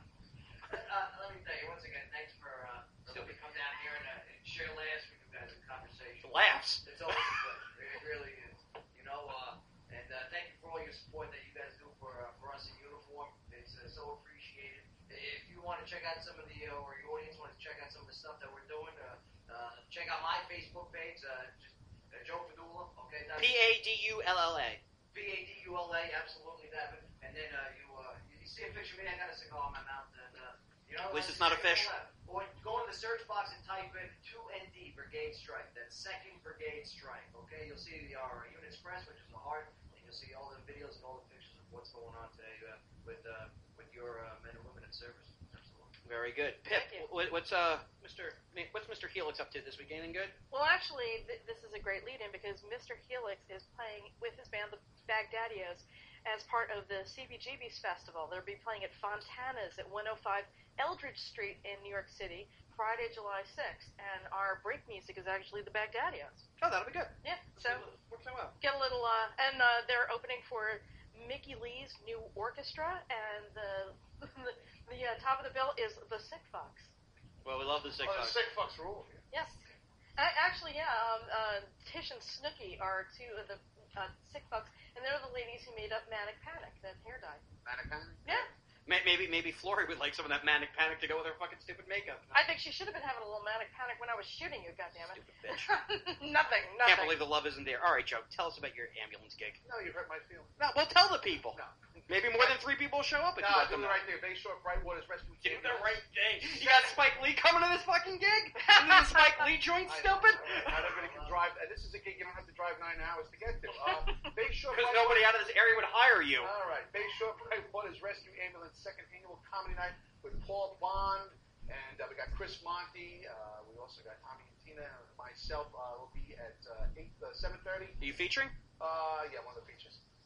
let me tell you, once again, thanks for uh, for letting me come down here and, uh, and share laughs with you guys in conversation. Laughs. It's always a pleasure. It really is. You know, uh, and uh, thank you for all your support that you guys do for uh, for us in uniform. It's uh, so appreciated. If you want to check out some of the, uh, or your audience wants to check out some of the stuff that we're doing, uh, uh, check out my Facebook page, uh, just uh, Joe Padula. Okay. that's- P A D U L L A. P A D U L A, absolutely, Devin. And then uh, you uh, you see a picture of me, I got a cigar in my mouth, and uh, you know. At least like, it's not a check fish. it out. Or go in the search box and type in two N D Brigade Strike. That's Second Brigade Strike. Okay, you'll see our uh, Unit Express, which is a heart, and you'll see all the videos and all the pictures of what's going on today uh, with uh, with your uh, men and women in service. Absolutely. Very good. Pip, Thank you. wh- what's uh Mister what's Mister Helix up to this week? Anything good? Well, actually, th- this is a great lead-in because Mister Helix is playing with his band, the Baghdadios, as part of the C B G B's Festival. They'll be playing at Fontana's at one oh five Eldridge Street in New York City, Friday, July sixth. And our break music is actually the Baghdadios. Oh, that'll be good. Yeah, so Works out well. get a little, uh, and uh, they're opening for Mickey Lee's new orchestra, and the the, the uh, top of the bill is the Sick Fox. Well, we love the six. Oh, the sick fucks rule. Yes. I, actually, yeah, um, uh, Tish and Snooky are two of the uh, Sick Fucks, and they're the ladies who made up Manic Panic, that hair dye. Mannequin? Yeah. May- Maybe maybe Flory would like some of that manic panic to go with her fucking stupid makeup. I think she should have been having a little Manic Panic when I was shooting you, goddammit. Stupid bitch. nothing, Can't nothing. believe the love isn't there. All right, Joe, tell us about your ambulance gig. No, you hurt my feelings. No, well, tell the people. No. Maybe more than three people will show up if No, you let do them the know. right thing. Bayshore Brightwater's Rescue Do Team. the right thing. You got Spike Lee coming to this fucking gig? Isn't this Spike Lee joint I- stupid? Not everybody can drive. And this is a gig you don't have to drive nine hours to get to. Uh, Bayshore Because Brightwater- nobody out of this area would hire you. All right, Bayshore Brightwater's Rescue Ambulance second annual comedy night with Paul Bond, and uh, we got Chris Monty. Uh, we also got Tommy and Tina and myself. Uh, will be at uh, eight, uh, seven thirty. Are you featuring? Uh, yeah, one of the features.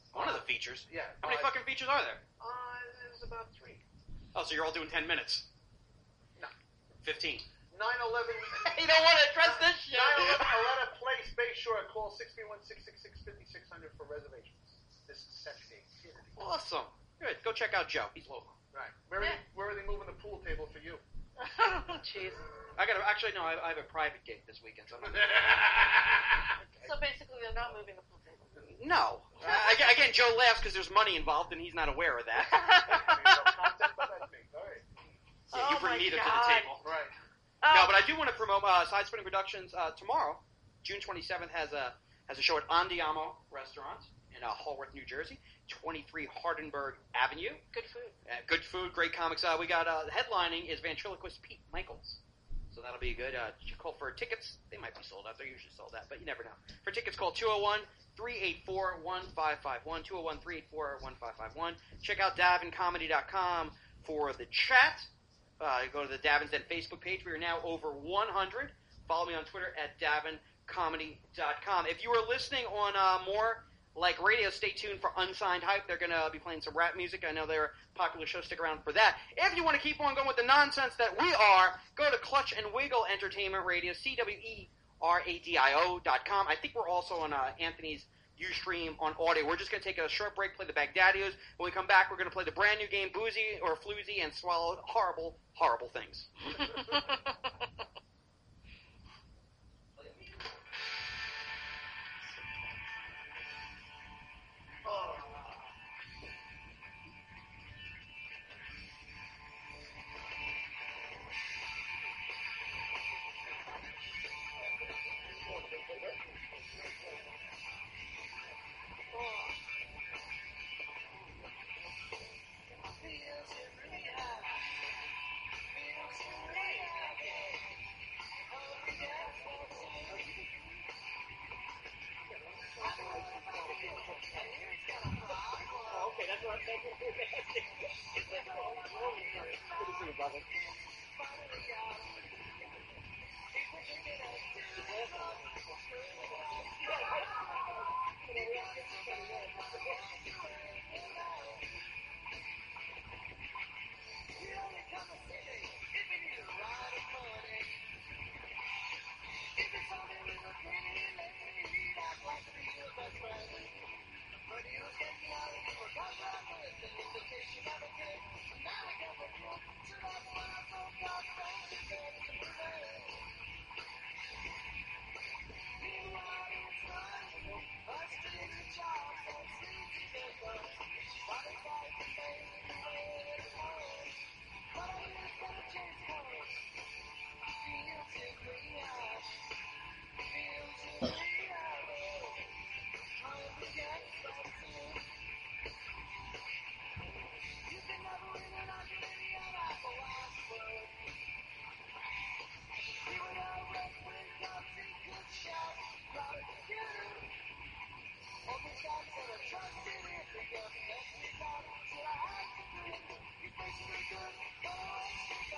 One of the features. Yeah. How many uh, fucking features are there? Uh, there's about three. Oh, so you're all doing ten minutes. No. Fifteen. nine eleven. You don't want to address this shit. nine eleven Aletta Place, Bayshore. Call six three one, six six six, five six zero zero for reservations. This is Saturday. Awesome. Good. Go check out Joe. He's local. Right. Where, Yeah. are they, where are they moving the pool table for you? Jeez. I got to actually no. I, I have a private gig this weekend. So I'm not So basically, they're not moving the pool table. no. Uh, again, again, Joe laughs because there's money involved, and he's not aware of that. Content, but that's me. All right. Yeah, you Oh bring my neither to God. the table. Right. Oh, No, but I do want to promote uh, Side Spinning Productions uh, tomorrow. June twenty-seventh has a has a show at Andiamo Restaurant in uh, Haworth, New Jersey, twenty-three Hardenberg Avenue. good food. Uh, good food, great comics. Uh, we got uh, headlining is ventriloquist Pete Michaels, so that'll be good. Uh, you call for tickets; they might be sold out. They're usually sold out, but you never know. For tickets, call two zero one, three eight four, one five five one, two zero one, three eight four, one five five one. Check out davin comedy dot com for the chat. Uh, go to the Davin's Den Facebook page. We are now over one hundred. Follow me on Twitter at davin comedy dot com. If you are listening on uh, more like radio, stay tuned for Unsigned Hype. They're going to be playing some rap music. I know they're a popular show. Stick around for that. If you want to keep on going with the nonsense that we are, go to Clutch and Wiggle Entertainment Radio, C W E R A D I O dot com. I think we're also on uh, Anthony's Ustream on audio. We're just going to take a short break, play the Baghdadios. When we come back, we're going to play the brand new game, Boozy or Floozy, and swallow horrible, horrible things.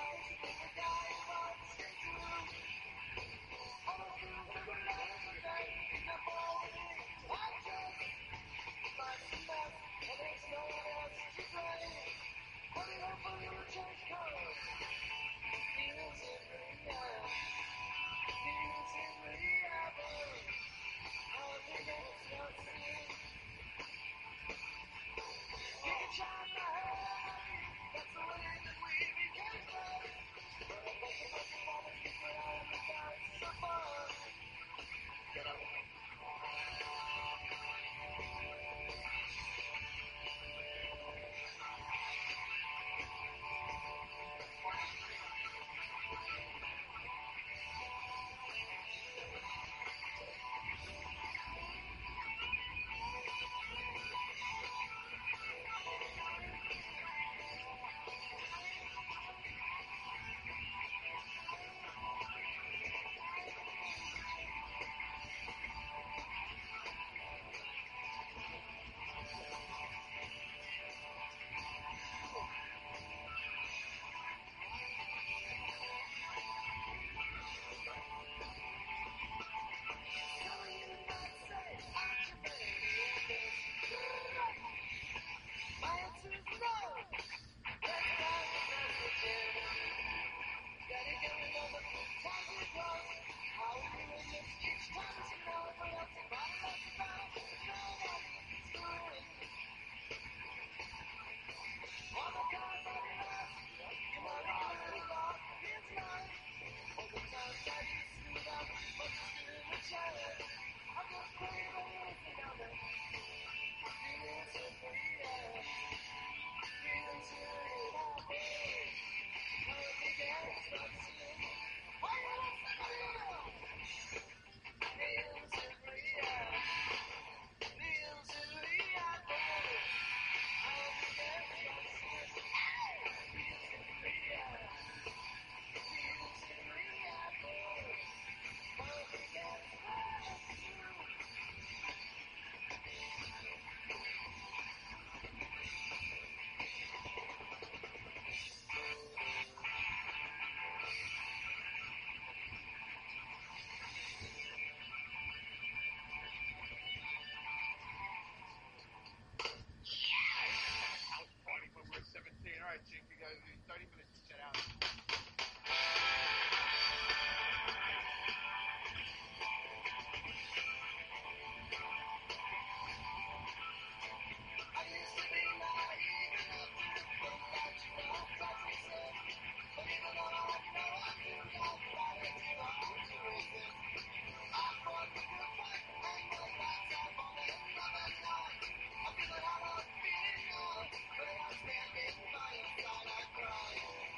Thank you. you know, thirty minutes to set out. But I'm standing by your side, I cry.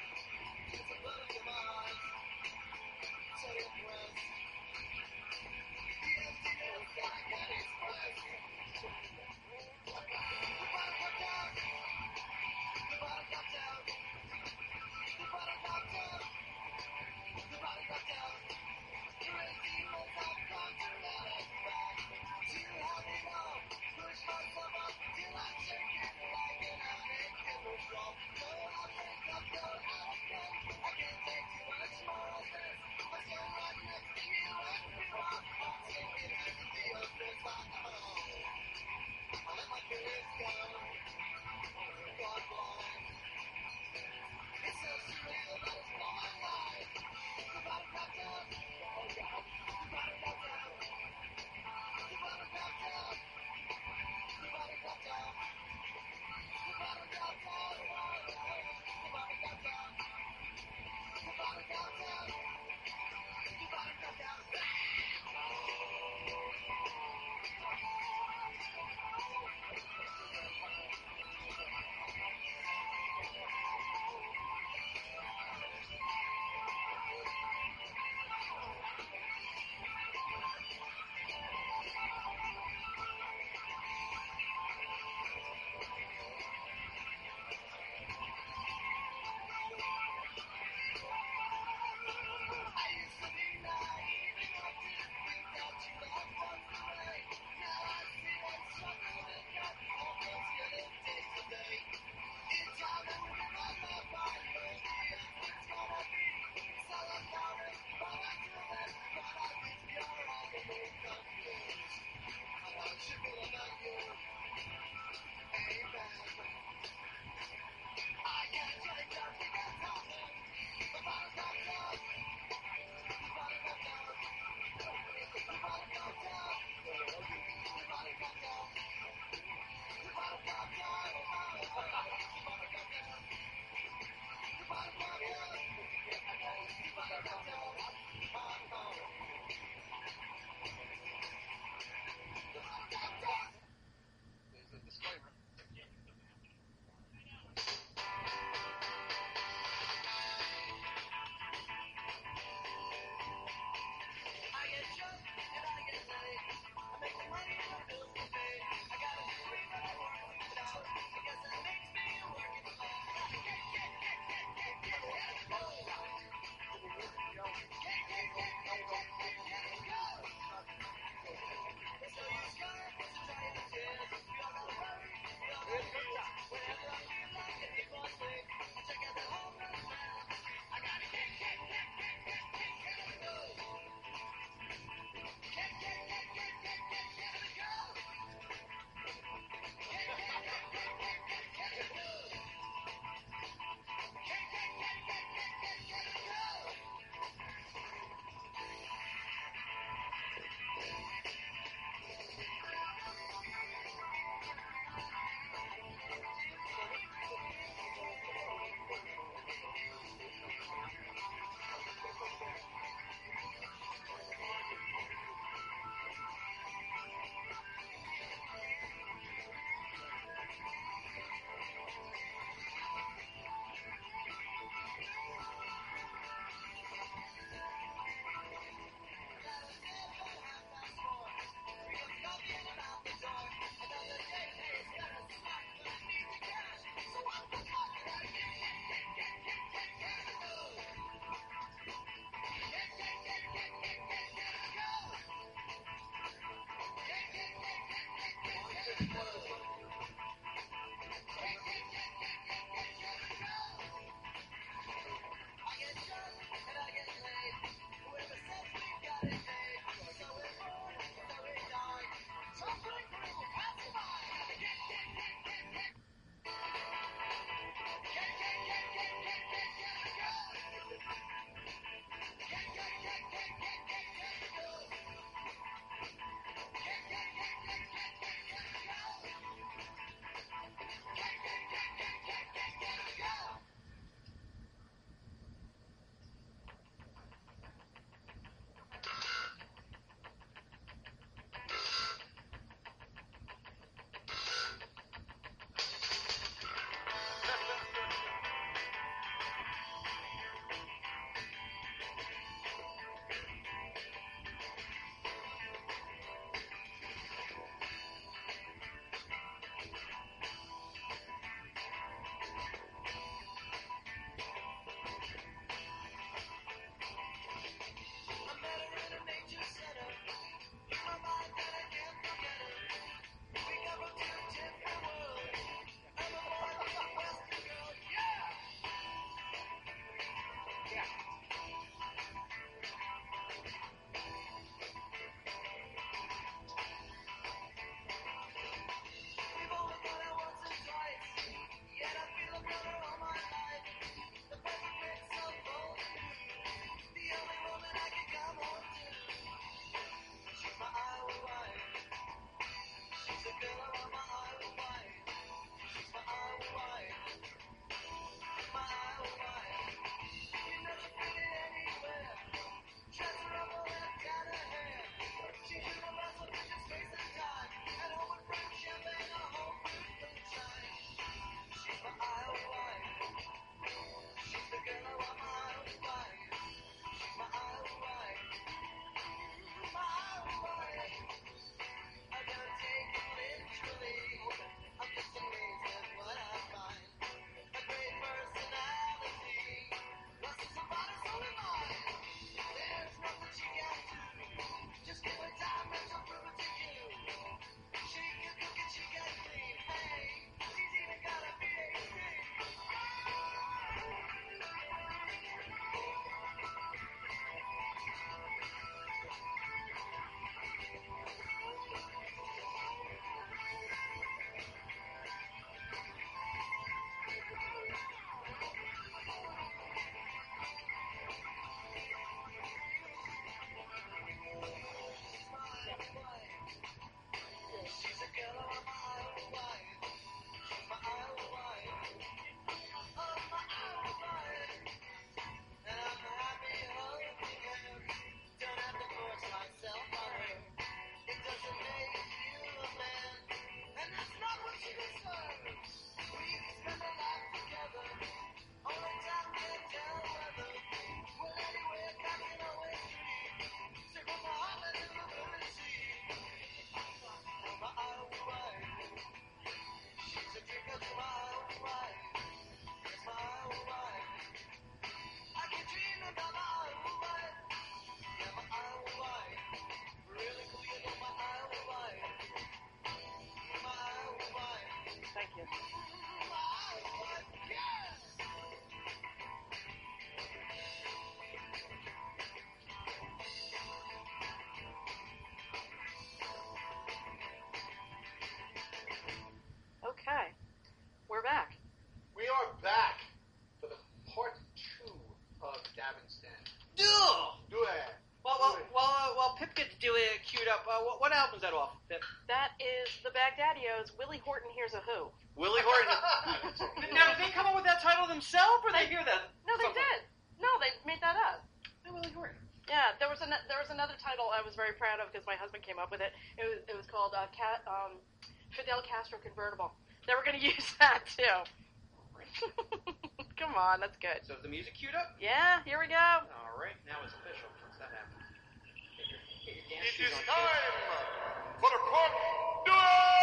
Davin's Den. Ugh! Do it. Well, well, well, uh, well, Pip gets to do it queued up. Uh, what, what album's that off, Pip? That is the Baghdaddios. Willie Horton Hears a Who. Willie Horton. Now, did they come up with that title themselves, or they hear that? No, they somewhere? did. No, they made that up. Oh, Willie Horton. Yeah, there was an, there was another title I was very proud of because my husband came up with it. It was it was called uh, Ca- um, Fidel Castro Convertible. They were going to use that too. Come on, that's good. So is the music queued up? Yeah, here we go. All right, now it's official. Once that happens. Get your, get your dance It shoes is on. time for the Pop Duel!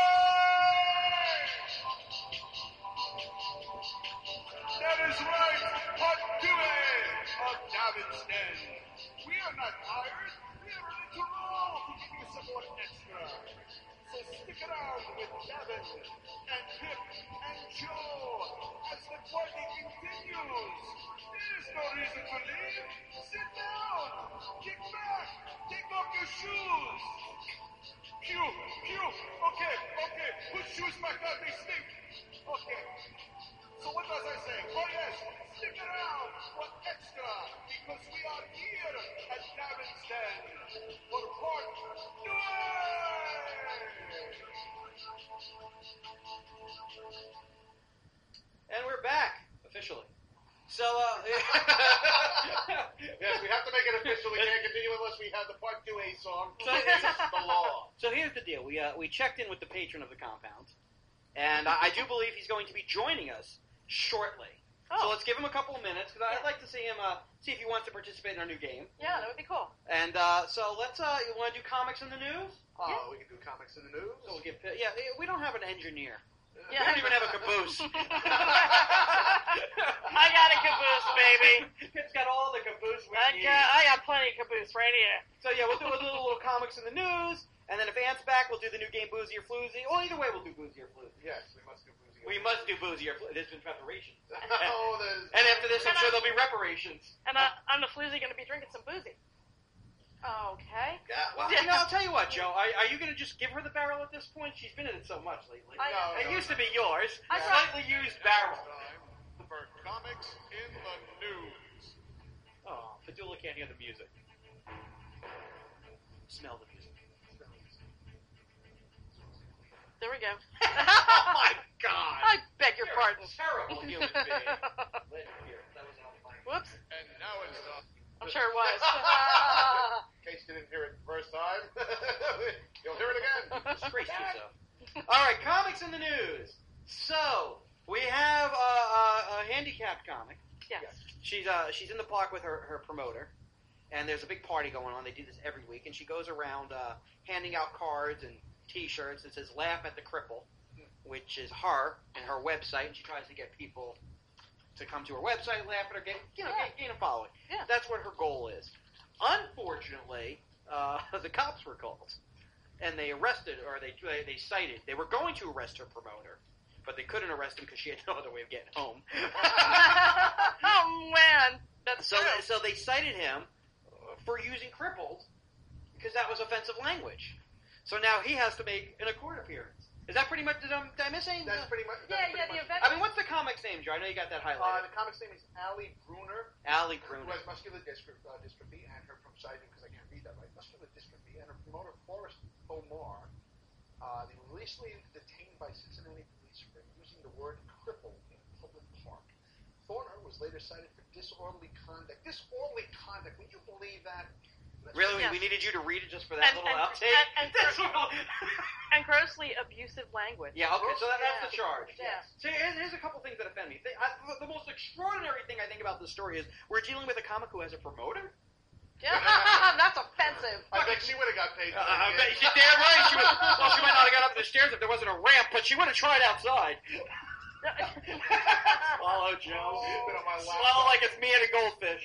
That is right, Pop Duel of Davin's Den. We are not tired. We are ready to roll to give you some more extra. So stick around with Davin and Pip and Joe as the party continues. There is no reason to leave. Sit down. Kick back. Take off your shoes. Pew, pew. Okay, okay. Put shoes back on. They stink. Okay. So what was I saying? Oh yes, stick around for extra because we are here at Davin's Den for Part Duel! And we're back, officially. So, uh... Yes, we have to make it official. We can't continue unless we have the Part two A song. So- This is the law. So here's the deal. We uh, we checked in with the patron of the compound, and I, I do believe he's going to be joining us shortly. So Oh, let's give him a couple of minutes, because I'd Yeah. like to see him, uh, see if he wants to participate in our new game. yeah, that would be cool. And uh, so let's, uh, you want to do comics in the news? Oh, Yeah. we can do comics in the news. So we'll get, yeah, we don't have an engineer. We Yeah. don't even have a caboose. I got a caboose, baby. It's got all the caboose we I need. got, I got plenty of caboose right here. So yeah, we'll do a little, little comics in the news, and then if Ant's back, we'll do the new game Boozy or Floozy. Well, either way, we'll do Boozy or Floozy. Yes, we must do boozy. We must do Boozy or Floozy. There's been preparation. Oh, there's... And after this, I'm sure there'll be reparations. And I, I'm the floozy going to be drinking some boozy. Okay. Yeah, well, you know, I'll tell you what, Joe. Are, are you going to just give her the barrel at this point? She's been in it so much lately. I No, It no, used no. to be yours. I A brought- slightly used barrel. Time for comics in the news. Oh, Fadula can't hear the music. Smell the music. There we go. Oh my God! I beg your You're pardon. a terrible human being. Let it hear. That was on fire. Whoops. And now it's uh, I'm sure it was. in case you didn't hear it the first time, you'll hear it again. Disgrace yourself. All right, comics in the news. So we have a, a, a handicapped comic. Yes. She's uh she's in the park with her, her promoter, and there's a big party going on. They do this every week, and she goes around uh, handing out cards and T-shirts that says "Laugh at the Cripple," which is her and her website, and she tries to get people to come to her website, laugh at her, get you know, Yeah. gain, gain a following. Yeah. That's what her goal is. Unfortunately, uh, the cops were called, and they arrested, or they they, they cited. They were going to arrest her promoter, but they couldn't arrest him because she had no other way of getting home. Oh man, that's so, true. so they cited him for using crippled because that was offensive language. So now he has to make an a court appearance. Is that pretty much? Did, um, did I miss anything? That's pretty much. That's Yeah, pretty yeah, the much, event. I mean, what's the comic's name, Joe? I know you got that Uh, highlighted. the comic's name is Allie Bruner, Allie who Bruner. has muscular dystrophy, uh, dystrophy and her from citing because I can't read that right. Muscular dystrophy and her promoter Forrest Omar. Uh, they were recently detained by Cincinnati police for using the word cripple in public park. Thorner was later cited for disorderly conduct. Disorderly conduct. Would you believe that? That's Really, Yes. we needed you to read it just for that And- little and- outtake. and- and- That's what- And grossly abusive language. yeah, okay, so that, that's the Yeah. charge. Yeah. See, here's, here's a couple things that offend me. They, I, the most extraordinary thing I think about this story is we're dealing with a comic who has a promoter. Yeah. That's offensive. I bet she would have got paid. Uh, for that, I yeah. bet she's damn right. She was, well, she might not have got up the stairs if there wasn't a ramp, but she would have tried outside. Swallow, Joe. Been on my lap. Swallow like it's me and a goldfish.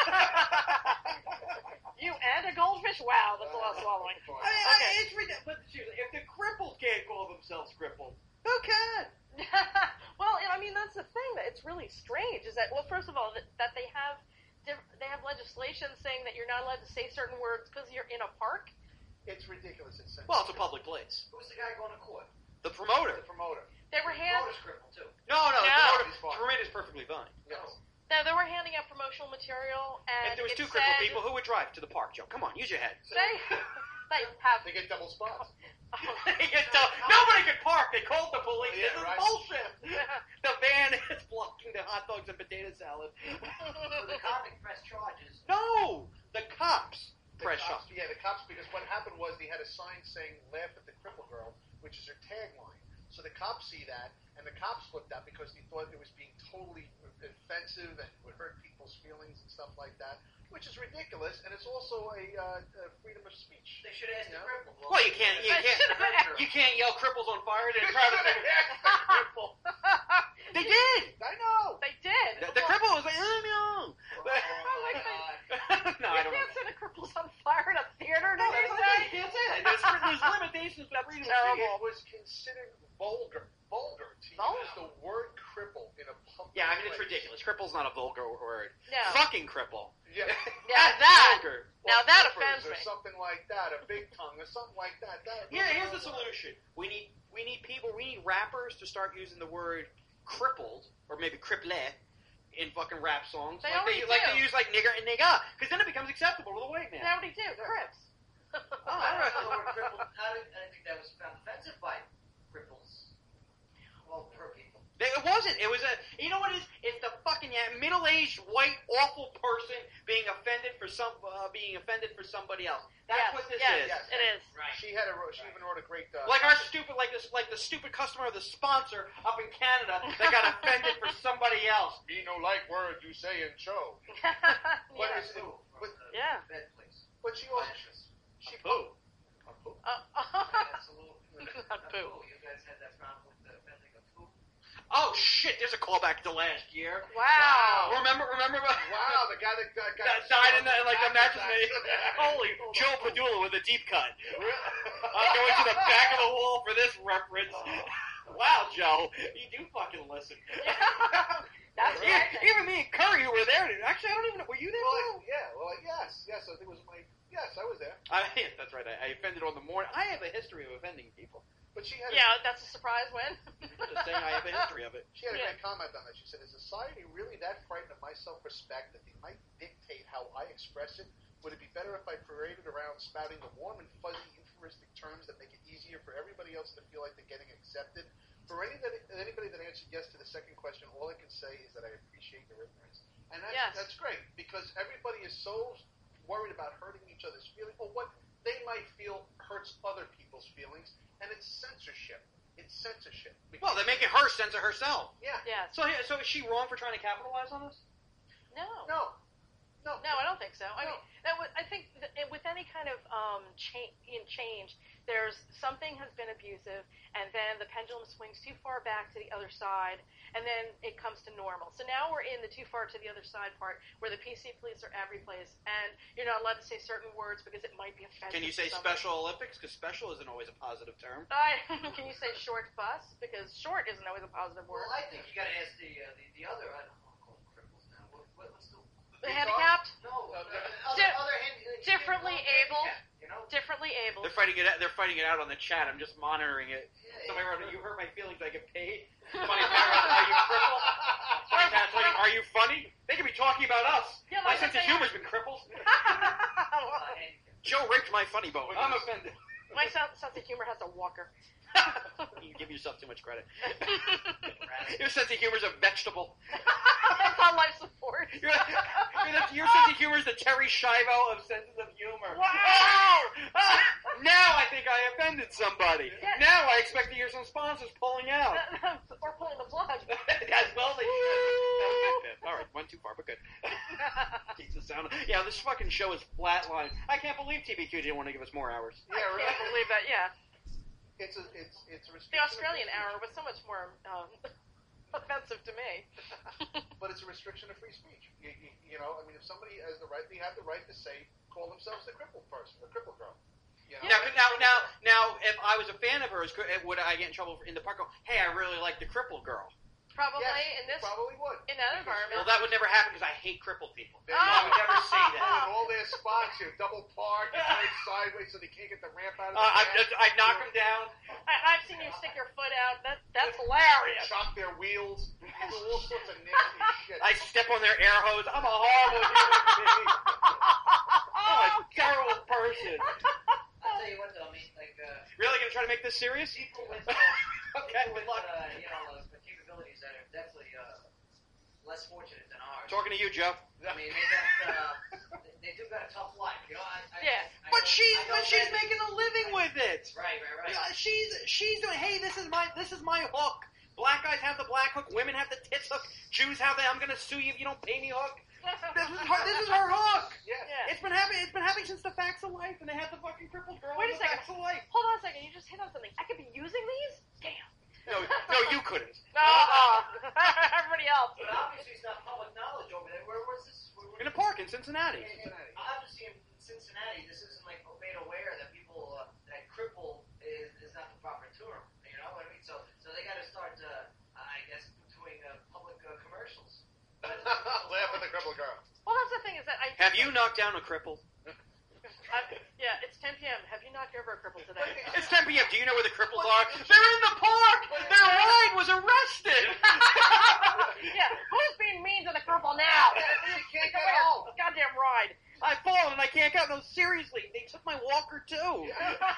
You and a goldfish? Wow, that's a lot of swallowing. I mean, I, Okay. it's ridiculous. But seriously, if the crippled can't call themselves crippled, who can? Well, I mean, that's the thing. That it's really strange. Is that well, first of all, that, that they have diff- they have legislation saying that you're not allowed to say certain words because you're in a park. It's ridiculous. It's sensitive. Well, it's a public place. Who's the guy going to court? The promoter. The promoter. They were The hand. promoter's crippled too. No, no, the No. promoter, He's fine. promoter is perfectly fine. Yes. No, they were handing out promotional material, and If there was it two crippled said people, who would drive to the park, Joe? Come on, use your head. They, they have. They get double spots. They get to- Nobody could park. They called the police. Yeah, this is right. bullshit. The van is blocking the hot dogs and potato salad. So the convict pressed charges. No, the cops The press cops, shot. yeah, the cops, because what happened was they had a sign saying, laugh at the cripple girl, which is her tagline. So the cops see that, and the cops flipped out because they thought it was being totally offensive and would hurt people's feelings and stuff like that, which is ridiculous, and it's also a, uh, a freedom of speech. They should ask You the know? cripple. Well, you can't. You They can't. should've- You can't yell "cripples on fire" and try to say cripple. they did. I know. They did. The, the cripple was like, "I'm young." Oh, my God. no, You I don't can't know. say the cripples on fire in a theater, No, did that's they what say? I can't say that. There's, there's limitations to freedom of speech. It was considered vulgar. Vulgar to Vulgar? use the word cripple in a public Yeah, I mean it's place. ridiculous. Cripple's not a vulgar word. No. Fucking cripple. Yeah. Yeah, That's that. vulgar. Now Or that flippers offends or me. something like that, a big tongue or something like that. that Yeah, here's the solution. We need we need people, we need rappers to start using the word crippled or maybe cripple in fucking rap songs. They like already they like do. they use like nigger and nigga, because then it becomes acceptable to the white man. They already do. Crips. Oh, I all right. don't know the word cripple. I didn't, I didn't think that was found offensive by cripples. Well, per people. It wasn't. It was a. You know what it is? It's the fucking yeah, middle-aged white awful person being offended for some uh, being offended for somebody else. That's yes, what this yes, is. Yes. It is. Right. She had a. She even wrote a great. Uh, Like our stupid, like this, like the stupid customer of the sponsor up in Canada that got offended for somebody else. Me no like word you say in show. But yeah. it's- Poo from but- the Yeah. bed place. But she also. Mattress. She Poo. Uh, That's a little. Not poo. You guys had that problem with the vending of poo? Oh shit! There's a callback to last year. Wow. Remember? Remember? Wow, the guy that got, got That died in the, like the mattress. accident. Holy Joe Padula with a deep cut. I'm going to the back of the wall for this reference. Wow, Joe, you do fucking listen. That's even, right. even me and Curry who were there. Actually, I don't even know. Were you there? Well, Joe? yeah, well, yes, yes. I think it was my. Yes, I was there. I, yes, that's right. I, I offended on the morning. I have a history of offending people. But she had. Yeah, that's a surprise win. Just saying, I have a history of it. She had a Yeah. great comment on that. She said, "Is society really that frightened of my self-respect that they might dictate how I express it? Would it be better if I paraded around spouting the warm and fuzzy euphemistic terms that make it easier for everybody else to feel like they're getting accepted? For anybody, anybody that answered yes to the second question, all I can say is that I appreciate their ignorance." And that's, Yes. that's great, because everybody is so worried about hurting each other's feelings, or what they might feel hurts other people's feelings, and it's censorship. It's censorship. Well, they're making her censor herself. Yeah. Yes. So, so is she wrong for trying to capitalize on this? No. No. No. No, I don't think so. I No. mean, that would, I think that it- with any kind of um, cha- in change, there's something has been abusive, and then the pendulum swings too far back to the other side, and then it comes to normal. So now we're in the too far to the other side part, where the P C police are every place, and you're not allowed to say certain words because it might be offensive. Can you say to somebody. Special Olympics? Because special isn't always a positive term. I, can you say short bus? Because short isn't always a positive word. Well, I think you got to ask the, uh, the the other. I don't want to call them cripples now. What, what, what's the The handicapped, no? Uh, Uh, the- other, Di- other hand, you can't differently call them able. handicapped, You know. differently able. They're fighting it. Out, they're fighting it out on the chat. I'm just monitoring it. Yeah, Somebody yeah. wrote, "You hurt my feelings. I get paid." Somebody wrote, "Are you crippled?" Somebody chat's writing, "Are you funny?" They could be talking about us. Yeah, My like sense of they humor's are. been crippled. Uh, handicapped. Joe raped my funny bone. I'm offended. My sense sense of humor has a walker. You give yourself too much credit. Your sense of humor's a vegetable. That's on life support. Your, your, your sense of humor is the Terry Schiavo of senses of humor. Wow! Oh! Ah! Now I think I offended somebody. Yeah. Now I expect to hear some sponsors pulling out. Or pulling the plug. As well, they all right, went too far, but good. Keeps the sound. Yeah, this fucking show is flatline. I can't believe T B Q didn't want to give us more hours. I Yeah, can't right. believe that. Yeah, It's a, it's, it's a the restriction. Australian hour was so much more um, offensive to me. But it's a restriction of free speech. You, you, you know, I mean, if somebody has the right, they have the right to say, call themselves the crippled person, the crippled girl. You know? Now, now, now, now, if I was a fan of hers, could- would I get in trouble in the park? Go, hey, I really like the crippled girl. Probably Yes, in this probably would. in that environment. Well, that would never happen because I hate crippled people. They Oh. I would never say In that. all their spots, you double park, you turn sideways so they can't get the ramp out of Uh, the I'd, ramp. I'd knock them down. I, I've seen you stick your foot out. That that's hilarious. Shock their wheels. You do all sorts of nasty shit. I step on their air hose. I'm a horrible human being. I'm a terrible person. I'll tell you what, though, I mean, like, uh, Really gonna try to make this serious? people with, uh, Okay, people with, good luck. uh, you know, uh, capabilities that are definitely uh, less fortunate than ours. Talking to you, Joe. I mean, they got, uh, they, they do got a tough life, you know. I, I, Yeah. I But know- she's I know but she's that- making a living with it. Right, right, right. Yeah, she's she's doing. Hey, this is my this is my hook. Black guys have the black hook. Women have the tits hook. Jews have the I'm gonna sue you if you don't pay me hook. This is her. This is her hook. Yes. Yeah. It's been happening. It's been happening since the Facts of Life, and they had the fucking crippled girl. Wait on a the second. Facts of Life. Hold on a second. You just hit on something. I could be using these. Damn. No, no, you couldn't. No. Everybody else. But obviously, it's not public knowledge over there. Where was this? Where, where, In a park in Cincinnati. in- in- obviously, in Cincinnati, this isn't like made aware that people uh, that cripple is, is not the proper term. You know what I mean? So, so they got to start, uh, I guess, doing uh, public uh, commercials. Laugh at the crippled girl. Well, that's the thing is that I. Have you knocked down a cripple? I, yeah, it's ten p.m. Have you knocked over a cripple today? It's ten p.m. Do you know where the cripples are? They're in the park. Their ride was arrested. Yeah, who's being mean to the cripple now? You can't Come get here. home. Goddamn ride. I've fallen and I can't get. No, seriously, they took my walker too.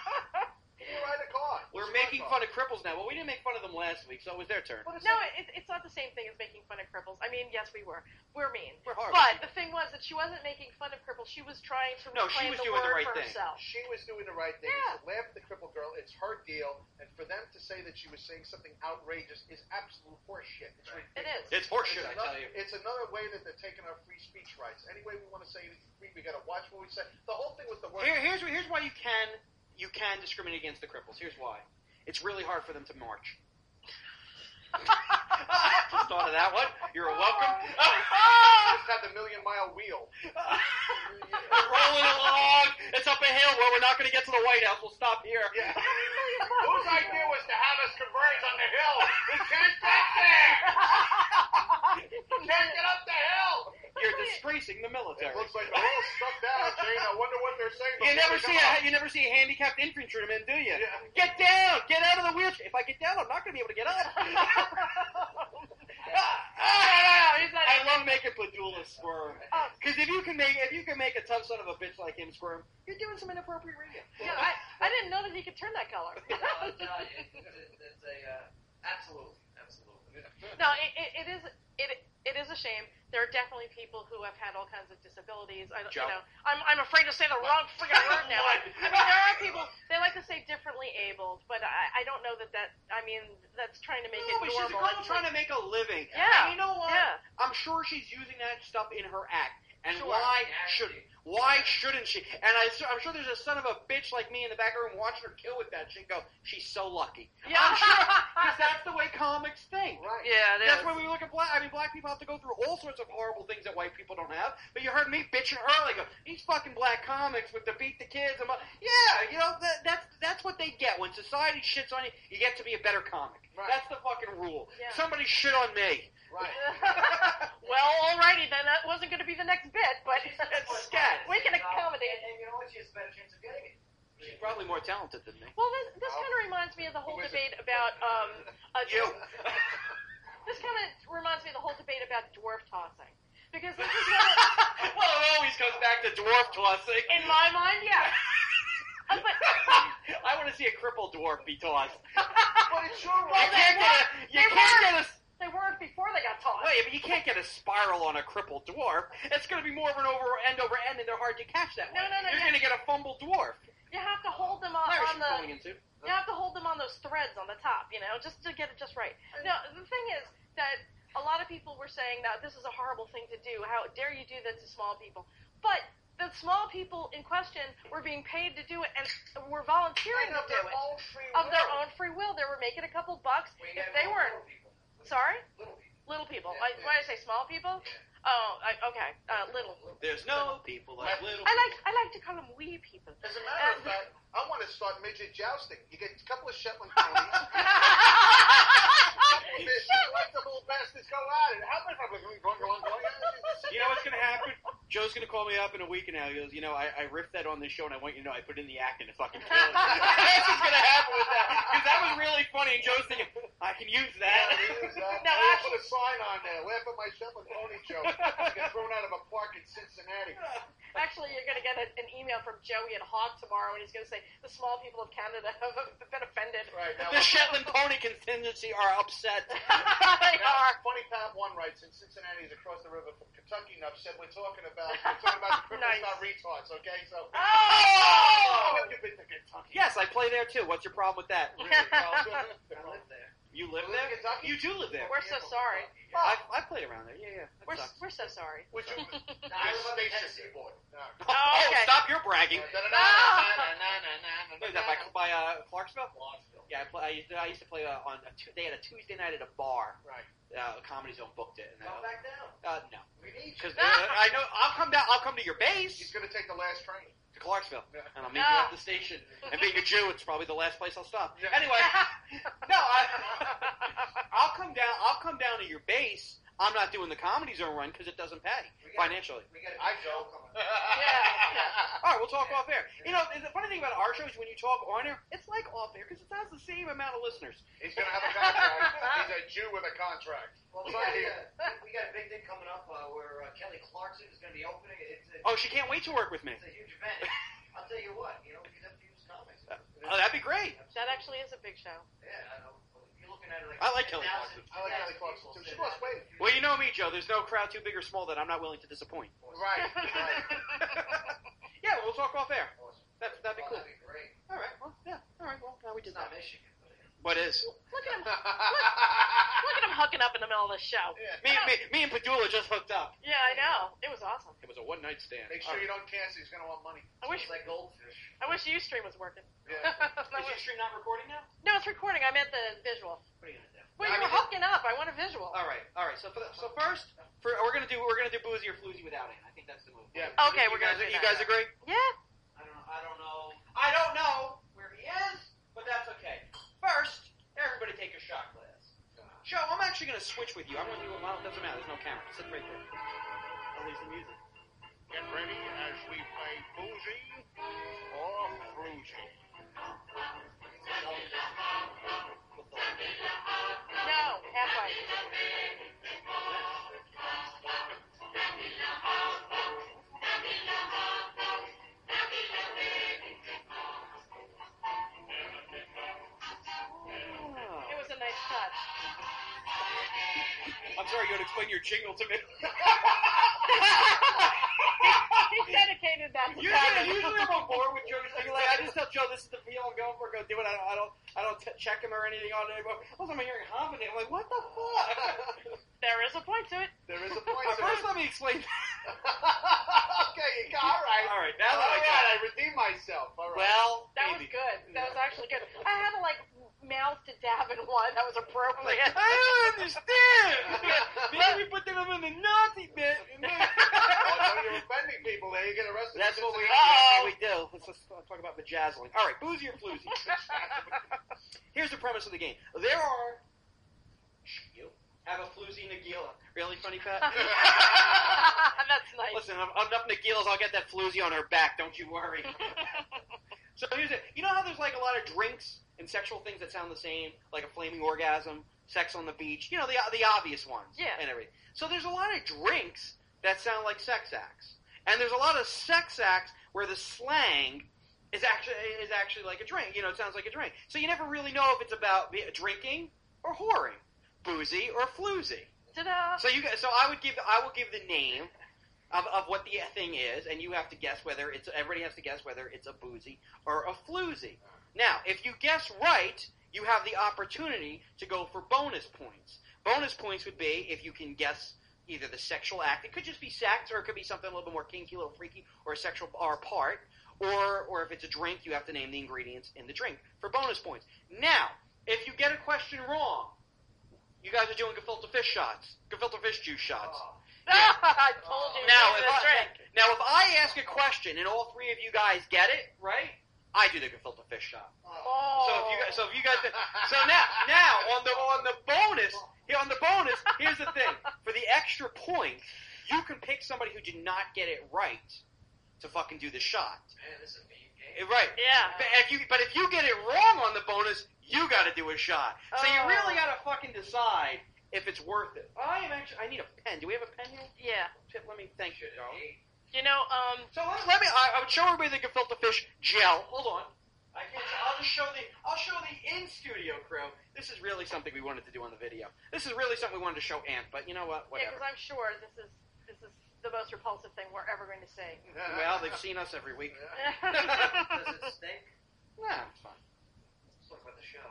You ride a car. We're making fun of cripples now. Well, we didn't make fun of them last week, so it was their turn. No, it, it's not the same thing as making fun of cripples. I mean, yes, we were. We're mean. We're hard. But the thing was that she wasn't making fun of cripples. She was trying to No, she reclaim was the doing the word right for thing. herself. She was doing the right thing. Yeah. So laugh at the crippled girl. It's her deal. And for them to say that she was saying something outrageous is absolute horseshit. It's Right. It ridiculous. is. It's horseshit, I another, tell you. It's another way that they're taking our free speech rights. Any way we want to say anything free, we got to watch what we say. The whole thing with the word. Here, here's here's why you can you can discriminate against the cripples. Here's why. It's really hard for them to march. Just thought of that one. You're welcome. Just have the million mile wheel. We're rolling along. It's up a hill. Well, we're not going to get to the White House. We'll stop here. Yeah. Whose idea was to have us converge on the hill? We can't get there. We can't get up the hill. You're disgracing the military. It looks like they're all stuck down, Shane. I wonder what they're saying. You before never they see come a up. you never see a handicapped infantryman, do you? Yeah. Get down! Get out of the wheelchair. If I get down, I'm not going to be able to get up. I love making Padula squirm. Oh. Because if you can make if you can make a tough son of a bitch like him squirm, you're doing some inappropriate radio. Yeah, I, I didn't know that he could turn that color. No, it's, uh, it, it, it's a uh, absolutely, absolutely. No, it, it, it is it it is a shame. There are definitely people who have had all kinds of disabilities. I, don't- you Joe. know, I'm I'm afraid to say the wrong freaking word now. I, I mean, there are people they like to say differently abled, but I, I don't know that that. I mean, that's trying to make No, it but she's a normal. girl It's trying like- to make a living. Yeah, And you know what? yeah. I'm sure she's using that stuff in her act. And Sure. why Yeah, should she- why shouldn't she? And I, I'm sure there's a son of a bitch like me in the back room watching her kill with that shit. Go, she's so lucky. Yeah. I'm sure because that's the way comics think. Right. Yeah, it That's is. why we look at black. I mean, black people have to go through all sorts of horrible things that white people don't have. But you heard me bitching earlier. Go, these fucking black comics with the beat the kids. I'm like, yeah, you know that, that's that's what they get when society shits on you. You get to be a better comic. Right. That's the fucking rule. Yeah. Somebody shit on me. Right. Well, alrighty then. That wasn't going to be the next bit, but It's scat. we can And, uh, accommodate. And, and you know what? She has a better chance of getting it. She's probably more talented than me. Well, this, this kind of reminds me of the whole Who is it? debate about um. A You. This kind of reminds me of the whole debate about dwarf tossing, because this is what, Well, it always comes back to dwarf tossing. in my mind, yeah. Uh, but I want to see a crippled dwarf be tossed. But it's your Well, You right. can't get a. You they can't weren't. get a. they weren't before they got tossed. Wait, but you can't get a spiral on a crippled dwarf. It's going to be more of an over end over end, and they're hard to catch that way. No, no, no, You're yeah. going to get a fumbled dwarf. You have to hold them on, Irish on the. falling into. You have to hold them on those threads on the top, you know, just to get it just right. No, the thing is that a lot of people were saying that this is a horrible thing to do. How dare you do that to small people? But the small people in question were being paid to do it and were volunteering And to of do their it. own free Of their will. own free will. They were making a couple bucks. We If have they little weren't. people. Sorry? Little people. Little people. Yeah, I, yeah. why did I say small people? Yeah. Oh, I, okay. Uh, little. There's no people like little I like people. I like to call them wee people. As a matter of fact, I want to start midget jousting. You get a couple of Shetland ponies. Let the little bastards go at it. How many of them going, going, going? You know what's going to happen? Joe's going to call me up in a week and now. He goes, you know, I, I riffed that on this show and I want you to know I put in the acting to fucking kill it. That's what's going to happen with that. Because that was really funny and Joe's thinking, I can use that. Yeah, use that. No, I'll actually- put a sign on there. Laugh at my Shetland pony joke. Get thrown out of a park in Cincinnati. Actually, you're going to get a, an email from Joey at Hawk tomorrow, and he's going to say the small people of Canada have been offended. Right now, The Shetland pony contingency are upset. They now, are. Funny Pat One writes in Cincinnati is across the river from Kentucky. Enough said we're talking about we're talking about the criminals, Nice. not retards. Okay, so. Oh! You've been to Kentucky. Yes, I play there too. What's your problem with that? Really, Carl? I live there. You live You live there? in Kentucky? You do live there. We're so sorry. I, I played around there. Yeah, yeah. That We're, sucks. we're so sorry. Would you? No, I live on the Spaceship Tennessee boy. No. Oh, Oh, okay. stop your bragging. Da, da, da, da, da, da, da, What is da, that, by, da. by uh, Clarksville? Clarksville. Yeah, I, play, I, used to, I used to play uh, on a tu- they had a Tuesday night at a bar. Right. Uh, Comedy Zone booked it. And Come I, back down. uh, no. We need you. Because uh, I know, I'll come down, I'll come to your base. He's going to take the last train. To Clarksville. Yeah. And I'll meet you No. at the station. And being a Jew, it's probably the last place I'll stop. Yeah. Anyway, no, I, I'll come down, I'll come down to your base. I'm not doing the Comedy Zone run because it doesn't pay We got- financially. We got a I show know. coming. Yeah. All right, we'll talk off air. You know, the funny thing about our show is when you talk on air, it's like off air because it has the same amount of listeners. He's going to have a contract. He's a Jew with a contract. Well, we Right got, here. uh, we got a big thing coming up uh, where uh, Kelly Clarkson is going to be opening. It's a, Oh, she can't wait to work with me. it's a huge event. I'll tell you what, you know, we could have to use comics. Oh, that'd be great. That actually is a big show. Yeah, I know. You're looking at it like I like Kelly thousand- Clarkson. I like Kelly thousand Clarkson, people too. She said lost that. weight. Well, you know me, Joe. There's no crowd too big or small that I'm not willing to disappoint. Right. Right. Yeah, we'll talk off air. Awesome. That's, that'd be Oh, cool. That'd be great. All right. Well, yeah. All right. Well, now we It's did not that. Michigan. But What is? Look at him. Look at him hooking up in the middle of the show. Yeah. Me, me, me and Padula just hooked up. Yeah, I know. It was awesome. It was a one night stand. Make sure you don't cancel. He's going to want money. I wish It's like goldfish. I wish Ustream was working. Yeah. I Is wish- your stream not recording now? No, it's recording. I meant the visual. What are you gonna do? Well, I you mean, were hooking up. I want a visual. All right. All right. So for the, so first, for we're gonna do we're gonna do Boozy or Floozy without it. I think that's the move. Yeah. Okay, You we're guys, gonna do you that. guys agree? Yeah. I don't. I don't know. I don't know where he is, but that's okay. First, everybody take a shot glass. Joe, I'm actually going to switch with you. I want you. Well, it doesn't matter. There's no camera. Sit right there. I'll leave the music. Get ready as we play Boozy or Floozy. No, halfway. Oh. It was a nice touch. I'm sorry. You want to explain your jingle to me? He dedicated that to usually, Kevin. usually I'm on board with Joe's thing. Like, I just tell Joe this is the feel I'm going for. Go do it. I don't. I don't. I don't t- check him or anything on it. Also, I'm hearing Hobbit. I'm like, what the fuck? There is a point to it. There is a point All right, to first, it. let me explain. Okay, you got all right. All right, now All that I right, got I redeemed myself. All right. Well, That was maybe. good. That was actually good. I had to like mouth to dab in one. That was Like, appropriate. I don't understand. Maybe we put them in the Nazi bit. And then... Oh, no, you're offending people there. You get arrested. That's what we, Uh-oh. that's what we do. Let's just talk about bejazzling. All right, Boozy or Floozy. Here's the premise of the game. There are... You have a Floozy Nagila. Really funny, Pat? That's nice. Listen, enough Nagilas, I'll get that Floozy on her back. Don't you worry. So here's it. You know how there's like a lot of drinks and sexual things that sound the same, like a flaming orgasm, sex on the beach, you know, the the obvious ones, Yeah. and everything. So there's a lot of drinks that sound like sex acts, and there's a lot of sex acts where the slang is actually is actually like a drink. You know, it sounds like a drink. So you never really know if it's about be- drinking or whoring, boozy or floozy. Ta-da. So you guys, so I would give I will give the name of, of what the thing is, and you have to guess whether it's everybody has to guess whether it's a boozy or a floozy. Now, if you guess right, you have the opportunity to go for bonus points. Bonus points would be if you can guess either the sexual act. It could just be sex, or it could be something a little bit more kinky, a little freaky, or a sexual or part. Or or if it's a drink, you have to name the ingredients in the drink for bonus points. Now, if you get a question wrong, you guys are doing gefilte fish shots, gefilte fish juice shots. Oh, I told you. Now, to if drink the I, drink. now, if I ask a question and all three of you guys get it, right? I do the gefilte fish shot. Oh. So if you guys, so if you guys, so now, now on the on the bonus, here on the bonus, here's the thing: for the extra point, you can pick somebody who did not get it right to fucking do the shot. Man, this is a mean Eh, game. Right. Yeah. But if you, but if you get it wrong on the bonus, you got to do a shot. So you Oh. really got to fucking decide if it's worth it. I am actually. I need a pen. Do we have a pen here? Yeah. Tip, let me thank you, Joe. You know, um, So let, let me. I, I would show everybody the gefilte fish gel. Hold on. I can't. I'll just show the. I'll show the in studio crew. This is really something we wanted to do on the video. This is really something we wanted to show Ant. But you know what? yeah, Whatever. because I'm sure this is this is the most repulsive thing we're ever going to see. Well, they've seen us every week. Does it stink? Nah, it's fine. Let's talk about the show.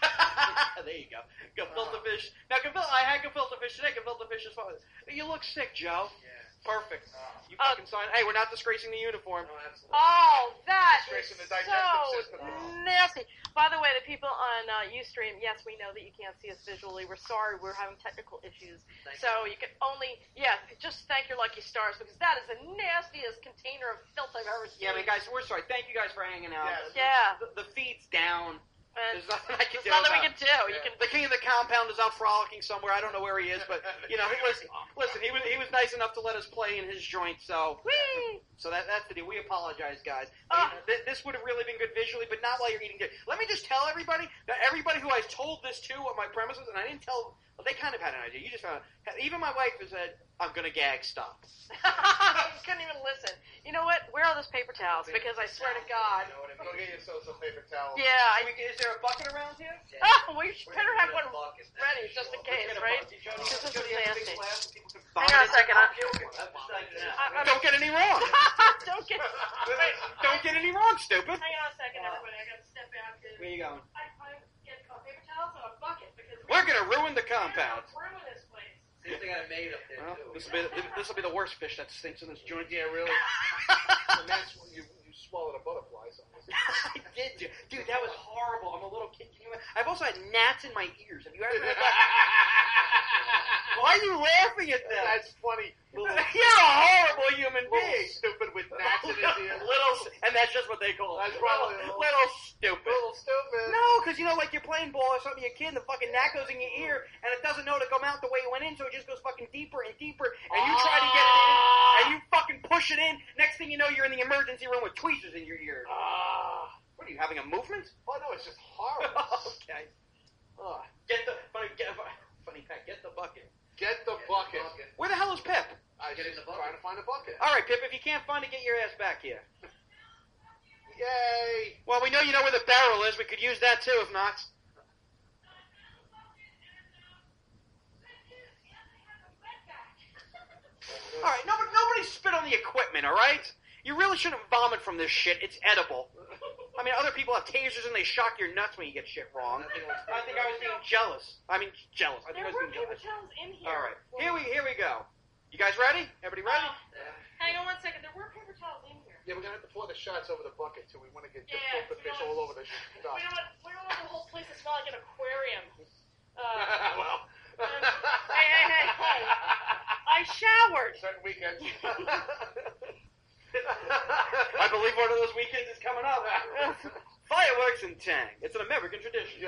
There you go. Gefilte fish. Now, gefilte. I had gefilte fish today. Gefilte fish is fine. You look sick, Joe. Yeah. Perfect. Oh, You Uh, fucking sign. Hey, we're not disgracing the uniform. no, absolutely. Oh, that Straight is from the digestive so system. nasty. By the way, the people on uh, Ustream, yes, we know that you can't see us visually. We're sorry, we're having technical issues. Thank So you can only, yeah, just thank your lucky stars because that is the nastiest container of filth I've ever seen. Yeah, I mean, guys, we're sorry. Thank you guys for hanging out. Yes. Yeah. The, the feed's down. And There's nothing I can there's do nothing we about can do. You Yeah. can, The king of the compound is out frolicking somewhere. I don't know where he is, but you know, he, listen, listen. He was he was nice enough to let us play in his joint. So whee! so that that's the deal. We apologize, guys. Ah. Th- this would have really been good visually, but not while you're eating dinner. Let me just tell everybody that everybody who I told this to at my premises, and I didn't tell. Well, they kind of had an idea. You just found. Even my wife has said, "I'm gonna gag. Stop." Couldn't even listen. You know what? Where are those paper towels? Because I swear to God. You know what I Go mean? get yourself some paper towels. Yeah, I, Is there a bucket around here? Yeah. oh, we should We're better gonna have get one a bucket, that's ready for just in sure. case, Let's get a right? bucket. Joe, Because this Joe, is do you have a big nasty. glass so people can Hang vomit on a it? second. I, Yeah. I, Don't get any wrong. don't get. Don't get any wrong, stupid. Hang on a second, everybody. I gotta step out. Where are you going? I, I get uh, paper towels and a bucket because We're gonna ruin the compound. We're ruin this place. See if they got a maid up there, Well, too. this will be this will be the worst fish that stinks in this joint. Yeah, really. And that's when you, you swallowed a butterfly. So I did, dude. Dude, that was horrible. I'm a little kid. Can you imagine? I've also had gnats in my ears. Have you ever had that? Why are you laughing at that? That's funny. You're a horrible human Little being. stupid with gnats in his ear. Little, and that's just what they call it. That's probably little, a little- little stupid. Little stupid. No, because you know, like you're playing ball or something, you're a kid, and the fucking gnat goes in your ear, and it doesn't know to come out the way it went in, so it just goes fucking deeper and deeper, and you try to get it in, and you fucking push it in. Next thing you know, you're in the emergency room with tweezers in your ear. Ah. What are you having a movement? Oh no, it's just horrible. Okay. Oh, get the funny, get, funny Pat. Get the bucket. Get the Get the bucket. bucket. Where the hell is Pip? I Get in just the bucket. trying to find a bucket. All right, Pip. If you can't find it, get your ass back here. Yay! Well, we know you know where the barrel is. We could use that too, if not. All right, nobody, nobody spit on the equipment. All right. You really shouldn't vomit from this shit. It's edible. I mean, other people have tasers and they shock your nuts when you get shit wrong. I think I was being jealous. I mean, jealous. I think There I was were being paper jealous. towels in here. All right, here we here we go. You guys ready? Everybody ready? Uh, hang on one second. There were paper towels in here. Yeah, we're gonna have to pour the shots over the bucket too. We want to get Yeah, filter we fish don't- all over the stuff. We don't want we don't want the whole place to smell like an aquarium. Uh, well. hey, hey, hey, hey! I showered. Certain weekends. I believe one of those weekends is coming up. Fireworks and Tang. It's an American tradition.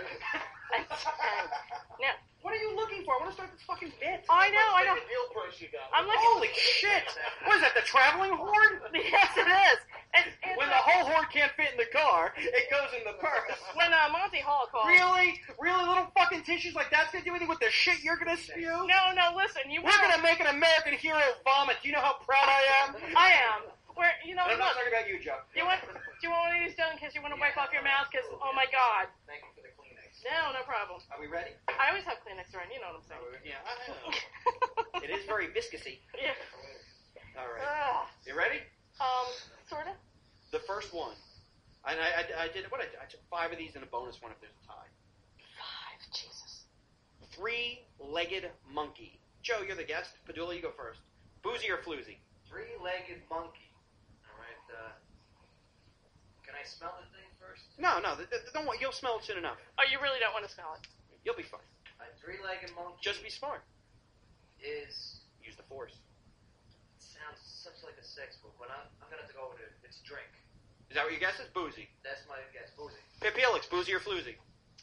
Now, What are you looking for? I want to start this fucking bit. I know, I know. Take a deal price you got. I'm looking. Holy shit! What is that, the traveling horde? Yes, it is. And, and When uh, the whole horde can't fit in the car, it goes in the purse. when uh, Monty Hall called. Really? Really? Little fucking tissues like that's gonna do anything with the shit you're gonna spew? No, no. Listen, you. We're will- gonna make an American hero vomit. Do you know how proud I am? I am. Where you know And I'm not look. talking about you, Joe. Do you want? Do you want one of these done? Because you want to wipe off your mouth? Because oh my God. Thank you for the Kleenex. No, no problem. Are we ready? I always have Kleenex around. You know what I'm saying. Yeah, I know. It is very viscousy. Yeah. All right. Ugh. You ready? Um, sorta. The first one. And I, I, I did what I, I took five of these and a bonus one if there's a tie. Five. Jesus. Three-legged monkey. Joe, you're the guest. Padula, you go first. Boozy or floozy? Three-legged monkey. All right. Uh, can I smell the thing first? No, no. th- th- don't want. You'll smell it soon enough. Oh, you really don't want to smell it. You'll be fine. A three-legged monkey Just be smart. is Use the force. sounds such like a sex book, but I'm, I'm gonna have to go with it. It's drink. Is that what you guess? It's boozy. That's my guess. Boozy. Pip Helix, boozy or floozy?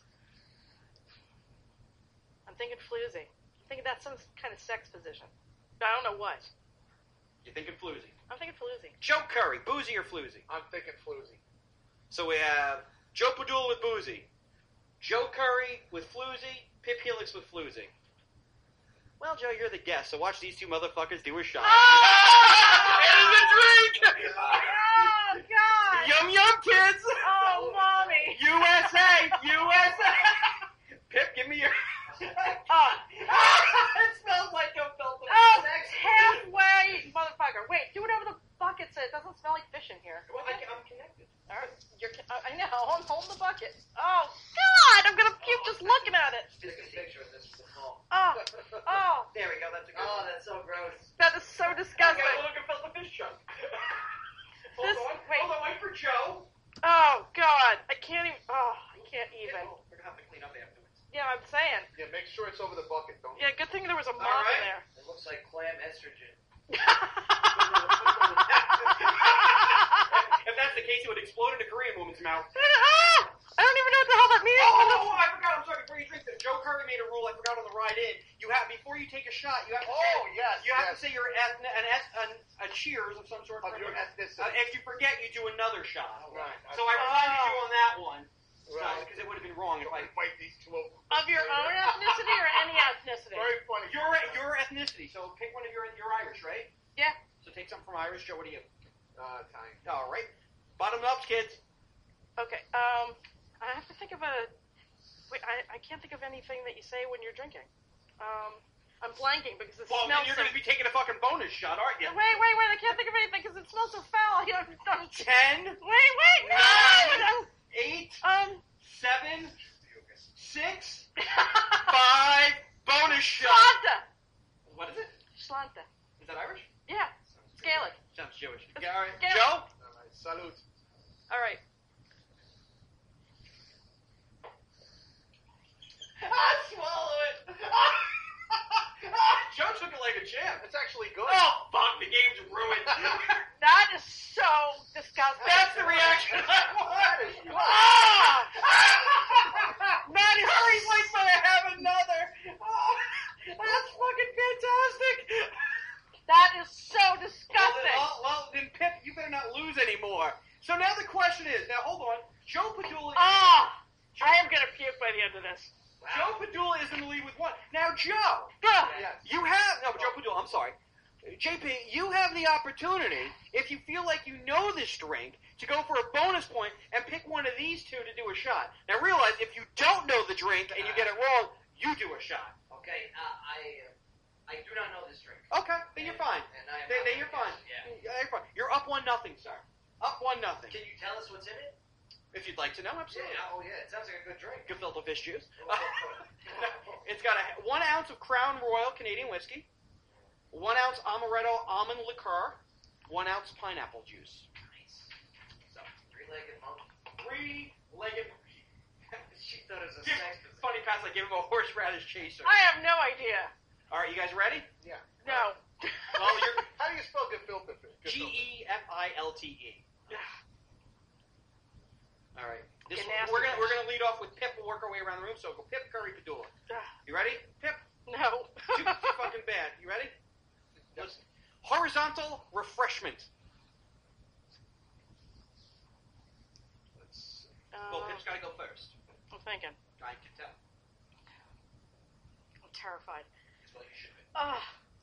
I'm thinking floozy. I'm thinking that's some kind of sex position. But I don't know what. You're thinking floozy. I'm thinking floozy. Joe Curry, boozy or floozy? I'm thinking floozy. So we have Joe Padula with boozy, Joe Curry with floozy, Pip Helix with floozy. Well, Joe, you're the guest, so watch these two motherfuckers do a shot. Oh! It is a drink! Oh, God! Yum yum, kids! Oh, Mommy! U S A! U S A! Pip, give me your... Oh. It smells like a filter. Oh, halfway, motherfucker. Wait, do whatever the bucket says. It doesn't smell like fish in here. Well, I, I'm connected. All right, you're. I know. I'm holding the bucket. Oh God, I'm gonna puke just looking at it. Take a picture of this with the phone. Oh, oh, There we go, that's a good Oh, one. that's so gross. that is so I disgusting. got a little gefilte fish chunk. Hold This- on, wait. hold on, wait for Joe. Oh God, I can't even. Oh, I can't even. Oh, we're gonna have to clean up afterwards. Yeah, I'm saying. Yeah, make sure it's over the bucket. Don't. Yeah, good thing there was a mop right. in there. It looks like clam estrogen. If that's the case, it would explode in a Korean woman's mouth. Ah! I don't even know what the hell that means. Oh, oh, oh, I forgot. I'm sorry. Before you drink that, Joe Curry made a rule. I forgot on the ride in. You have before you take a shot. You have to Oh say, yes. you have yes. to say your ethn- an, eth- an, a cheers of some sort. Of your ethnicity. Uh, if you forget, you do another shot. Right. So I reminded Oh. you on that one. Right. Because it would have been wrong if I. fight these two over. Of your own ethnicity or any ethnicity? Very funny. Your your ethnicity. So pick one of your. You're Irish, right? Yeah. So take something from Irish. Joe, what are you? Uh, time. All right. Bottom up, kids. Okay. Um, I have to think of a. Wait, I, I can't think of anything that you say when you're drinking. Um, I'm blanking because it Well, smells then you're so. going to be taking a fucking bonus shot, aren't you? Wait, wait, wait! I can't think of anything because it smells so foul. You know, I'm, Ten, wait, wait, no! Nine. eight, Um, seven, six, five, bonus shot. Slanta. What is it? Slanta. Is that Irish? Yeah. Gaelic. Sounds Jewish. Yeah, all right. Gaelic. Joe? All right. Salute. All right. I swallow it. Joe took it like a champ. It's actually good. Oh, fuck. The game's ruined. That is so disgusting. That's the reaction I wanted. Ah! That is Hurry's like, but I have another. Oh, that's fucking fantastic. That is so Well, then, disgusting. well, well, then, Pip, you better not lose anymore. So now the question is, now hold on. Joe Padula. Ah! I am gonna puke by the end of this. Joe Padula is in the lead with one. Now, Joe, Ugh. Yes. you have no Joe Padula. I'm sorry, J P. You have the opportunity, if you feel like you know this drink, to go for a bonus point and pick one of these two to do a shot. Now, realize if you don't know the drink and you get it wrong, you do a shot. Okay, uh, I uh, I do not know this drink. Okay, then you're fine. And I am Then, not then you're gonna fine. guess. Yeah, you're fine. You're up one nothing, sir. Up one nothing. Can you tell us what's in it? If you'd like to know, absolutely. Yeah. Oh yeah, it sounds like a good drink. Gefilte fish juice. It's got a one ounce of Crown Royal Canadian whiskey, one ounce amaretto almond liqueur, one ounce pineapple juice. Nice. So, three-legged monkey. Three-legged. She thought it was a Give- sex position. Funny pass, like give him a horseradish chaser. I have no idea. All right, you guys ready? Yeah. No. Well, you're How do you spell gefilte? G E F I L T E. All right. This Gymnastics. we're gonna we're gonna lead off with Pip. We'll work our way around the room. So go Pip, Curry, Padula. You ready? Pip. No. Too, too fucking bad. You ready? Listen. Horizontal refreshment. Let's see. Well, Uh, Pip's got to go first. I'm thinking. I can tell. I'm terrified. That's what you should be. Ugh.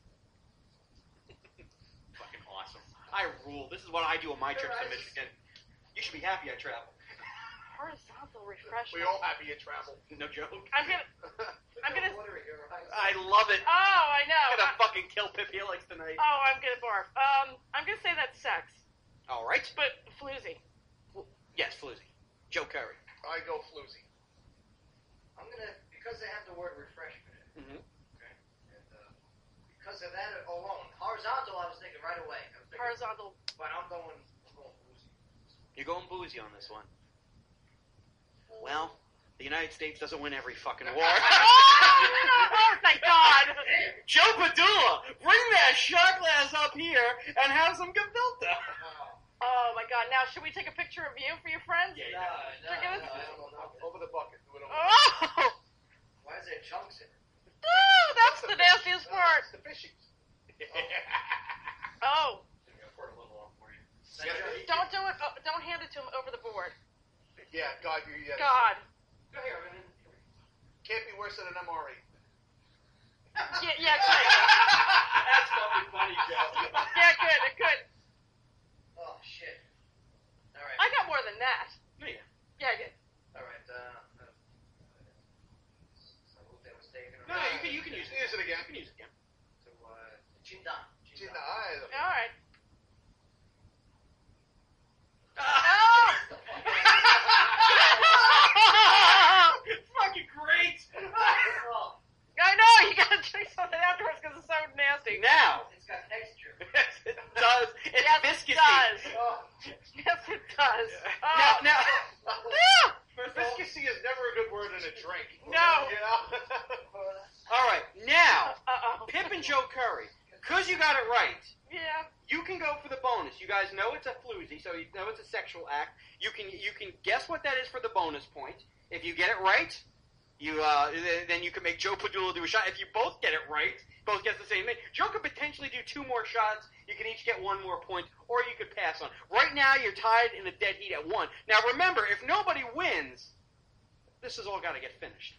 Fucking awesome. I rule. This is what I do on my trips to Michigan. You should be happy I travel. Horizontal We refreshment. all happy you travel. No joke. I'm gonna. I'm gonna. Water in your eyes. I love it. Oh, I know. I'm gonna I- fucking kill Pip Helix tonight. oh, I'm gonna barf. Um, I'm gonna say that's sex, All right. but floozy. Yes, Floozy. Joe Curry. I go floozy. I'm gonna because they have the word refreshment in it. Mm-hmm. And, uh, because of that alone, horizontal, I was thinking right away. I was thinking, Horizontal. but I'm going, I'm going boozy. You're going boozy on this one. Well, The United States doesn't win every fucking war. Oh, thank God. Joe Padula, bring that shot glass up here and have some Gavilta. Oh my God! Now, should we take a picture of you for your friends? No, no, Look at no, this. I don't know. Over the bucket. Do it over Oh, Why is there chunks in it? Ooh, that's the nastiest No, part. it's the fishies. Oh, Pour a little on for you. don't do it. Oh, don't hand it to him over the board. Yeah, God, you yeah. God. Go here, man. Can't be worse than an M R E. Yeah, yeah, good. That's fucking funny, Joe. Yeah, good, good. Oh, shit. All right. I got more than that. Yeah. Yeah, I did. All right. Uh, uh, so who that was taken? No, you can you can use it. Use it again. You can use it again. To, uh, Chindan. Gee, no, I- All right. Oh! It's fucking great. Oh, I know, you gotta drink something afterwards because it's so nasty. Now, it's got texture. yes, it does. It's Yes, viscous. it does. Oh, Yes, it does. Oh. Now, now. Ah! Viscosity is never a good word in a drink. No. You know? All right, now, Uh-oh. Pip and Joe Curry, because you got it right, Yeah. you can go for the bonus. You guys know it's a floozy, so you know it's a sexual act. You can you can guess what that is for the bonus point. If you get it right, you uh, then you can make Joe Padula do a shot. If you both get it right, both get the same thing. Joe could potentially do two more shots. You can each get one more point, or you could pass on. Right now, you're tied in a dead heat at one. Now, remember, if nobody wins, this has all got to get finished.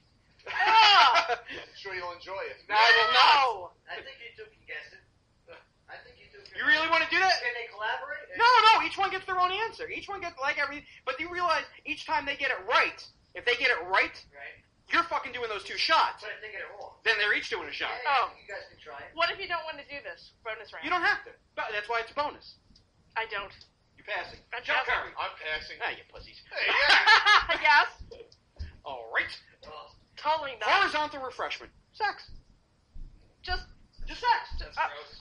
Ah! I'm sure you'll enjoy it. No, I will not. No. I think you two can guess it. I think you two can. You really want to do that? Can they collaborate? No, no, each one gets their own answer. Each one gets like everything. But you realize each time they get it right, if they get it right, Right. you're fucking doing those two shots. But if they get it wrong. Then they're each doing a shot. Yeah, Oh. You guys can try it. What if you don't want to do this bonus round? You don't have to. But that's why it's a bonus. I don't. You're passing. I'm Joe passing. Curry. I'm passing. Ah, you pussies. Hey, yeah. Yes. All right. Oh, Totally not. Horizontal refreshment. Sex. Just. Just sex. That's Uh, gross.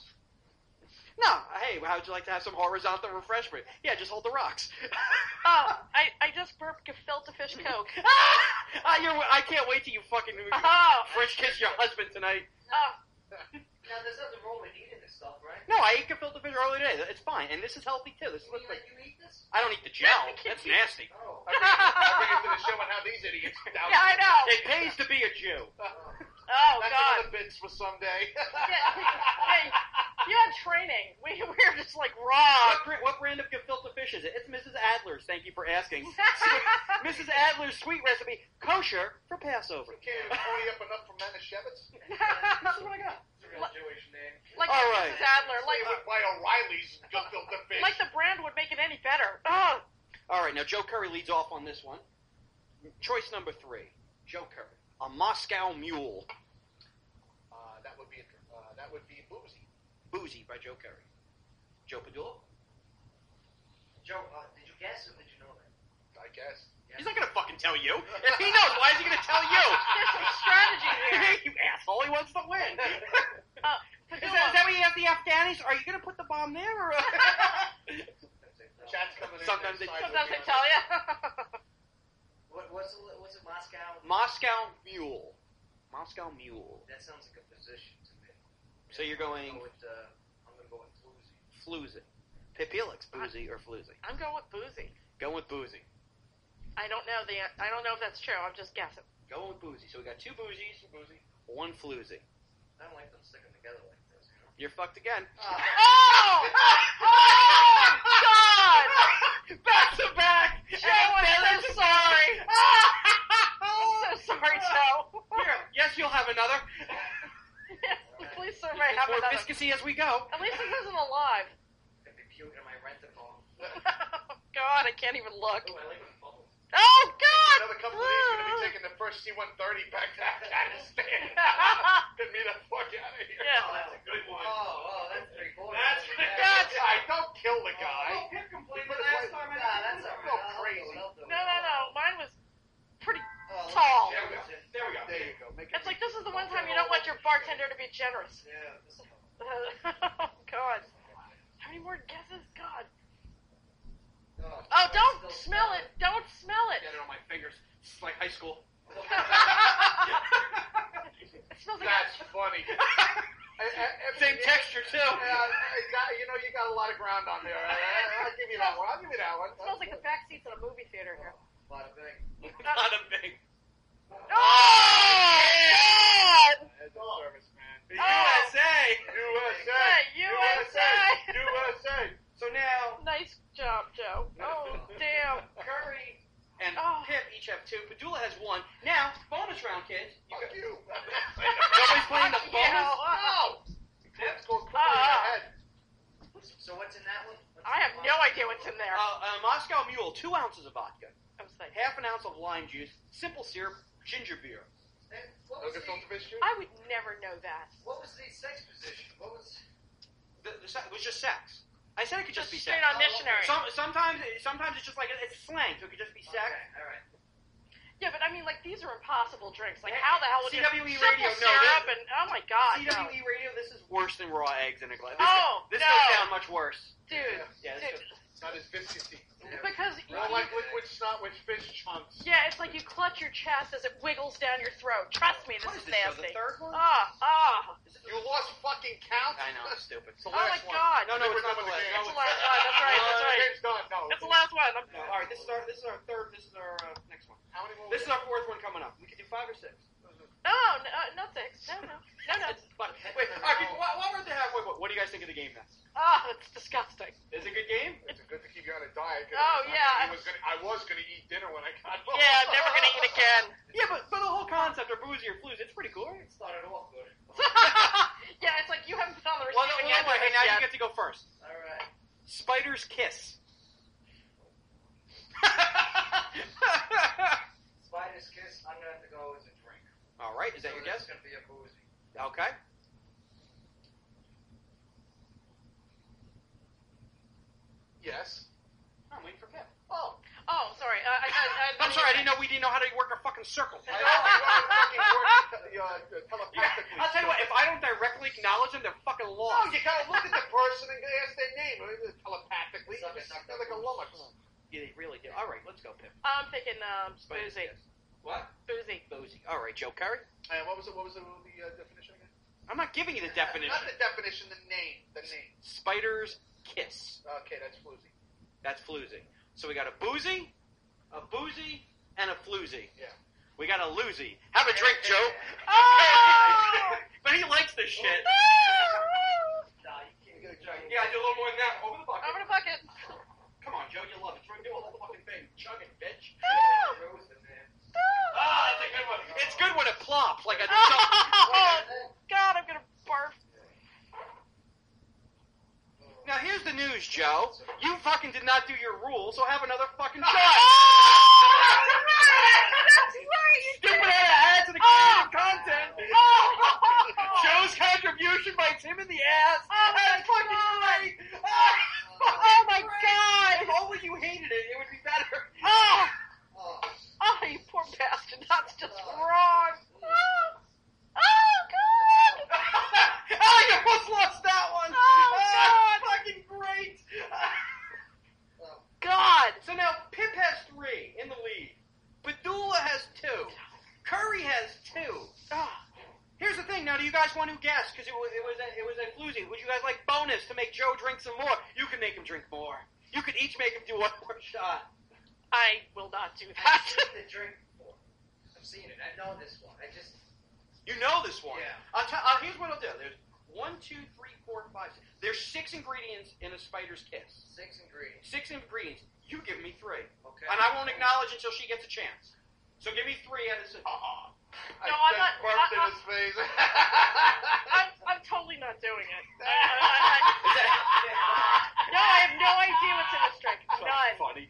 No. Hey, how would you like to have some horizontal refreshment? Yeah, just hold the rocks. Oh, I, I just burped gefilte fish coke. ah, you're, I can't wait till you fucking Oh. French kiss your husband tonight. Oh. now there's nothing wrong with eating this stuff, right? No, I ate gefilte fish earlier today. It's fine, and this is healthy too. This You looks mean like like you eat this? I don't eat the gel. That's nasty. Oh. I bring, it, I bring it to the show and have these idiots down. Yeah, I know. It pays to be a Jew. Oh, That's God. another bits for someday. Hey, you had training. We, we were just like raw. What, brand, what brand of gefilte fish is it? It's Missus Adler's. Thank you for asking. Missus Adler's sweet recipe, kosher for Passover. Okay, pony up enough for Manischewitz. That's what I got. It's a real Jewish name. Like All right. Missus Adler. Like, Like by O'Reilly's gefilte fish. like the brand would make it any better. Oh. All right, now Joe Curry leads off on this one. Choice number three, Joe Curry, a Moscow Mule, Uh, that would be uh, that would be boozy. Boozy by Joe Curry. Joe Padula? Joe, uh, did you guess or did you know that? I guess. He's not gonna fucking tell you. If he knows, why is he gonna tell you? There's some strategy here. You asshole! He wants to win. Uh, Is that, is that what you ask the Afghanis? Are you gonna put the bomb there? Or, uh... Chat's coming in. Sometimes they- Sides Sometimes they looking tell on- you. What, what's it? What's it? Moscow? Moscow Mule. Moscow Mule. That sounds like a position to me. So you're I'm going gonna go with, uh, I'm gonna go with floozy. floozy. Pip Helix, boozy or floozy? I'm going with boozy. Going with boozy. I don't know the. I don't know if that's true. I'm just guessing. Going with boozy. So we got two boozies, Boozy. one floozy. I don't like them sticking together like this. You know? You're fucked again. Oh! Oh! God! Back to back. Joe, I'm so sorry. I'm so sorry, Joe. Here, yes, you'll have another. Please, somebody have More another. viscousy as we go. At least this isn't alive. I'd be puking in my rent-a-car. God, I can't even look. Oh, I like when it bubbles. Oh, God! Another couple of these, we're gonna be taking the first C one thirty back to Afghanistan. Get me the fuck out of here. Yeah. Oh, that's a good one. Oh, oh, that's three quarters. That's That's- Guy, don't kill the guy. Oh, Pip complained Put the it last away. time. I Nah, didn't that's do all it. right. Go I'll crazy. do it, I'll do it. No, no, no. Mine was pretty Oh, look, tall. There we go. There we go. There you go. Make it It's like this is the one time you don't want your bartender to be generous. Yeah, this is Oh, God. How many more guesses? God. oh, Oh, don't still smell it. Don't smell it. Get it on my fingers. It's like high school. It smells like That's funny. I, I, I Same mean, texture too. Yeah, I got, you know, you got a lot of ground on there. I, I, I'll give you that one. I'll give you that one. It smells like the back seats in a movie theater here. Bada bing. Not a big. Oh, God! As a service, man. The Oh. U S A. U S A. U S A. U S A. So now, Nice job, Joe. Oh, damn. Curry and Oh. Pip each have two. Padula has one. Now, bonus round, kids. You Fuck got, you. nobody's playing the bonus. Yeah. No. Let's go quickly Ah. ahead. So what's in that one? What's I have in no the idea what's in there. Uh, uh, Moscow Mule, two ounces of vodka, I was like, half an ounce of lime juice, simple syrup, ginger beer. And what was Look at the, filter fish juice. I would never know that. what was the sex position? What was? The, the, se- it was just sex. I said it could just, Just be straight sex. on missionary. Some, sometimes, sometimes it's just like it's slang, so it could just be sex. Okay, all right. Yeah, but I mean, like, these are impossible drinks. Like, how the hell would C you... W E simple radio, no, syrup this- and... Oh, my God, C no. W E radio, this is worse than raw eggs in a glass. This, Oh, this no. goes down much worse. Dude, Yeah, this dude, goes- It's not as viscousy. because... You don't like liquid snot with fish chunks. Yeah, it's like you clutch your chest as it wiggles down your throat. Trust me, this What is is this, so the nasty. third one? Ah, ah. You lost fucking count. I know, it's stupid. It's the Oh, my last one. God. No, no, We're it's not done the with last. game. It's the last one. That's right, that's Uh, right. Game's done. No. It's the last one. I'm... No, all right, this is our this is our third. This is our uh, next one. How many more? This is our fourth one coming up. We could do five or six. No, no, uh, not six. No, no. No, no. But, wait, all right, before, while while we're at the halfway point, what do you guys think of the game then? Ah, it's disgusting. Is it a good game? It's good to keep you on a diet. 'cause Oh, I yeah. I was gonna, I was gonna eat dinner when I got home. Yeah, I'm never gonna eat again. Yeah, but but the whole concept of boozy or flus, it's pretty cool. It started off good. Yeah, it's like you haven't been on the Well, no, receiving no, end wait, of hey, this now yet. you get to go first. All right. Spider's Kiss. Spider's kiss. I'm gonna have to go as a drink. All right, is that So your this guess? is gonna be a boozy. Okay. Yes. I'm waiting for Pip. Oh. Oh, sorry. Uh, I, I, I, I'm sorry, I didn't know we didn't know how to work a fucking circle. I know. I fucking work uh, telepathically. I'll tell you what, if I don't directly acknowledge them, they're fucking No, lost. you gotta look at the person and ask their name. Telepathically. Suck it, Just suck they're it. like a lummox. Yeah, they really do. All right, let's go, Pip. I'm thinking um, Spider's boozy. Kiss. What? Boozy. Boozy. All right, Joe Curry. And what was it? What was the, the uh, definition again? I'm not giving you the definition. Not the definition. The name. The name. Spider's Kiss. Okay, that's floozy. That's floozy. So we got a boozy, a boozy, and a floozy. Yeah. We got a loozy. Have a drink, Joe. Oh! But he likes this shit. Nah, you can't get a drink. Yeah, I do a little more than that. Over the bucket. Over the bucket. Come on, Joe, you love it. Try and do a whole fucking thing. Chug it, bitch. Roasting, man. Ah, that's a good one. It's good when it plops like a Oh, God, I'm gonna barf. Now here's the news, Joe. You fucking did not do your rule, so have another fucking shot. That's right, you Stupid did. ass to the Oh. creative content. Oh. Joe's contribution bites him in the ass. Oh, That's my fucking God. great. Oh, my God. If only you hated it, it would be better. Oh, Oh. oh, you poor bastard. That's just wrong. Oh, oh God. Oh, you almost lost that one. Oh, Ah, fucking great. God. So now Pip has three in the lead. Badula has two. Curry has two. Oh. Here's the thing. Now, do you guys want to guess? Because it was it was a, it was a floozy. Would you guys like bonus to make Joe drink some more? You can make him drink more. You could each make him do one more shot. I will not do I've that. seen the drink before. I've seen it. I know this one. I just. You know this one. Yeah. I'll tell. Uh, here's what I'll do. There's one, two, three, four, five. Six. There's six ingredients in a spider's kiss. Six ingredients. Six ingredients. You give me three, Okay. and I won't acknowledge until she gets a chance. So give me three out of six. Uh-uh. No, I I'm not- just burped in I- I- his face. I'm, I'm totally not doing it. I, I, I, Is that- no, I have no idea what's in this drink. That's None. funny.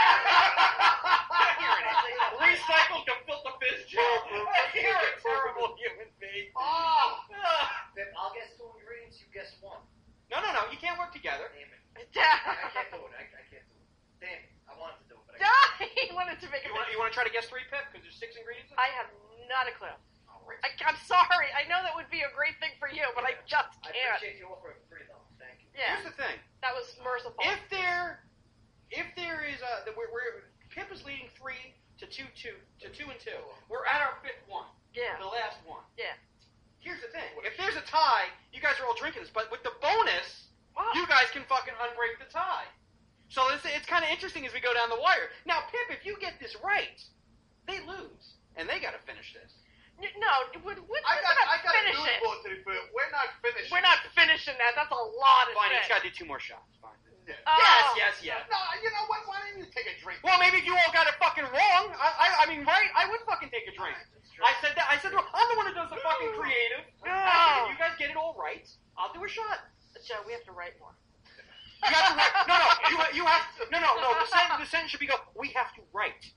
Here it is. Recycled gefilte fish, Joe. You're a terrible human being. Oh. Pip, I'll guess two ingredients. You guess one. No, no, no. You can't work together. Damn it. I, I can't do it. I, I can't do it. Damn it. I wanted to do it, but I No, can't. he wanted to make a You want, you want to try to guess three, Pip? Because there's six ingredients. in it? I have not a clue. I, I'm sorry. I know that would be a great thing for you, but I just I can't. appreciate you offering three, though. Thank you. Yeah, Here's the thing. that was merciful. If there, if there is a, the- we're, we're Pip is leading three to two, two, to two and two. We're at our fifth one. Yeah. The last one. Yeah. Here's the thing. If there's a tie, you guys are all drinking this. But with the bonus, Wow. you guys can fucking unbreak the tie. So it's, it's kind of interesting as we go down the wire. Now, Pip, if you get this right, they lose. And they got to finish this. N- No, we're, we're I got, not I got a finish news it. bulletin for you. We're not finishing. We're not finishing that. That's a lot of Fine, shit. each got to do two more shots. Fine. Yeah. Oh. Yes, yes, yes. No, you know what? Why don't you take a drink? Well, maybe if you all got it fucking wrong. I, I, I mean, right? I would fucking take a drink. I said that. I said, well, I'm the one who does the fucking creative. I said, if you guys get it all right, I'll do a shot. Joe, we have to write more. You have to write. No, no. You, you have. No, no, no. The sentence, the sentence should be go. We have to write.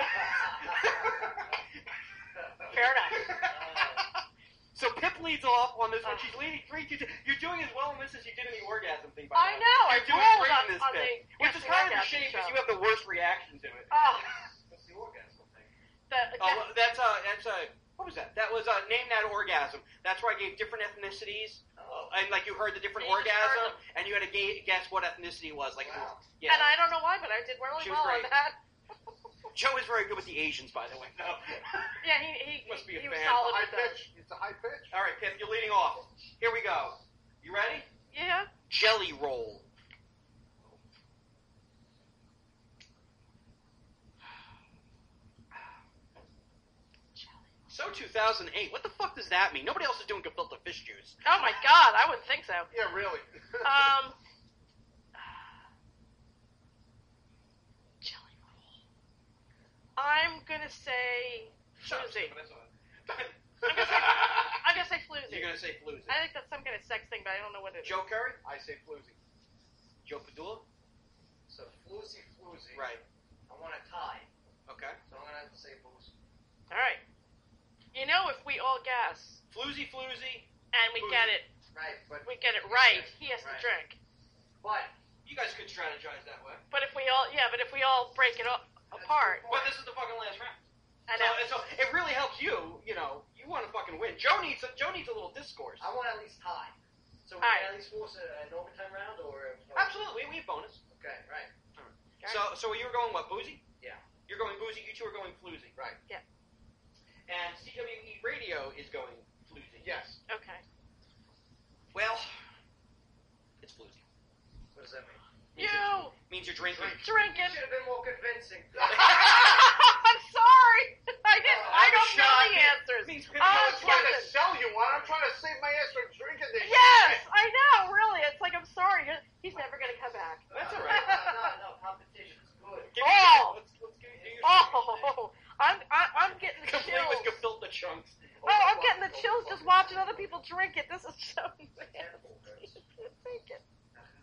Fair enough. So Pip leads off on this one. She's leading three, two, two. You're doing as well in this as you did in the orgasm thing. By the I way. know. You're I doing rolled great on, in this on bit, the which Guess is the kind of a Orgasm shame because show. you have the worst reaction to it. Oh, What's the orgasm thing? the, Oh, well, that's uh, that's uh, what was that? That was uh, name that orgasm. That's where I gave different ethnicities, Oh. and like you heard the different You just heard orgasm, and you had to ga- guess what ethnicity it was. Like, Wow. yeah. and I don't know why, but I did really She was well on great. that. Joe is very good with the Asians, by the way. No. Yeah, he he, Must be a he was fan. solid High with that. pitch. It's a high pitch. All right, Pip, you're leading off. Here we go. You ready? Yeah. Jelly roll. So two thousand eight. What the fuck does that mean? Nobody else is doing gefilte fish juice. Oh my God, I wouldn't think so. Yeah, really. Um. Jelly roll. I'm gonna say Shut up, floozy. stupid, that's all. I'm gonna say, I'm gonna say floozy. You're gonna say floozy. I think that's some kind of sex thing, but I don't know what it is. Joe Curry? I say floozy. Joe Padula? So floozy, floozy. Right. I want a tie, Okay. so I'm gonna have to say floozy. All right. You know, if we all guess Floozy, floozy. and we Floozy. get it, Right, but we get it right, he has to Right. drink. but You guys could strategize that way. But if we all, yeah, but if we all break it up apart, But this is the fucking last round. I So, know. and so it really helps you, you know, you want to fucking win. Joe needs a, Joe needs a little discourse. I want at least tie. So we Alright. can at least force a, an overtime round, or Absolutely, we have bonus. Okay, right. Okay. So, so you're going what, boozy? Yeah. You're going boozy. You two are going floozy. Right. Yeah. And C W E Radio is going floozy. Yes. Okay. Well, it's floozy. What does that mean? Means You you're, means you're drinking. drinking. You should have been more convincing. I'm sorry. I didn't. I I'm don't know shocked. the answers. Means Oh, I'm trying to Kevin. sell you one. I'm trying to save my ass from drinking this Yes, shit. I know. Really, it's like I'm sorry. He's never gonna come back. That's all no, right. no, no, competition's good. Give me Oh. let's, let's do, do your Oh, I'm I, I'm getting the complete with chills. gefilte chunks. Oh, I'm getting the chills just watching other people drink it. This is so nasty. Take it.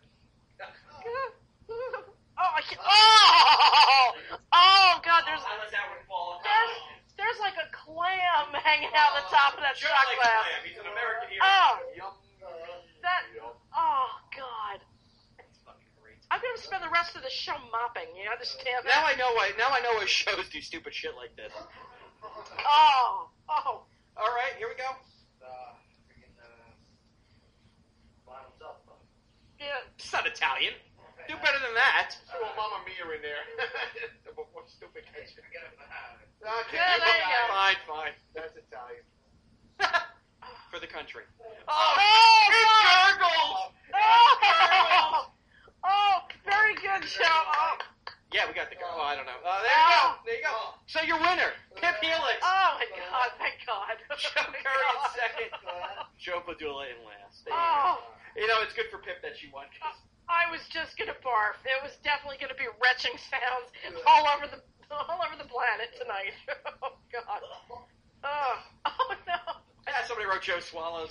Oh, I can't. Oh, oh God! There's I let that one fall. there's there's like a clam hanging out the top of that Joe shot likes glass. clam. He's an American hero. Oh, Yum. that. Yum. Oh God! That's fucking great. I'm gonna spend the rest of the show mopping. You understand Now I that? know why. Now I know why shows do stupid shit like this. Oh, oh. All right, here we go. Uh, freaking, uh, bottoms up. uh, Yeah. It's not Italian. Do better than that. Throw a Mamma Mia in there. Before stupid Hey, catch. forget about it. Okay, Yeah, there you go. Fine, fine. That's Italian. For the country. Oh, oh, it gurgled. oh, oh, very good show. Oh, Yeah, we got the. Oh, I don't know. Uh, there you go. Oh. There you go. So your winner, Pip Helix. oh my God! Thank God. Joe Curry in second. Joe Padula in last. There you Oh, go. You know, it's good for Pip that she won. 'Cause I was just gonna barf. It was definitely gonna be retching sounds all over the all over the planet tonight. Oh God. Oh, oh no. yeah, somebody wrote Joe Swallows.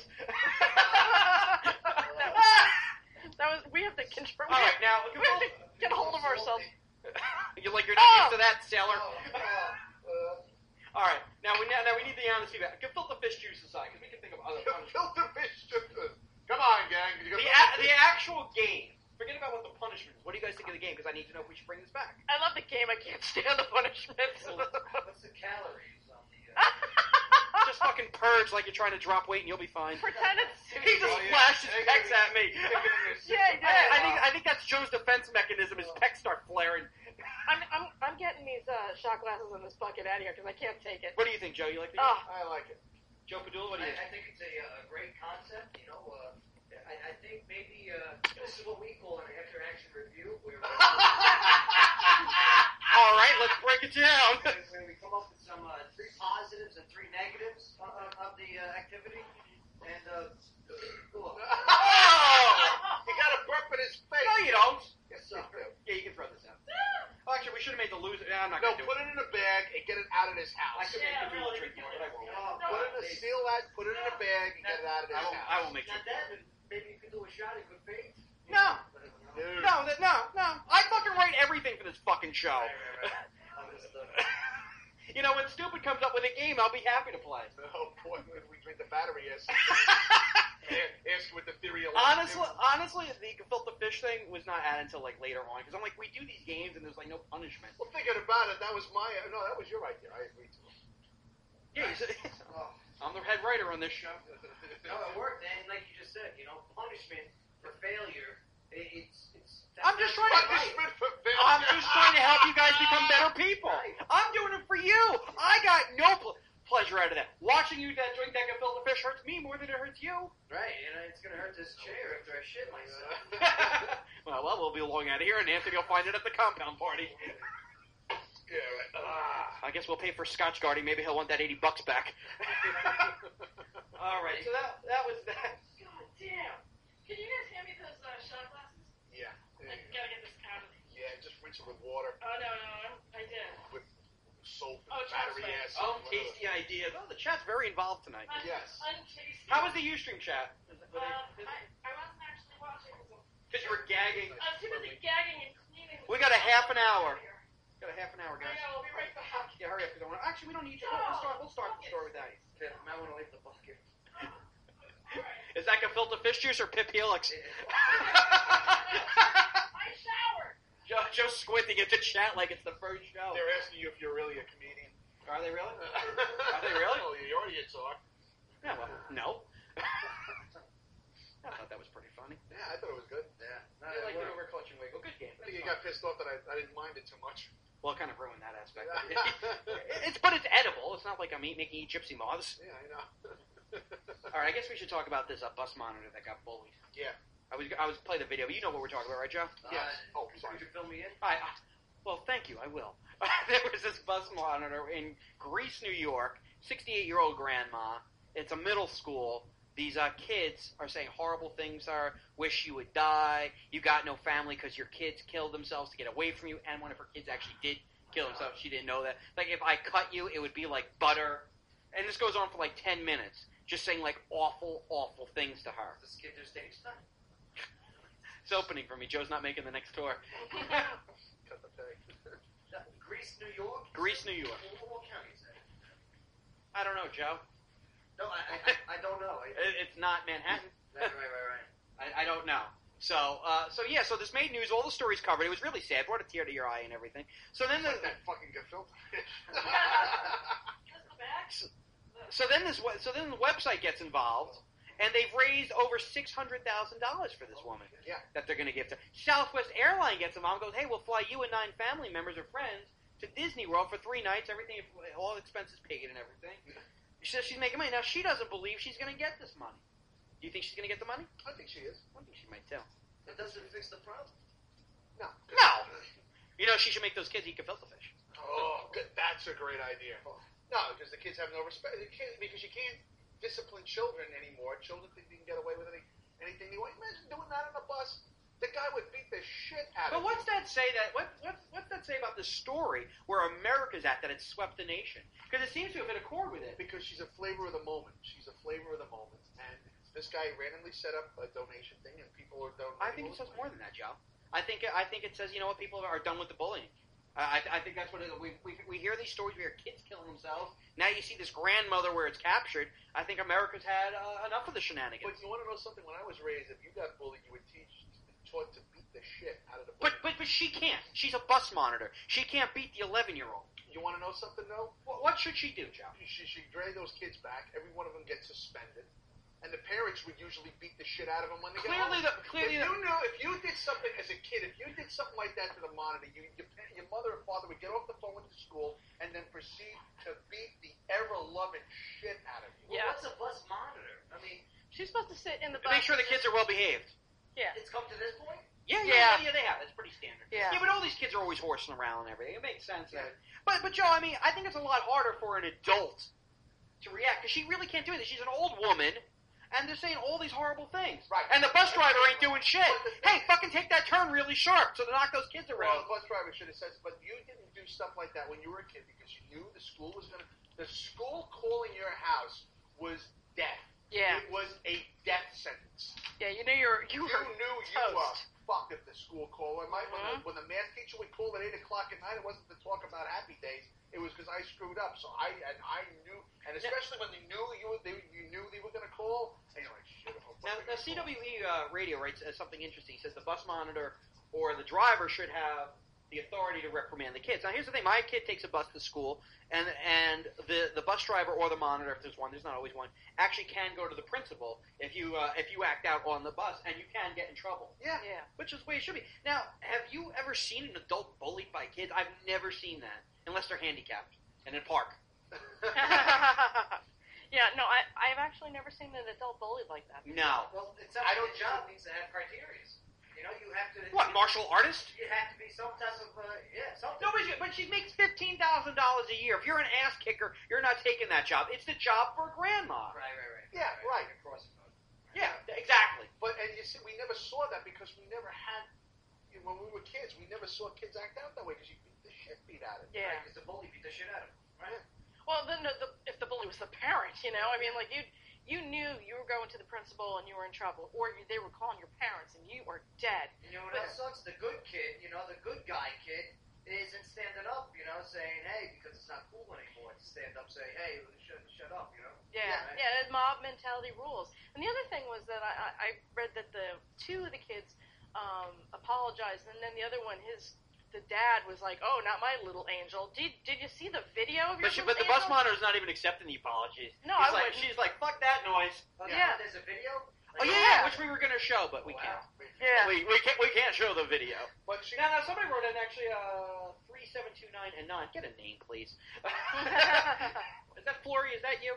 that, was, that was. We have to control. All right, now we have to get a hold of ourselves. you're like you're not Oh. used to that, sailor. Uh, All right, now we now, now we need the honesty back. Gefilte fish juice aside, because we can think of other punishments. Filter fish. Come on, gang. You The, got a, the actual game. Forget about what the punishment is. What do you guys think of the game? Because I need to know if we should bring this back. I love the game. I can't stand the punishments. What's the calories on the? Uh, Just fucking purge like you're trying to drop weight and you'll be fine. Pretend it's He just Oh, yeah. flashed his Hey, pecs hey, at me. Yeah, he did. I, I think I think that's Joe's defense mechanism. His pecs start flaring. I'm I'm I'm getting these uh, shot glasses and this bucket out of here because I can't take it. What do you think, Joe? You like the Oh, I like it. Joe Padula, what do you I, I think? think it's a, a great concept. You know, uh, I, I think maybe uh, this is what we call an after-action review, where uh, All right, let's break it down. where we come up with some uh, three positives and three negatives of, of, of the uh, activity, and uh, cool. Oh! He got a burp in his face. No, you don't. Yes, you do. Yeah, you can throw this out. Well, actually, we should have made the loser. Yeah, I'm not No, going to do put it. it in a bag and get it out of this I house. could Yeah, make the really. drink more, but I won't. Oh, Put it in a seal that, put it in a bag and get it out of this I won't, house. I won't make Not you. that, but maybe you could do a shot in good faith. No. Dude. No, that, no, no. I fucking write everything for this fucking show. Right, right, right. Understood. You know, when Stupid comes up with a game, I'll be happy to play. Oh boy, when we drink the battery acid. Ask with the theory of honestly, honestly, the gefilte fish thing was not added until like later on because I'm like, we do these games and there's like no punishment. Well, thinking about it, that was my no, that was your idea. I agreed to it. Yeah, you said- Oh. I'm the head writer on this show. No, it worked, and like you just said, you know, punishment for failure, it, it's it's. I'm just trying to. Punishment for failure. I'm just trying to help you guys become better people. Right. I'm doing it for you. I got no pl- pleasure out of that. Watching you that drink that gefilte fish hurts me more than it hurts you. Right, and it's gonna hurt this chair after I shit myself. well, well, we'll be long out of here, and Anthony will find it at the compound party. Yeah, right. Ah. I guess we'll pay for Scotch guarding. Maybe he'll want that eighty bucks back. All right, so that that was that. God damn. Can you guys hand me those uh, shot glasses? Yeah. I gotta get this out of here. Yeah, just rinse it with water, Oh, no, no, I did. with soap Oh, and it's battery nice. acid. Oh, whatever. tasty ideas. Oh, the chat's very involved tonight. Un- Yes. Untasty. How was the Ustream chat? Um, I, I wasn't actually watching because Because you were gagging. I'm too busy gagging and cleaning. We got a half an hour. Got a half an hour, I guys. know, we'll be right back. Yeah, hurry up. Because I want. Actually, we don't need you. We'll we'll start. We'll start the story with that. Yeah, I might want to leave the bucket. Is that gefilte fish juice or Pip Helix? I showered. Joe, Joe's squinting at the chat like it's the first show. They're asking you if you're really a comedian. Are they really? Are they really? Oh, the audience are. Yeah, well, no. I thought that was pretty funny. Yeah, I thought it was good. Yeah. No, I it like the worked. over clutch and wiggle. Good game. I think you got pissed off that I, I didn't mind it too much. Well, it kind of ruined that aspect. it's but it's edible. It's not like I'm eat, making eat gypsy moths. Yeah, I know. All right, I guess we should talk about this uh, bus monitor that got bullied. Yeah. I was I was play the video, but you know what we're talking about, right, Joe? Yes. Uh, Oh, sorry. Could you fill me in? I, I well, thank you. I will. There was this bus monitor in Greece, New York. sixty-eight-year-old grandma. It's a middle school. These uh, kids are saying horrible things. Are wish you would die. You got no family because your kids killed themselves to get away from you. And one of her kids actually did kill himself. She didn't know that. Like if I cut you, it would be like butter. And this goes on for like ten minutes, just saying like awful, awful things to her. Does this kid do stage time? It's opening for me. Joe's not making the next tour. Cut the peg. Greece, New York? Greece, New York. What, what county is that? I don't know, Joe. No, I, I, I don't know. I, It- It's not Manhattan. right, right, right, right. I, I don't know. So, uh, so yeah, so this made news. All the stories covered. It was really sad. Brought a tear to your eye and everything. So then, the, Like that fucking gefilte fish. Just the back. so then this, we- so then the website gets involved, and they've raised over six hundred thousand dollars for this woman. Yeah. That they're going to give to. Southwest Airline gets involved. And goes, hey, we'll fly you and nine family members or friends to Disney World for three nights. Everything, all expenses paid and everything. She says she's making money. Now she doesn't believe she's going to get this money. Do you think she's going to get the money? I think she is. I think she might too. It doesn't fix the problem. No. No. You know, she should make those kids eat gefilte fish. Oh, good. That's a great idea. No, because the kids have no respect. They can't, because you can't discipline children anymore. Children think they can get away with any, anything they want. Imagine doing that on a bus. The guy would beat the shit out But of what's you. that say that what what what's that say about this story where America's at that it's swept the nation? Because it seems to have been accord with it. Because she's a flavor of the moment. She's a flavor of the moment. And this guy randomly set up a donation thing, and people are donating. I think it says more than that, Joe. I think I think it says you know what people are done with the bullying. I, I think that's what it, we, we we hear these stories. We hear kids killing themselves. Now you see this grandmother where it's captured. I think America's had uh, enough of the shenanigans. But you want to know something? When I was raised, if you got bullied, you would teach, taught to beat the shit out of the bully. But but but she can't. She's a bus monitor. She can't beat the eleven-year-old. You want to know something, though? What, what should she do, Joe? She should drag those kids back. Every one of them gets suspended. and the parents would usually beat the shit out of them when they Clearly, get the home. clearly if the, you knew, if you did something as a kid, if you did something like that to the monitor, you, your, your mother or father would get off the phone with the school and then proceed to beat the ever-loving shit out of you. Well, Yeah. what's a bus monitor? I mean, She's supposed to sit in the to bus. make sure the kids are well behaved. Yeah. it's come to this point? Yeah, Yeah. yeah, yeah, they have. That's pretty standard. Yeah. Yeah, but all these kids are always horsing around and everything. It makes sense. Yeah. But, but Joe, I mean, I think it's a lot harder for an adult to react because she really can't do anything. She's an old woman, and they're saying all these horrible things. Right. And the bus driver ain't doing shit. But the Hey, fucking take that turn really sharp so to knock those kids Well, around. the bus driver should have said, but you didn't do stuff like that when you were a kid because you knew the school was going to. The school calling your house was death. Yeah. It was a death sentence. Yeah, you knew you were you You were knew you toast. were fucked if the school called. When, my, when, Mhm. the, when the math teacher would call at eight o'clock at night, it wasn't to talk about happy days. It was because I screwed up. So I and I knew, and especially when they knew you were- they, you knew they were going to call, and you're like, shit. I hope Now, they're now gonna call. C W E uh, Radio writes uh, something interesting. He says the bus monitor or the driver should have the authority to reprimand the kids. Now, here's the thing. My kid takes a bus to school, and and the, the bus driver or the monitor, if there's one, there's not always one, actually can go to the principal if you uh, if you act out on the bus, and you can get in trouble. Yeah. Yeah. Which is the way it should be. Now, have you ever seen an adult bullied by kids? I've never seen that, unless they're handicapped and in a park. Yeah, no, I I've actually never seen an adult bullied like that. No. Well, it sounds I like don't- the job needs to have criteria. You know, you have to. What, martial artist? You have to be some type of, uh, yeah, something. No, but she, but she makes fifteen thousand dollars a year. If you're an ass kicker, you're not taking that job. It's the job for grandma. Right, right, right. Yeah, right. Across the road. Yeah, exactly. But and you see, we never saw that because we never had. You know, when we were kids, we never saw kids act out that way because you beat the shit beat out of you. Yeah. Because the bully beat the shit out of him. Right? Well, then the, the, if the bully was the parent, you know, I mean, like you you knew you were going to the principal and you were in trouble, or you, they were calling your parents and you were dead. And you know what else sucks? The good kid, you know, the good guy kid, isn't standing up, you know, saying, hey, because it's not cool anymore to stand up, say, hey, shut, shut up, you know? Yeah, Yeah. yeah, mob mentality rules. And the other thing was that I, I I read that the two of the kids um, apologized, and then the other one, his the dad was like, "Oh, not my little angel." Did Did you see the video of your But, she, little but the bus angel? monitor's not even accepting the apologies. No, He's I like, wouldn't. she's like, fuck that noise. Oh, Yeah. now There's a video? Oh yeah, Yeah. which we were gonna show, but we Wow. can't. Yeah. We, we can't we can't show the video. But she, Now, now somebody wrote in actually uh three seven two nine and nine. Get a name, please. Is that Flory? Is that you?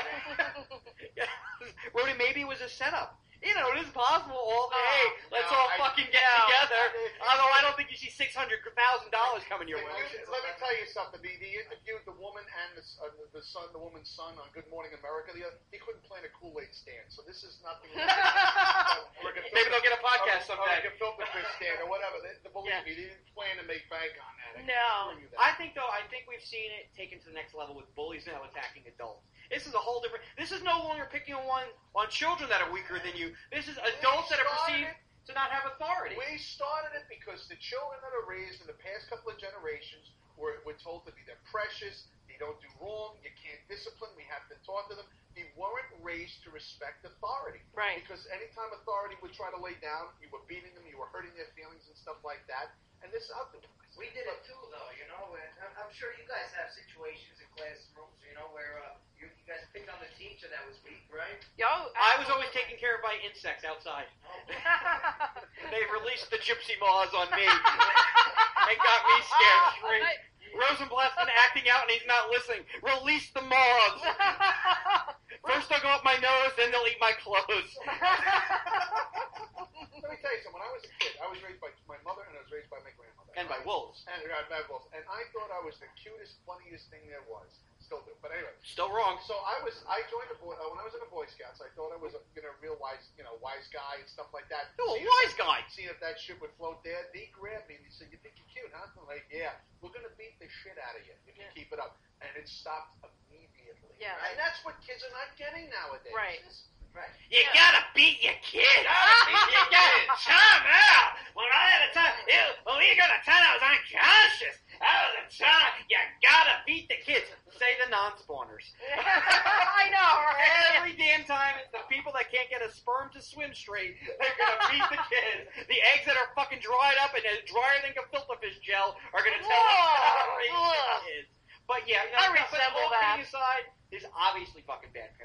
Wrote in maybe it was a setup. You know, it is possible. All Oh, hey, let's no, all I- fucking get no. together. Although I don't think you see six hundred thousand dollars coming your Let way. me- let me tell you something. The, the interview, the woman and the, uh, the son, the woman's son on Good Morning America, the other, he couldn't plan a Kool-Aid stand. So this is nothing. Or like a Maybe they'll get a podcast or, someday. Or like a filter fish stand or whatever. They, they, believe Yeah. me, they didn't plan to make bank on that. I can No. assure you that. I think though, I think we've seen it taken to the next level with bullies now attacking adults. This is a whole different. This is no longer picking on one on children that are weaker than you. This is adults that are perceived to not have authority. We started it because the children that are raised in the past couple of generations were, were told to be they're precious, they don't do wrong, you can't discipline, we have to talk to them. They weren't raised to respect authority. Right. Because anytime authority would try to lay down, you were beating them, you were hurting their feelings and stuff like that. And this out there. We did it too, though, you know, and I'm, I'm sure you guys have situations in classrooms, you know, where uh, you, you guys picked on the teacher that was weak, right? Yo, I was always taken care of by insects outside. They've released the gypsy moths on me and got me scared straight. Rosenblatt's been acting out and he's not listening. Release the moths. First they'll go up my nose, then they'll eat my clothes. Let me tell you something. When I was a kid, I was raised by my mother and I was raised by my grandmother. And by wolves. And, uh, by wolves. And I thought I was the cutest, funniest thing there was. Still do. But anyway. Still wrong. So I was, I joined the boy, uh, when I was in the Boy Scouts, I thought I was a, you know, real wise, you know, wise guy and stuff like that. You're a Seeing wise if that- guy. Seeing if that shit would float there, they grabbed me and they said, you think you're cute, huh? I'm like, yeah, we're going to beat the shit out of you if you Yeah. keep it up. And it stopped immediately. Yeah. And that's what kids are not getting nowadays. Right. Right. You Yeah. gotta beat your kid. You gotta time out. When I had a time, ew, when we got a time, I was unconscious. I was a time. You gotta beat the kids. Say the non-spawners. I know, right? Every damn time, it's the people that can't get a sperm to swim straight. They're gonna beat the kids. The eggs that are fucking dried up and drier than gefilte fish gel are gonna tell us how to raise Ugh. the kids. But yeah, you know, I but resemble all that. kidding aside, there's obviously fucking bad parenting.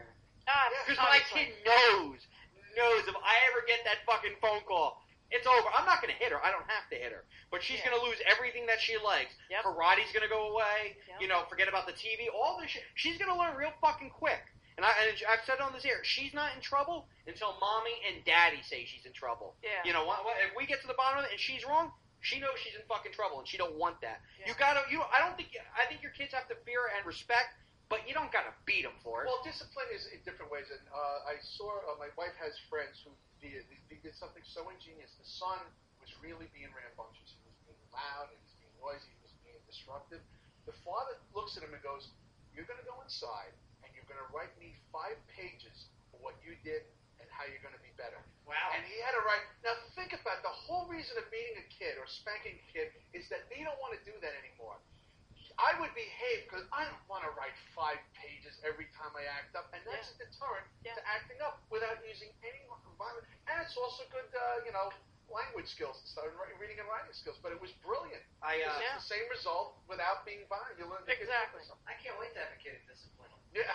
Ah, Because my obviously. kid knows, knows if I ever get that fucking phone call, it's over. I'm not going to hit her. I don't have to hit her. But she's Yeah. going to lose everything that she likes. Yep. Karate's going to go away. Yep. You know, forget about the T V. All this shit. She's going to learn real fucking quick. And, I, and I've said on this air, she's not in trouble until mommy and daddy say she's in trouble. Yeah. You know, what, what, if we get to the bottom of it and she's wrong, she knows she's in fucking trouble, and she don't want that. Yeah. You gotta, you. I don't think. I think your kids have to fear and respect, but you don't gotta beat them for it. Well, discipline is in different ways, and uh, I saw uh, my wife has friends who did, they did something so ingenious. The son was really being rambunctious. He was being loud, he was being noisy, he was being disruptive. The father looks at him and goes, "You're going to go inside, and you're going to write me five pages for what you did and how you're going to be better." Wow. And he had to write. Now think about it. The whole reason of beating a kid or spanking a kid is that they don't want to do that anymore. I would behave because I don't want to write five pages every time I act up, and that's Yeah. a deterrent Yeah. to acting up without using any violence. And it's also good, uh, you know, language skills and stuff, and wri- reading and writing skills. But it was brilliant. I, uh, It's Yeah. the same result without being violent. You learn the kids Exactly. something. I can't wait to have a kid in discipline. Yeah.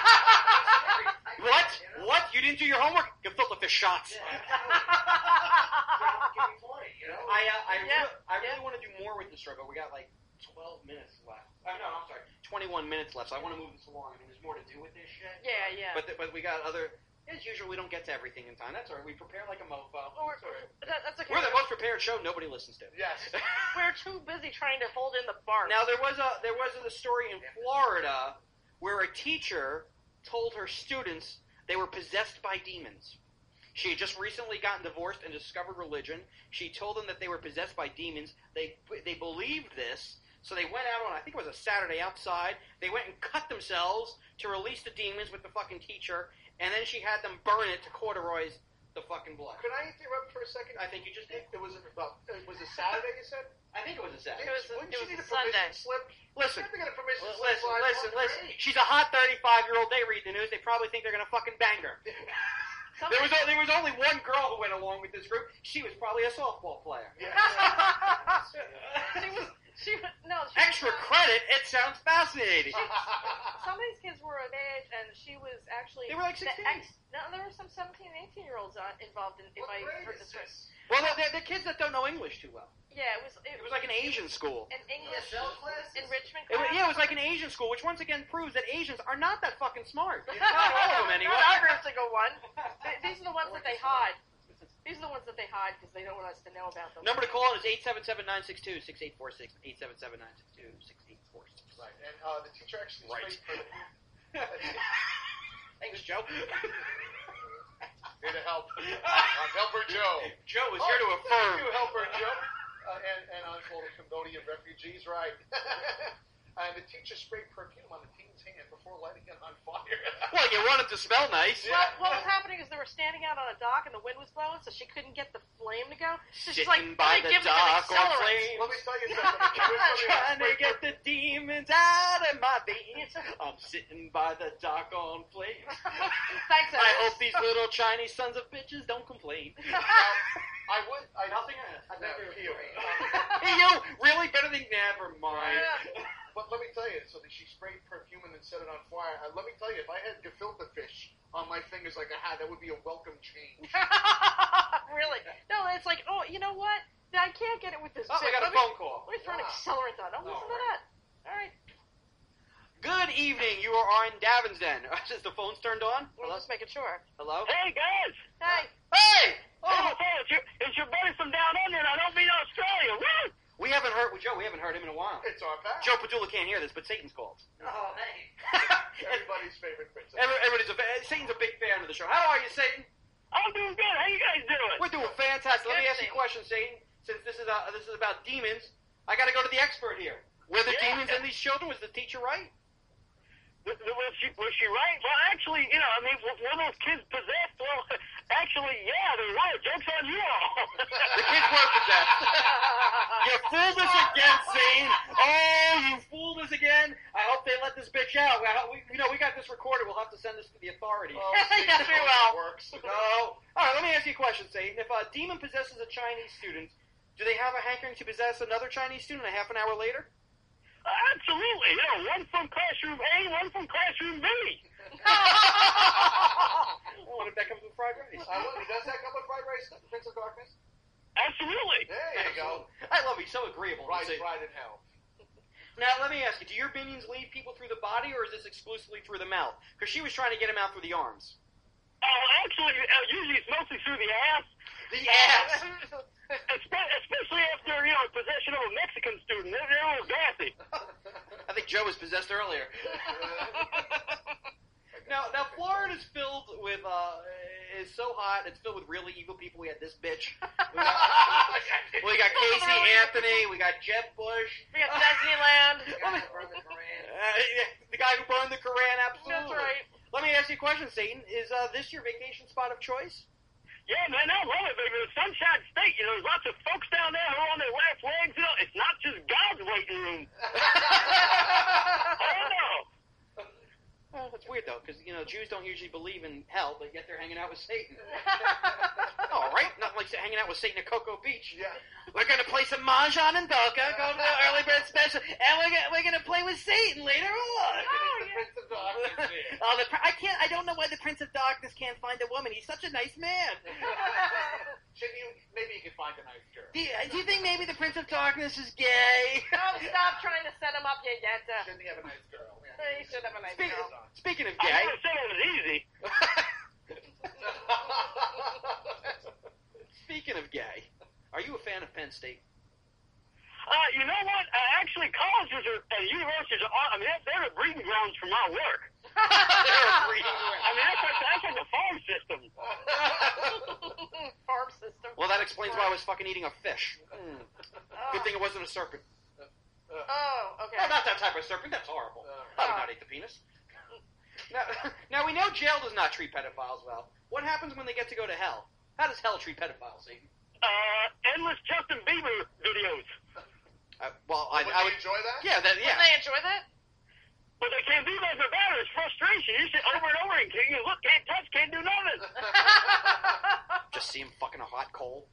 what? What? You didn't do your homework? You filter fish shots. Yeah. Give me twenty, you know? I, uh, I, Yeah. really, I really Yeah. want to do more with the show, but we got like twelve minutes left. Oh, no, I'm sorry, twenty-one minutes left. So I want to move this along. I mean, there's more to do with this shit. Yeah, yeah. But th- but we got other. As usual, we don't get to everything in time. That's all right. We prepare like a mofo. Oh, we're, that, that's okay. We're the most prepared show nobody listens to. Yes. We're too busy trying to hold in the bark. Now there was a there was a story in Florida where a teacher told her students they were possessed by demons. She had just recently gotten divorced and discovered religion. She told them that they were possessed by demons. They they believed this, so they went out on, I think it was a Saturday outside. They went and cut themselves to release the demons with the fucking teacher, and then she had them burn it to cauterize the fucking blood. Could I interrupt for a second? I think you just did. It was well, it was a Saturday. You said. I think it was a Saturday. It was a- Wouldn't it she was need a a permission Sunday. slip? Listen, You have to get a permission L- slip. Listen, on- listen, on the listen. grade. She's a hot thirty-five-year-old. They read the news. They probably think they're going to fucking bang her. There was, o- there was only one girl who went along with this group. She was probably a softball player. Yeah. she was. She was. No. She Extra was, credit. It sounds fascinating. Some of these kids were of age, and she was actually. They were like the sixteen. ex- no, there were some seventeen and eighteen year olds uh, involved in. If What I grade heard is this right. this? Well, they're, they're, they're kids that don't know English too well. Yeah, it was. It, It was like an Asian school. an English Cell classes? enrichment It was, class. yeah, it was like an Asian school, which once again proves that Asians are not that fucking smart. Not all of them, anyway. Not every single one. Th- These are the ones that they hide. These are the ones that they hide because they don't want us to know about them. Number to call is eight seven seven, nine six two, six eight four six, eight seven seven, nine six two, six eight four six. Right, and uh, the teacher actually Right. straight for Thanks, Joe. here to help. I'm Helper Joe. Joe is here to Oh, affirm. Thank you, Helper Joe. Uh, and, and on call the Cambodian refugees, right. And the teacher sprayed perfume on the teen's hand before lighting it on fire. Well, you want it to smell nice. Well, what was happening is they were standing out on a dock and the wind was blowing, so she couldn't get the flame to go. So she's like, Sitting by "Let me the give them an dock on accelerant." flames. Let me tell you something. Trying to get the demons out of my veins. I'm sitting by the dock on flames. Thanks, I Alice. hope these little Chinese sons of bitches don't complain. I would. I Nothing. No, you. Hey, you really better than never mind. But let me tell you, so that she sprayed perfume and then set it on fire. Uh, let me tell you, if I had gefilte fish on my fingers like I had, that would be a welcome change. Really? No, it's like, oh, you know what? I can't get it with this. Oh, we zip. got a Let me- phone call. Let me throw an Ah. accelerant on. Oh, listen to right. that. All right. Good evening. You are on Davin's Den. Is the phone's turned on? We're Hello? just making sure. Hello? Hey guys! Hey. Hey! Oh, Oh, hey, it's your, it's your buddy from down under, and I don't mean Australia. Woo! we haven't heard Joe. We haven't heard him in a while. It's our pal. Joe Padula can't hear this, but Satan's called. Oh, hey. Everybody's favorite princess. Every- Everybody's a fa- Satan's a big fan of the show. How are you, Satan? I'm doing good. How you guys doing? We're doing fantastic. Let me Good, ask you a Satan. question, Satan. Since this is uh, this is about demons, I got to go to the expert here. Were there Yeah. demons in these children? Was the teacher right? Was, was she was she right? Well, actually, you know, I mean, were, were those kids possessed? Well, actually, yeah, they're right. Joke's on you all. The kids were possessed. You fooled us again, Satan. Oh, you fooled us again. I hope they let this bitch out. Well, we, you know, we got this recorded. We'll have to send this to the authorities. Oh, Yes, we see, will. Works. No. All right, let me ask you a question, Satan. If a demon possesses a Chinese student, do they have a hankering to possess another Chinese student a half an hour later? Absolutely. You know, one from classroom A, one from classroom B. I wonder if that comes with fried rice. I wonder, does that come with fried rice? The Prince of Darkness? Absolutely. There you go. I love it. He's so agreeable. Fried, Say- fried in hell. Now, let me ask you, do your binions lead people through the body, or is this exclusively through the mouth? Because she was trying to get him out through the arms. Uh, actually, uh, usually it's mostly through the ass. The ass! Espe- Especially after, you know, possession of a Mexican student. They're, they're a little gassy. I think Joe was possessed earlier. Now, now Florida's filled with, uh, is so hot, it's filled with really evil people. We had this bitch. We got, we got Casey Anthony. We got Jeb Bush. We got Disneyland. Uh, the guy who burned the Koran, absolutely. That's right. Let me ask you a question, Satan. Is uh, this your vacation spot of choice? Yeah, man, I love it, baby. The Sunshine State, you know, there's lots of folks down there who are on their last legs. You know, it's not just God's waiting room. I don't know. Well, that's weird, though, because, you know, Jews don't usually believe in hell, but yet they're hanging out with Satan. All right, not like hanging out with Satan at Cocoa Beach. Yeah. We're going to play some Mahjong and Dolka, go to the early bird special, and we're gonna, we're going to play with Satan later on. Oh, The Prince of Darkness here. Oh, the, I can't. I don't know why the Prince of Darkness can't find a woman. He's such a nice man. Shouldn't you, maybe you could find a nice girl. Do you, do you think maybe the Prince of Darkness is gay? Oh, stop trying to set him up, you yenta. Shouldn't he have a nice girl? Yeah. He should have a nice Speak, girl. speaking of I gay, never said it was easy. speaking of gay, are you a fan of Penn State? Uh, you know what? Uh, actually, colleges are, and universities are, I mean, they're, they're the breeding grounds for my work. They're a breeding I mean, that's like, that's like the farm system. Farm system. Well, that explains why I was fucking eating a fish. Mm. Oh. Good thing it wasn't a serpent. Oh, okay. No, not that type of serpent. That's horrible. Uh, I would not eat the penis. Now, now, we know jail does not treat pedophiles well. What happens when they get to go to hell? How does hell treat pedophiles, Satan? Uh, endless Justin Bieber videos. Uh, well, I, Would I you would. enjoy that? Yeah, that, Would yeah. they enjoy that? But they can't do nothing about it. It's frustration. You sit over and over and you look, can't touch, can't do nothing. Just see him fucking a hot coal.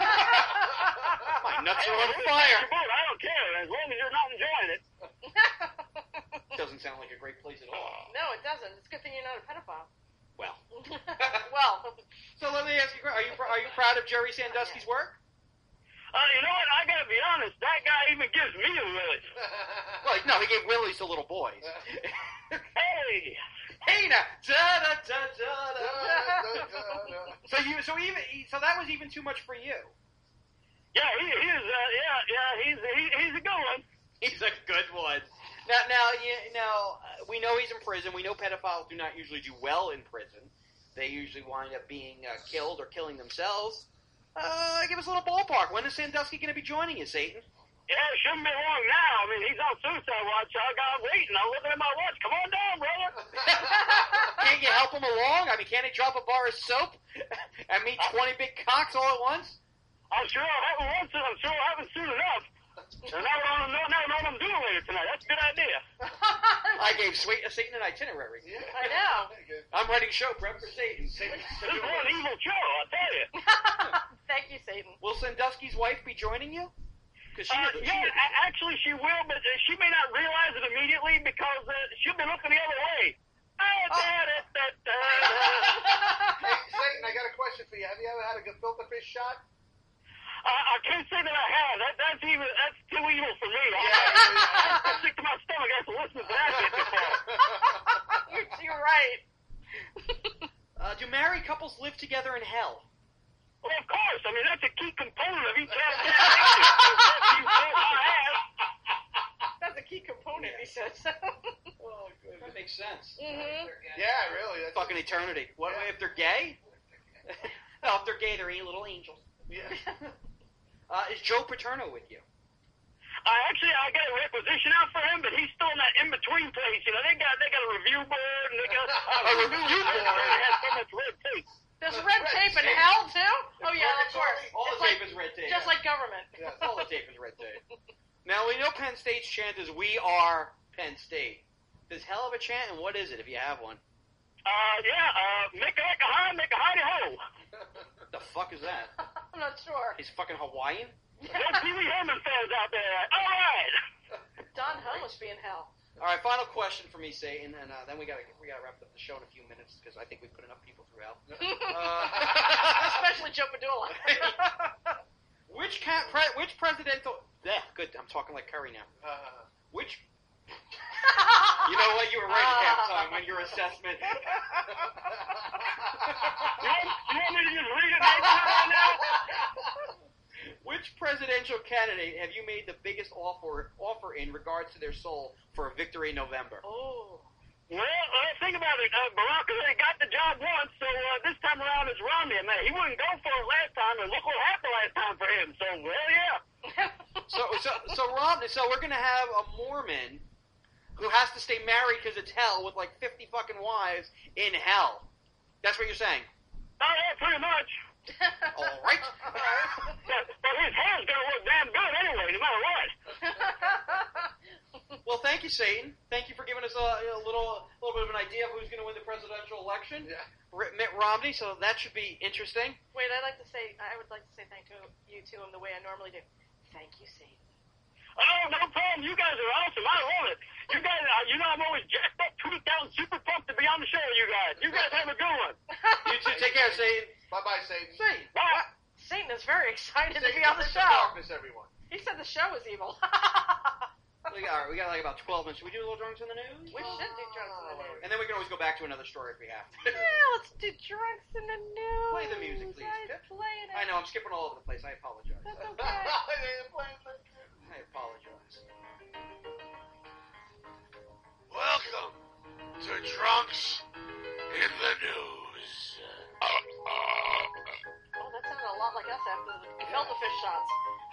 My nuts are on fire. I don't care as long as you're not enjoying it. Doesn't sound like a great place at all. No, it doesn't. It's a good thing you're not a pedophile. Well. Well. So let me ask you: Are you are you proud of Jerry Sandusky's work? Uh, you know what? I gotta be honest. That guy even gives me a willies. Well, no, he gave willies to little boys. Hey. Hey now, da da da da da. So you, so even, so that was even too much for you. Yeah, he, he is. Uh, yeah, yeah. He's he, he's a good one. He's a good one. Now, now, you, now uh, we know he's in prison. We know pedophiles do not usually do well in prison. They usually wind up being uh, killed or killing themselves. Uh, give us a little ballpark. When is Sandusky going to be joining you, Satan? Yeah, it shouldn't be long now. I mean, he's on suicide watch. I got waiting. I'm looking at my watch. Come on down, brother. Can't you help him along? I mean, can't he drop a bar of soap and meet twenty big cocks all at once? I'm sure I'll have it once, and I'm sure I'll have it soon enough. And now I know, now I know what I'm doing later tonight. That's a good idea. I gave Sweet, uh, Satan an itinerary. I know. I'm writing show prep for Satan. Satan. This is one evil show, I'll tell you. Thank you, Satan. Will Sandusky's wife be joining you? Cause she, Uh, she, yeah, a- actually she will, but uh, she may not realize it immediately because uh, she'll be looking the other way. Oh, da, da, da, da, da. Hey, Satan, I got a question for you. Have you ever had a gefilte fish shot? Uh, I can't say that I have. That, that's even that's too evil for me. I, Yeah, I, I'm sick to my stomach after listening to that shit before. you're, you're right. uh, do married couples live together in hell? Well, of course. I mean, that's a key component of each family. That's a key component, he says. Oh, good. That makes sense. Mm-hmm. Yeah, really. That's Fucking eternity. What Yeah. if they're gay? No, if they're gay, they're ain't little angels. Yeah. Uh, is Joe Paterno with you? I actually, I got a requisition out for him, but he's still in that in-between place. You know, they got they got a review board and they got a review board. They have so much red tape. There's red tape in hell, too? Oh, yeah, of course. All It's the tape like, is red tape. just like government. Yeah. All the tape is red tape. Now, we know Penn State's chant is "We are Penn State." Does hell have a chant, and what is it, if you have one? Uh, yeah, uh, make a like a high, make a hidey ho. The fuck is that? I'm not sure. He's fucking Hawaiian? Those Pee Wee Herman fans out there. All right. Don Hull must be in hell. All right, final question for me, Satan, and uh, then we got to we got to wrap up the show in a few minutes because I think we put enough people through hell. Uh, Especially Joe Padula. which ca- pre- which presidential? Yeah, good. I'm talking like Curry now. Uh, Which? You know what? You were right at halftime when your assessment. You want, you want me to just read it right now? Which presidential candidate have you made the biggest offer offer in regards to their soul for a victory in November? Oh. Well, uh, think about it. Uh, Barack already got the job once, so uh, this time around it's Romney. Man, he wouldn't go for it last time, and look what happened last time for him. So, well, yeah. So, so, so Romney. So we're gonna have a Mormon who has to stay married because it's hell with like fifty fucking wives in hell. That's what you're saying. Oh, yeah, pretty much. All right. But, but his hair's gonna look damn good anyway, no matter what. Well, thank you, Satan. Thank you for giving us a, a little, a little bit of an idea of who's going to win the presidential election. Yeah. R- Mitt Romney. So that should be interesting. Wait, I'd like to say, I would like to say thank you to him the way I normally do. Thank you, Satan. Oh, no problem. You guys are awesome. I love it. You guys, uh, you know I'm always jacked up, tweaked out, and super pumped to be on the show, you guys. You guys have a good one. You too. Take care, Satan. bye-bye, Satan. Satan. Bye. Satan is very excited to Satan, be on the Prince of show. Darkness, everyone. He said the show is evil. We got, all right, we got like about twelve minutes. Should we do a little drunks in the news? We should do drunks in the news. And then we can always go back to another story if we have to. Yeah, let's do drunks in the news. Play the music, please. I'm playing it. I know I'm skipping all over the place. I apologize. That's okay. I apologize. Welcome to Drunks in the News. Uh, uh, Oh, that sounded a lot like us after the gefilte fish shots.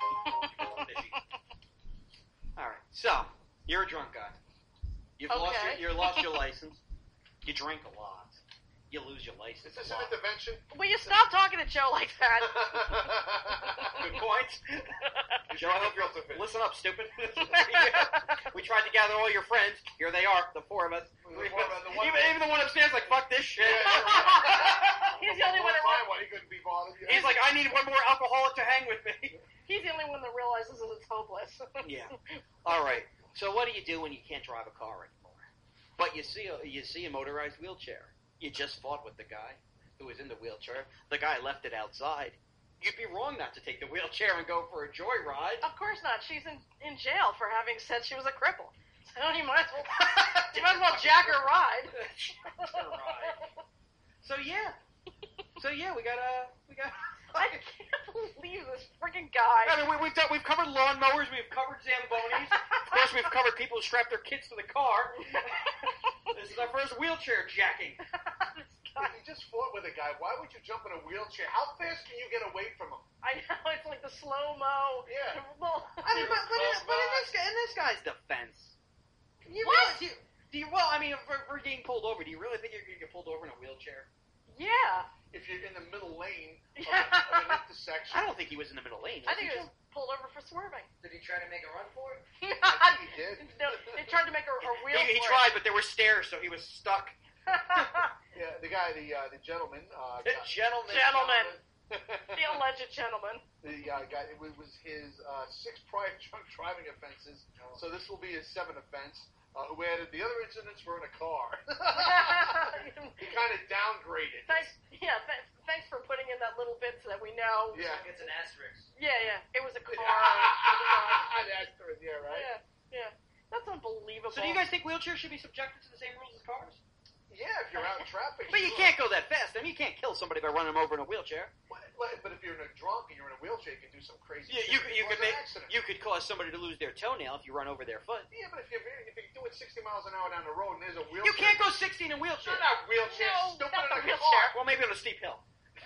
All right. So you're a drunk guy. You've lost Okay. your, you lost your license. You drink a lot. You lose your license. Is this a an lot. intervention? Will you stop talking to Joe like that? Good point. Joe, I hope you're Filter fish. listen up, stupid. We tried to gather all your friends. Here they are, the four of us. The four of us, the one- even, even the one upstairs, like fuck this shit. He's the only one that Fine, wa- why he couldn't be bothered. He's like, I need one more alcoholic to hang with me. He's the only one that realizes that it's hopeless. Yeah. All right. So what do you do when you can't drive a car anymore? But you see a, you see a motorized wheelchair. You just fought with the guy who was in the wheelchair. The guy left it outside. You'd be wrong not to take the wheelchair and go for a joyride. Of course not. She's in, in jail for having said she was a cripple. So you might as well, you might as well jack her ride. So yeah. So yeah, we got uh, we got. I can't believe this freaking guy. I mean, we, we've done, we've covered lawnmowers, we've covered zambonis. Of course, we've covered people who strap their kids to the car. This is our first wheelchair jacking. This guy. If you just fought with a guy, why would you jump in a wheelchair? How fast can you get away from him? I know, it's like the slow-mo. Yeah. Well, I mean, but, but, in, but in this guy, in this guy's defense, you What? really, do, you, do you? Well, I mean, for, for getting pulled over, do you really think you're going to get pulled over in a wheelchair? yeah. If you're in the middle lane of, a, of an intersection. I don't think he was in the middle lane. I was think he, he was pulled over for swerving. Did he try to make a run for it? I think he did. No, they tried to make a, a wheel He, he for tried, but there were stairs, so he was stuck. it. Yeah, the guy, the uh, the gentleman. Uh, The got- gentleman. Gentleman. The alleged gentleman. The uh, guy, it was his uh, six prior drunk driving offenses, so this will be his seventh offense. Uh, who added the other incidents were in a car. He kind of downgraded. Thanks, yeah, th- thanks for putting in that little bit so that we know. Yeah. It's an asterisk. Yeah, yeah. It was a car. That's true, yeah, right? Yeah, yeah. That's unbelievable. So do you guys think wheelchairs should be subjected to the same rules as cars? Yeah, if you're out in traffic. But you sure. can't go that fast. I mean, you can't kill somebody by running them over in a wheelchair. But, but if you're in a drunk and you're in a wheelchair, you can do some crazy You, shit. you, could- you Cause could an make, accident. you could cause somebody to lose their toenail if you run over their foot. Yeah, but if you're if you're doing sixty miles an hour down the road and there's a wheelchair. You can't go sixty in a wheelchair. Not a wheelchair. No, stupid not in a a wheelchair. car. Well, maybe on a steep hill.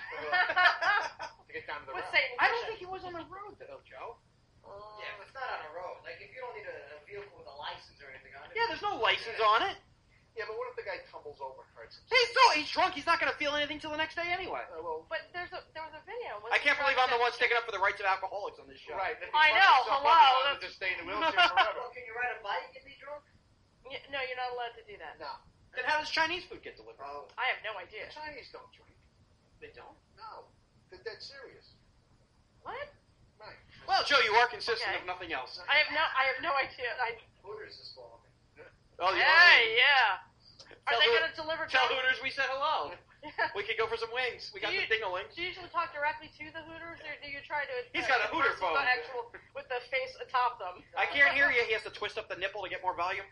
To get down to the What's road. Satan? I don't think he was on the road, though, Joe. Yeah, but it's not on a road. Like, if you don't need a, a vehicle with a license or anything on it. Yeah, there's no license on it. Yeah, but what if the guy tumbles over and hurts himself? He's so he's drunk. He's not going to feel anything till the next day anyway. Uh, well, But there's a there was a video. I can't believe I'm the one sticking up for the rights of alcoholics on this show. right. If he I fucks know, himself up, hello, he might as well that's- just stay in the wheelchair forever. Well, can you ride a bike and be drunk? Y- No, you're not allowed to do that. No, Then how does Chinese food get delivered? Oh. I have no idea. the Chinese don't drink. They don't. No, they're dead serious. What? Right. Well, Joe, you are consistent Okay. of nothing else. I have no I have no idea. I Hooters is calling me. Oh, yeah. Hey, yeah. Are Tell they Hoot- going to deliver? Tell down- Hooters we said hello. We could go for some wings. We got Do you- the ding-a-ling. Do you usually talk directly to the Hooters, or do you try to? He's uh, got a Hooter impress phone. The actual, with the face atop them. I can't hear you. He has to twist up the nipple to get more volume.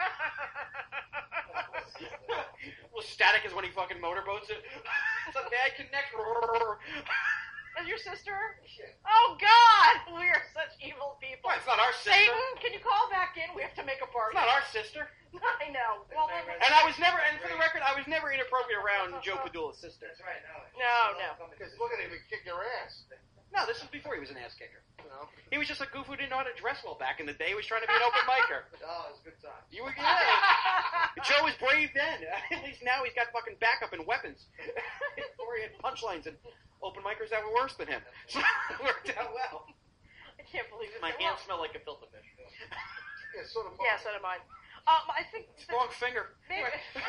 Well, static is when he fucking motorboats it. It's a bad connect. Is your sister? Oh God, we are such evil people. Why, it's not our sister. Satan, can you call back in? We have to make a It's bargain. not our sister. I know. Well, then- And I was never, and for the record, I was never inappropriate around Joe Padula's sister. That's right. No. No, no. Because look at him, he kick your ass. No, this was before he was an ass kicker. You know? He was just a goof who didn't know how to dress well back in the day. He was trying to be an open micer. Oh, it was a good time. You were, yeah. Joe was brave then. At least now he's got fucking backup and weapons. Before he had punchlines and open micers that were worse than him. So it worked out well. I can't believe it. My Well, hands smell like a filter fish. Yeah, sort of. Yeah, so do mine. Um, I think. Wrong finger. Maybe.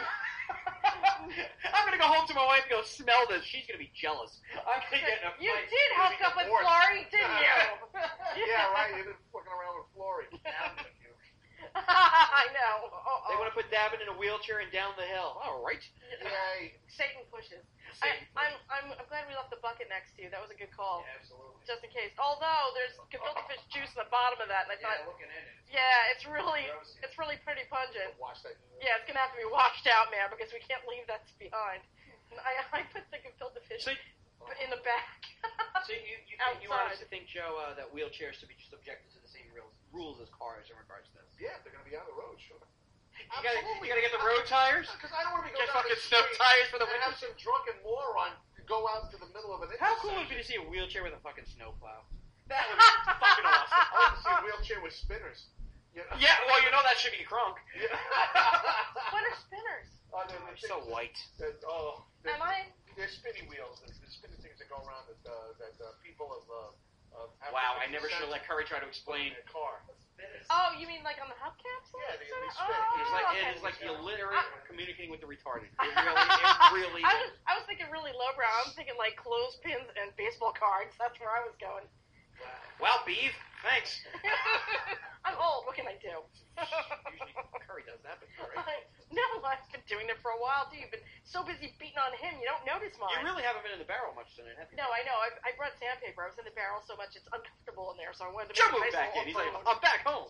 I'm gonna go home to my wife and go smell this. She's gonna be jealous. I'm gonna get in a You fight. did hook up with Florrie, didn't you? Yeah, right. You've been fucking around with Florrie. I know. Uh-oh. They want to put Davin in a wheelchair and down the hill. All right. Yay. Satan pushes. I, I'm, I'm, I'm glad we left the bucket next to you. That was a good call. Yeah, absolutely. Just in case. Although there's gefilte fish juice in the bottom of that, and I Yeah, thought, looking in it. yeah, it's really, it's really pretty pungent. Watch that. Yeah, it's gonna have to be washed out, man, because we can't leave that behind. And I, I put the gefilte fish So, in the back. so you, you, think, you want us Outside. to think, Joe, uh, that wheelchairs should be subjected to the same rules, rules as cars in regards to this? Yeah, they're going to be on the road, sure. You gotta, you gotta get the road tires? Because I don't want to be Get going down fucking the snow street tires for the and have winter. some drunken moron go out to the middle of an How cool would it be intersection. to see a wheelchair with a fucking snowplow? That would be fucking awesome. I want to see a wheelchair with spinners. You know? Yeah, well, you know that should be crunk. What are spinners? Oh, they're, I'm so white. they're, oh, they're, Am I? they're spinny wheels. They're, they're spinning things that go around that, uh, that uh, people of... Uh, of Wow, I African never should have descent let Curry try to put in explain. their car. Oh, you mean like on the hubcaps? Yeah, they- they Oh, spin. It's like, okay. it is like the illiterate communicating with the retarded. It really, it really I is. was, I was thinking really lowbrow. I was thinking like clothespins and baseball cards. That's where I was going. Well, Beeve, thanks. I'm old. What can I do? Usually Curry does that, but Curry. I- no, I've been doing it for a while too. You've been so busy beating on him, you don't notice mine. You really haven't been in the barrel much tonight, have you? No, I know. I, I brought sandpaper. I was in the barrel so much it's uncomfortable in there, so I wanted to Joe make moved it back nice in. He's and like, open. I'm back home.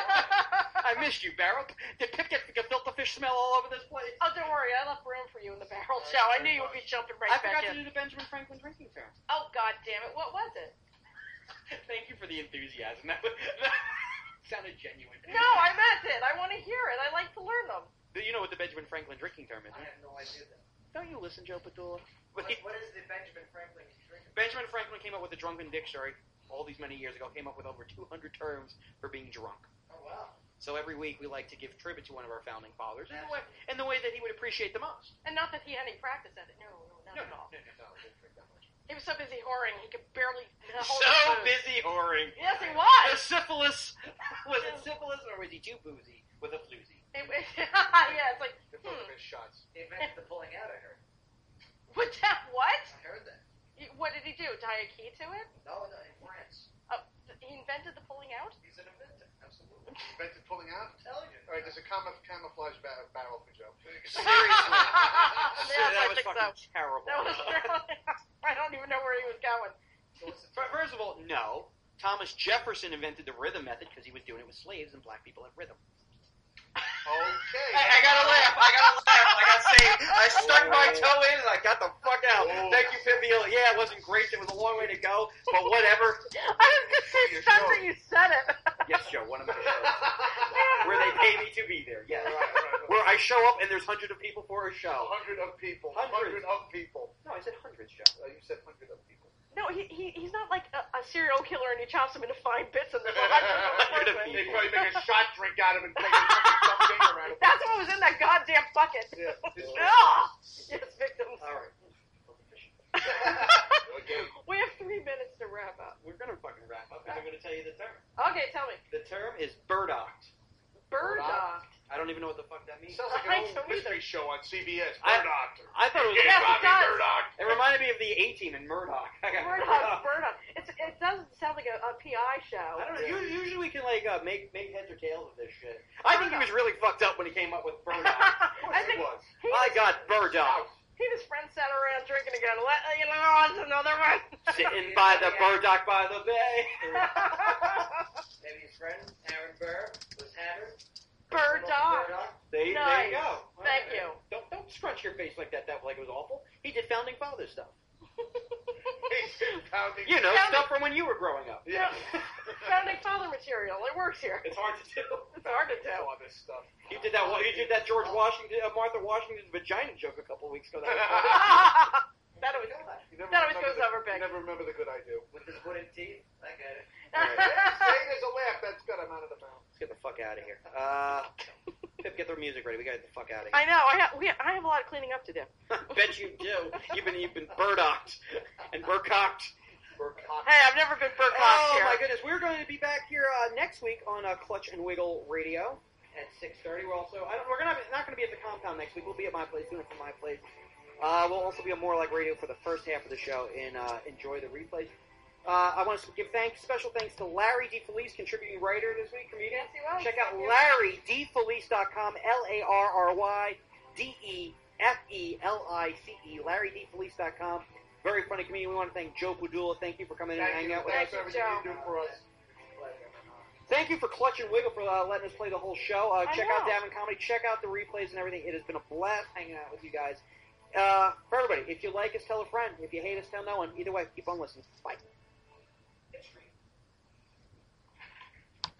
I missed you, Barrel. Did Pip get the gefilte fish smell all over this place? Oh, don't worry. I left room for you in the barrel, Joe. I knew you would be jumping right I back forgot to in. do the Benjamin Franklin drinking term. Oh, God damn it. What was it? Thank you for the enthusiasm. That, was, that sounded genuine. No, I meant it. I want to hear it. I like to learn them. Do you know what the Benjamin Franklin drinking term is? I Right? have no idea that. Don't you listen, Joe Padula? What, what is the Benjamin Franklin drink? Benjamin Franklin came up with the drunken dictionary all these many years ago, came up with over two hundred terms for being drunk. Oh, wow. So every week we like to give tribute to one of our founding fathers in the way, in the way that he would appreciate the most. And not that he had any practice at it. No, no, not No, at all. no, no, no, didn't drink that much. He was so busy whoring, he could barely hold So his food. busy whoring. Yes, he The was. syphilis. Was it syphilis or was he too boozy with a floozy? It was yeah, it's like, They're hmm. fucking shots. They invented the pulling out, I heard. What, that, what? I heard that. He- What did he do? Tie a key to it? No, no, in France. Oh, th- he invented the pulling out? He's an inventor. Absolutely. Invented pulling out? I'm telling you. All right, there's a cam- camouflage ba- barrel for Joe. Seriously. Yeah, that I was think fucking so. terrible. That was really, I don't even know where he was going. So what's the Fir- First of all, no. Thomas Jefferson invented the rhythm method because he was doing it with slaves and black people have rhythm. Okay. I, I gotta laugh. I gotta laugh. I gotta say, I stuck my toe in and I got the fuck out. Oh. Thank you, Pippi. Yeah, it wasn't great. It was a long way to go, but whatever. I was going to say, Your stunned show. that you said it. Yes, Joe, one of my shows. Where they pay me to be there. Yes. Right, right, right. Where I show up and there's hundreds of people for a A show. hundred of people. Hundreds. Hundred of people. No, I said hundreds, Joe. Uh, you said hundred of people. No, he, he he's not like a, a serial killer and he chops them into fine bits and there's a Hundred hundred of of them. They probably make a shot drink out of it and take a fucking finger out of it. That's what was in that goddamn bucket. Yeah. Ugh. Yes, victims. All right. Okay. We have three minutes to wrap up. We're gonna fucking wrap up and I'm gonna tell you the term. Okay, tell me. The term is burdocked. Burdocked. I don't even know what the fuck that means. Sounds like I an old don't mystery show on C B S. I- Murdoch. I thought it was. Yes, it Robbie does. Murdoch. It reminded me of the A-Team in Murdoch. I got Murdoch, Murdoch. It's, it doesn't sound like a, a P I show. I don't know. u- Usually we can like uh, make make heads or tails of this shit. I think he was really fucked up when he came up with Murdoch. I think was. he, I got Murdoch he and his friends sat around drinking again. Let you know, it's another one. sitting by the Murdoch by the bay. Maybe his friend, Aaron Burr, was Hatter. Murdoch. There, you- there Nice. you go. Thank Alright. you. Don't don't scrunch your face like that. That like it was awful. He did founding father stuff. Pounding. You know, Founding- stuff from when you were growing up. Yeah. Founding father material. It works here. It's hard to do. It's hard to do. All this stuff. You did that. You did that George Washington, uh, Martha Washington's vagina joke a couple weeks ago. That was funny. That always, You never that always remember goes the- over big. You never remember the good I do. With his wooden teeth. I get it. Saying there's a laugh, that's good. I'm out of the mouth. Let's get the fuck out of here. Uh, Pip, get the music ready. We gotta get the fuck out of here. I know. I have, we, I have a lot of cleaning up to do. Bet you do. You've been you've been burdocked and burcocked. Hey, I've never been Burkock Oh here. my goodness, we're going to be back here uh, next week on uh, Clutch and Wiggle Radio at six thirty. We're also I don't, we're gonna not going to be at the compound next week. We'll be at my place doing it from my place. Uh, we'll also be on More Like Radio for the first half of the show and uh, enjoy the replays. Uh, I want to give thanks, special thanks to Larry DeFelice, contributing writer this week, comedian. Yes, he was. Check out Thank you. Larry D Felice dot com, L A R R Y D E F E L I C E, Larry D Felice dot com. Very funny comedian. We want to thank Joe Padula. Thank you for coming in and Thank hanging you. out with Thanks us. for everything Joe. you do for us. Thank you for Clutch and Wiggle for uh, letting us play the whole show. Uh, I check know. out Davin Comedy. Check out the replays and everything. It has been a blast hanging out with you guys. Uh, for everybody, if you like us, tell a friend. If you hate us, tell no one. Either way, keep on listening. Bye.